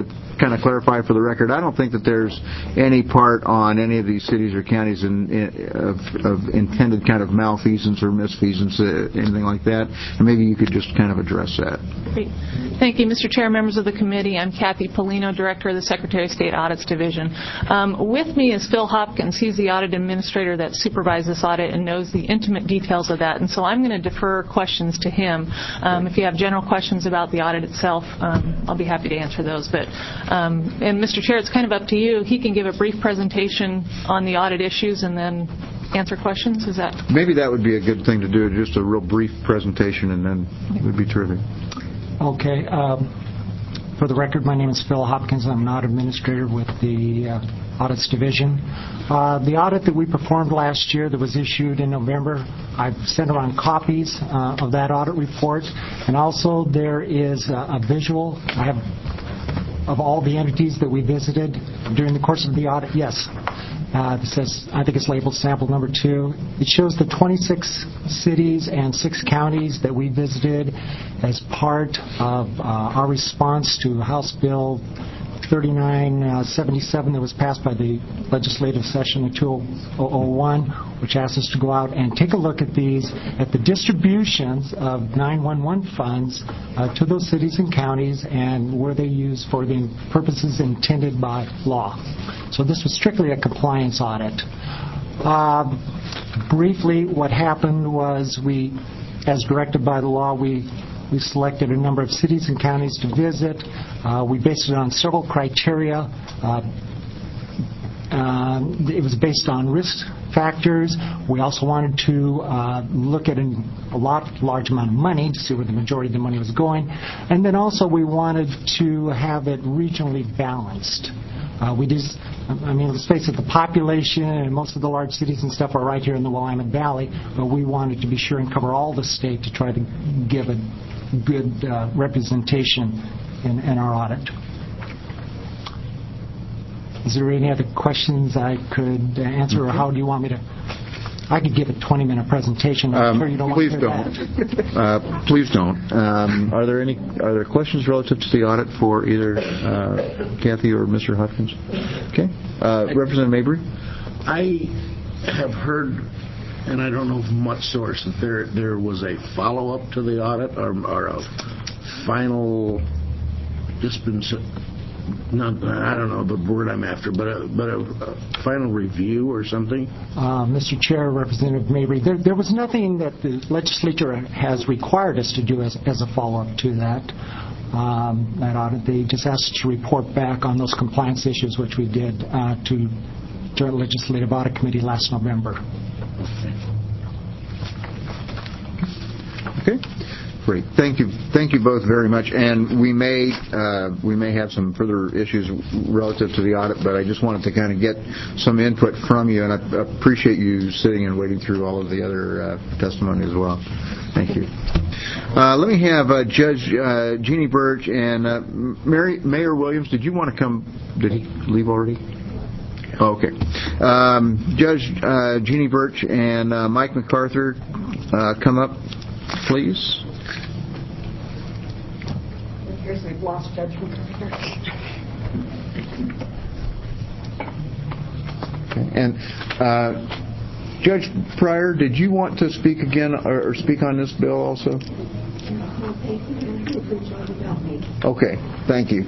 kind of clarify for the record, I don't think that there's any part on any of these cities or counties in, in, of, of intended kind of malfeasance or misfeasance, uh, anything like that. And maybe you could just kind of address that. Great. Thank you, Mister Chair, members of the committee. I'm Kathy Polino, Director of the Secretary of State Audits Division. Um, with me is Phil Hopkins. He's the audit administrator that supervises this audit and knows the intimate details of that. And so I'm going to defer questions to him. Um, if you have general questions about the audit itself, um, I'll be happy to answer those. But um, and Mister Chair, it's kind of up to you. He can give a brief presentation on the audit issues and then answer questions. Is that? Maybe that would be a good thing to do, just a real brief presentation, and then it would be terrific. Okay. Um, for the record, my name is Phil Hopkins. I'm an audit administrator with the uh, Audits Division. Uh, the audit that we performed last year that was issued in November, I've sent around copies uh, of that audit report, and also there is a, a visual I have of all the entities that we visited during the course of the audit. Yes. Uh, it says, I think it's labeled sample number two. It shows the twenty-six cities and six counties that we visited as part of uh, our response to House Bill thirty-nine seventy-seven that was passed by the legislative session in two thousand one, which asked us to go out and take a look at these, at the distributions of nine one one funds uh, to those cities and counties, and were they used for the purposes intended by law. So this was strictly a compliance audit. Uh, briefly, what happened was we, as directed by the law, we We selected a number of cities and counties to visit. Uh, we based it on several criteria. Uh, uh, it was based on risk factors. We also wanted to uh, look at an, a lot, large amount of money to see where the majority of the money was going. And then also we wanted to have it regionally balanced. Uh, we just, I mean, let's face it, the population and most of the large cities and stuff are right here in the Willamette Valley, but we wanted to be sure and cover all the state to try to give a good uh, representation in, in our audit. Is there any other questions I could uh, answer, or how do you want me to? I could give a twenty-minute presentation. I'm Um, sure you don't please want to hear don't. that. Uh, please don't. Um, are there any are there questions relative to the audit for either uh, Kathy or Mister Hopkins? Okay. Uh, Representative Mabry? I have heard, and I don't know from what source, that there there was a follow-up to the audit, or, or a final dispensation. Not, I don't know the word I'm after, but a, but a, a final review or something. Uh, Mister Chair, Representative Mabry, there, there was nothing that the legislature has required us to do as, as a follow-up to that. Um, that audit, they just asked us to report back on those compliance issues, which we did uh, to Joint Legislative Audit Committee last November. Okay. Great. Thank you. Thank you both very much. And we may uh, we may have some further issues relative to the audit, but I just wanted to kind of get some input from you, and I appreciate you sitting and waiting through all of the other uh, testimony as well. Thank you. Uh, let me have uh, Judge uh, Jeannie Birch and uh, Mary, Mayor Williams. Did you want to come? Did he leave already? Oh, okay. Um, Judge uh, Jeannie Birch and uh, Mike MacArthur, uh, come up, please. Here's my lost judgment. Okay. And uh, Judge Pryor, did you want to speak again or, or speak on this bill also? Okay. Thank you.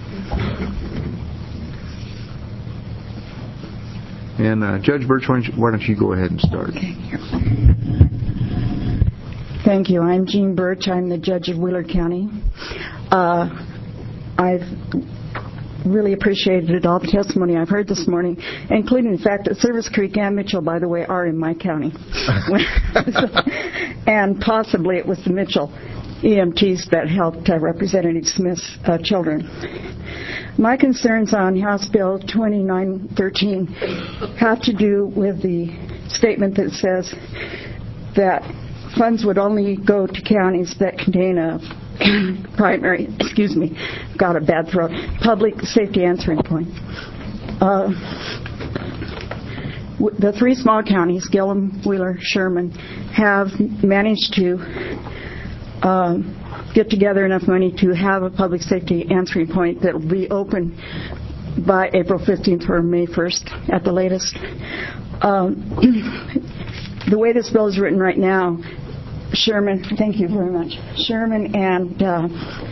And uh, Judge Birch, why don't, you, why don't you go ahead and start? Okay. Thank you. I'm Jean Birch. I'm the judge of Wheeler County. Uh, I've really appreciated all the testimony I've heard this morning, including the fact that Service Creek and Mitchell, by the way, are in my county. And possibly it was the Mitchell E M Ts that helped uh, Representative Smith's uh, children. My concerns on House Bill twenty-nine thirteen have to do with the statement that says that funds would only go to counties that contain a primary, excuse me, got a bad throat, public safety answering point. Uh, the three small counties, Gillum, Wheeler, Sherman, have managed to uh, get together enough money to have a public safety answering point that will be open by April fifteenth or May first at the latest. Um, the way this bill is written right now, Sherman, thank you very much, Sherman and uh,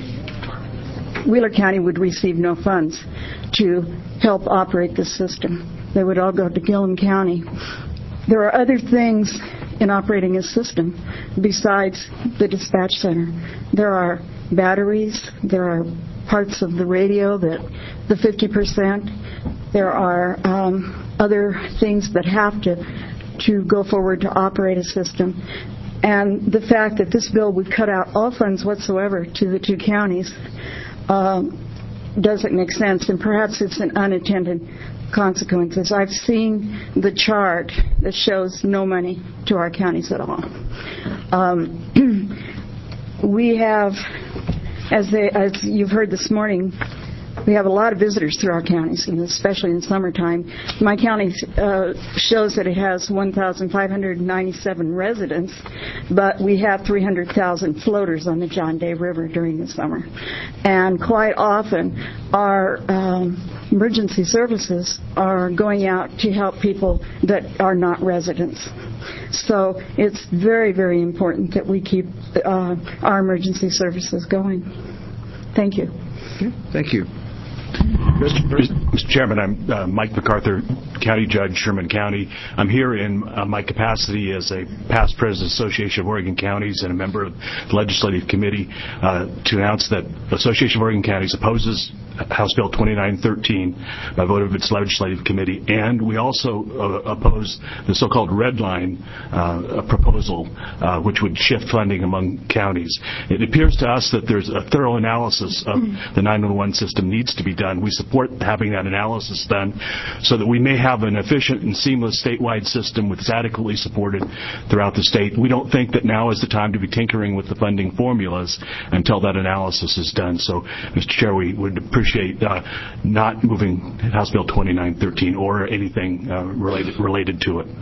Wheeler County would receive no funds to help operate this system. They would all go to Gillum County. There are other things in operating a system besides the dispatch center. There are batteries, there are parts of the radio, that the fifty percent. There are um, other things that have to, to go forward to operate a system. And the fact that this bill would cut out all funds whatsoever to the two counties um, doesn't make sense, and perhaps it's an unintended consequences. I've seen the chart that shows no money to our counties at all. Um, we have, as, they, as you've heard this morning, we have a lot of visitors through our counties, and especially in summertime. My county uh, shows that it has one thousand five hundred ninety-seven residents, but we have three hundred thousand floaters on the John Day River during the summer. And quite often, our um, emergency services are going out to help people that are not residents. So it's very, very important that we keep uh, our emergency services going. Thank you. Thank you. Mister Chairman, I'm uh, Mike MacArthur, County Judge, Sherman County. I'm here in uh, my capacity as a past president of the Association of Oregon Counties and a member of the Legislative Committee uh, to announce that the Association of Oregon Counties opposes House Bill twenty-nine thirteen by vote of its Legislative Committee, and we also uh, oppose the so-called red line uh, proposal, uh, which would shift funding among counties. It appears to us that there's a thorough analysis of the nine one one system needs to be done. We support having that analysis done so that we may have an efficient and seamless statewide system which is adequately supported throughout the state. We don't think that now is the time to be tinkering with the funding formulas until that analysis is done. So, Mister Chair, we would appreciate uh, not moving House Bill twenty-nine thirteen or anything uh, related related to it.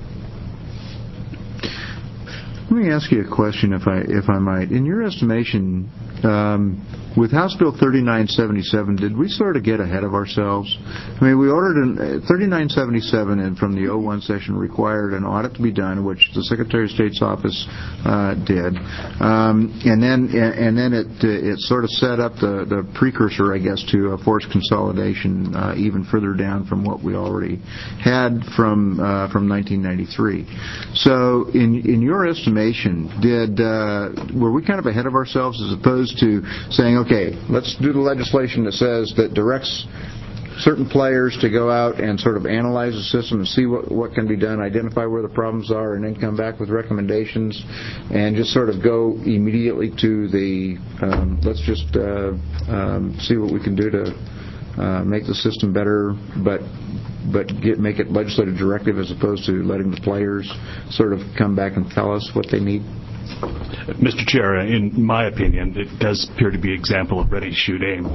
Let me ask you a question, if I if I might. In your estimation, um, with House Bill thirty-nine seventy-seven, did we sort of get ahead of ourselves? I mean, we ordered an, uh, thirty-nine seventy-seven, and from the oh one session required an audit to be done, which the Secretary of State's office uh, did, um, and then and then it uh, it sort of set up the, the precursor, I guess, to a forced consolidation uh, even further down from what we already had from uh, from nineteen ninety-three. So, in in your estimation, did uh, were we kind of ahead of ourselves as opposed to saying, okay, let's do the legislation that says that directs certain players to go out and sort of analyze the system and see what, what can be done, identify where the problems are, and then come back with recommendations, and just sort of go immediately to the, um, let's just uh, um, see what we can do to uh, make the system better, but but get, make it legislative directive as opposed to letting the players sort of come back and tell us what they need? Mister Chair, in my opinion, it does appear to be an example of ready, shoot, aim.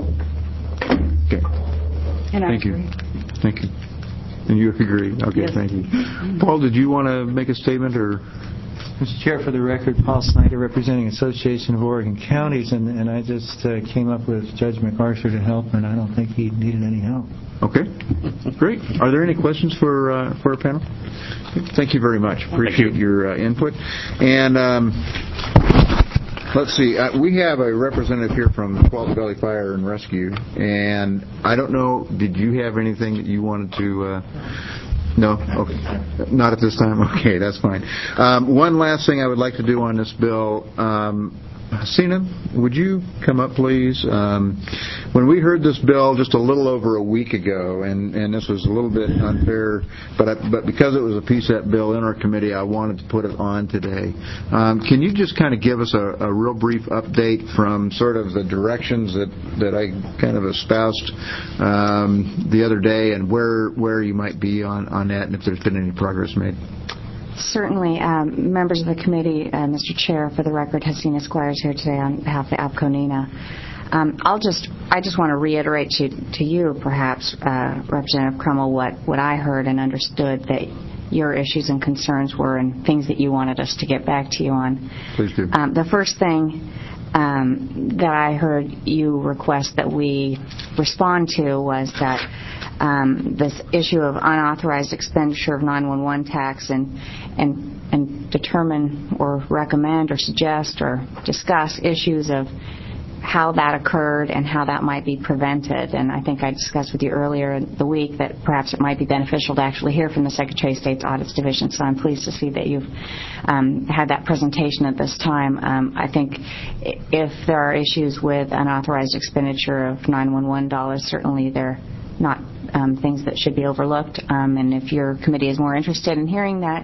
Okay. And thank you. Thank you. And you agree? Okay, yes. Thank you. Paul, did you want to make a statement? Or? Mister Chair, for the record, Paul Snyder, representing Association of Oregon Counties, and, and I just uh, came up with Judge MacArthur to help, and I don't think he needed any help. Okay, great. Are there any questions for uh, for our panel? Thank you very much. Appreciate you. your uh, input. And um, let's see, uh, we have a representative here from Tualatin Valley Fire and Rescue, and I don't know, did you have anything that you wanted to... Uh, No? Okay. Not at this time? Okay, that's fine. Um, one last thing I would like to do on this bill. Um, Sina, would you come up, please? Um, when we heard this bill just a little over a week ago, and, and this was a little bit unfair, but I, but because it was a P S E P bill in our committee, I wanted to put it on today. Um, can you just kind of give us a, a real brief update from sort of the directions that, that I kind of espoused um, the other day, and where where you might be on, on that, and if there's been any progress made? Certainly. Um, members of the committee, uh, Mister Chair, for the record, Hasina Squires here today on behalf of APCONENA. Um, I'll just, I just want to reiterate to, to you, perhaps, uh, Representative Crummell, what, what I heard and understood that your issues and concerns were, and things that you wanted us to get back to you on. Please do. Um, the first thing um, that I heard you request that we respond to was that um, this issue of unauthorized expenditure of nine one one tax and and and determine or recommend or suggest or discuss issues of how that occurred and how that might be prevented. And I think I discussed with you earlier in the week that perhaps it might be beneficial to actually hear from the Secretary of State's Audits Division. So I'm pleased to see that you've um, had that presentation at this time. Um, I think if there are issues with unauthorized expenditure of nine one one dollars, certainly they're not um, things that should be overlooked. Um, and if your committee is more interested in hearing that,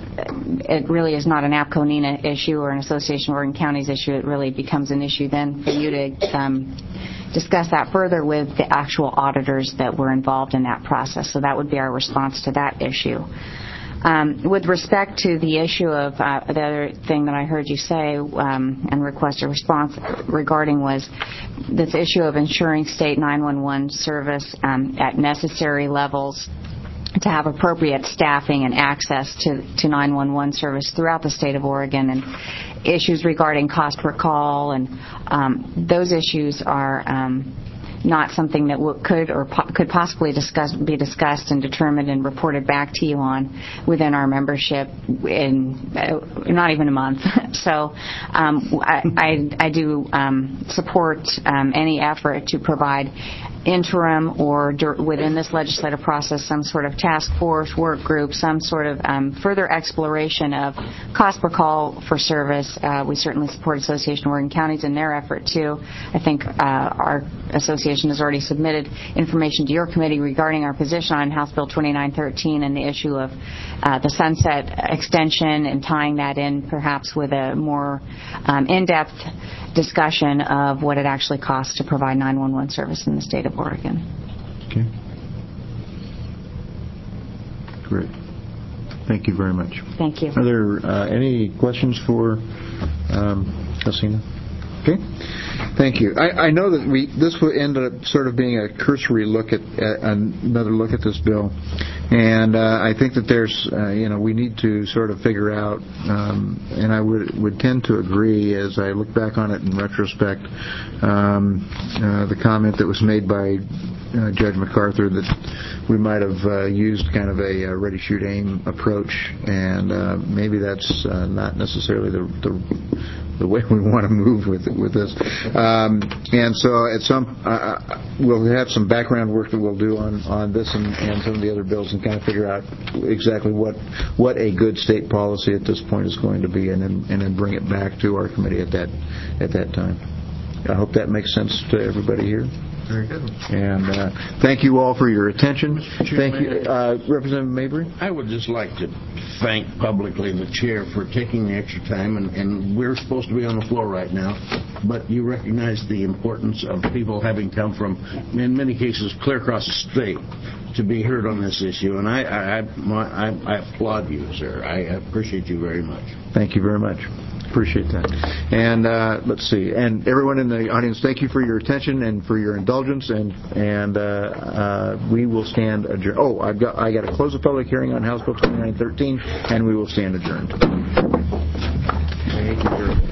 it really is not an APCO-NENA issue or an Association of Oregon Counties issue. It really becomes an issue then for you to um, discuss that further with the actual auditors that were involved in that process. So that would be our response to that issue. Um, with respect to the issue of uh, the other thing that I heard you say um, and request a response regarding was this issue of ensuring state nine one one service um, at necessary levels to have appropriate staffing and access to, to nine one one service throughout the state of Oregon, and issues regarding cost per call, and um, those issues are um, not something that w- could or po- could possibly discuss, be discussed and determined and reported back to you on within our membership in uh, not even a month. So um, I, I, I do um, support um, any effort to provide interim or dur- within this legislative process some sort of task force, work group, some sort of um, further exploration of cost per call for service. Uh, we certainly support Association of Oregon Counties in their effort too. I think uh, our association has already submitted information to your committee regarding our position on House Bill twenty-nine thirteen and the issue of uh, the sunset extension and tying that in perhaps with a more um, in-depth discussion of what it actually costs to provide nine one one service in the state of Oregon. Okay. Great. Thank you very much. Thank you. Are there uh, any questions for um, Hasina? Okay. Thank you. I, I know that we this will end up sort of being a cursory look at, at another look at this bill, and uh, I think that there's uh, you know we need to sort of figure out, um, and I would would tend to agree as I look back on it in retrospect, um, uh, the comment that was made by uh, Judge MacArthur that we might have uh, used kind of a uh, ready, shoot, aim approach, and uh, maybe that's uh, not necessarily the, the the way we want to move with with this. Um, and so at some, uh, we'll have some background work that we'll do on, on this and, and some of the other bills and kind of figure out exactly what what a good state policy at this point is going to be, and then, and then bring it back to our committee at that at that time. I hope that makes sense to everybody here. Very good. And uh, thank you all for your attention. Thank you, uh, Representative Mabry. I would just like to thank publicly the chair for taking the extra time, and, and we're supposed to be on the floor right now, but you recognize the importance of people having come from, in many cases, clear across the state to be heard on this issue, and I, I, I, I applaud you, sir. I appreciate you very much. Thank you very much. Appreciate that. And uh, let's see. And everyone in the audience, thank you for your attention and for your indulgence. And and uh, uh, we will stand adjourned. Oh, I've got I got to close the public hearing on House Bill twenty-nine thirteen, and we will stand adjourned. Thank you very much.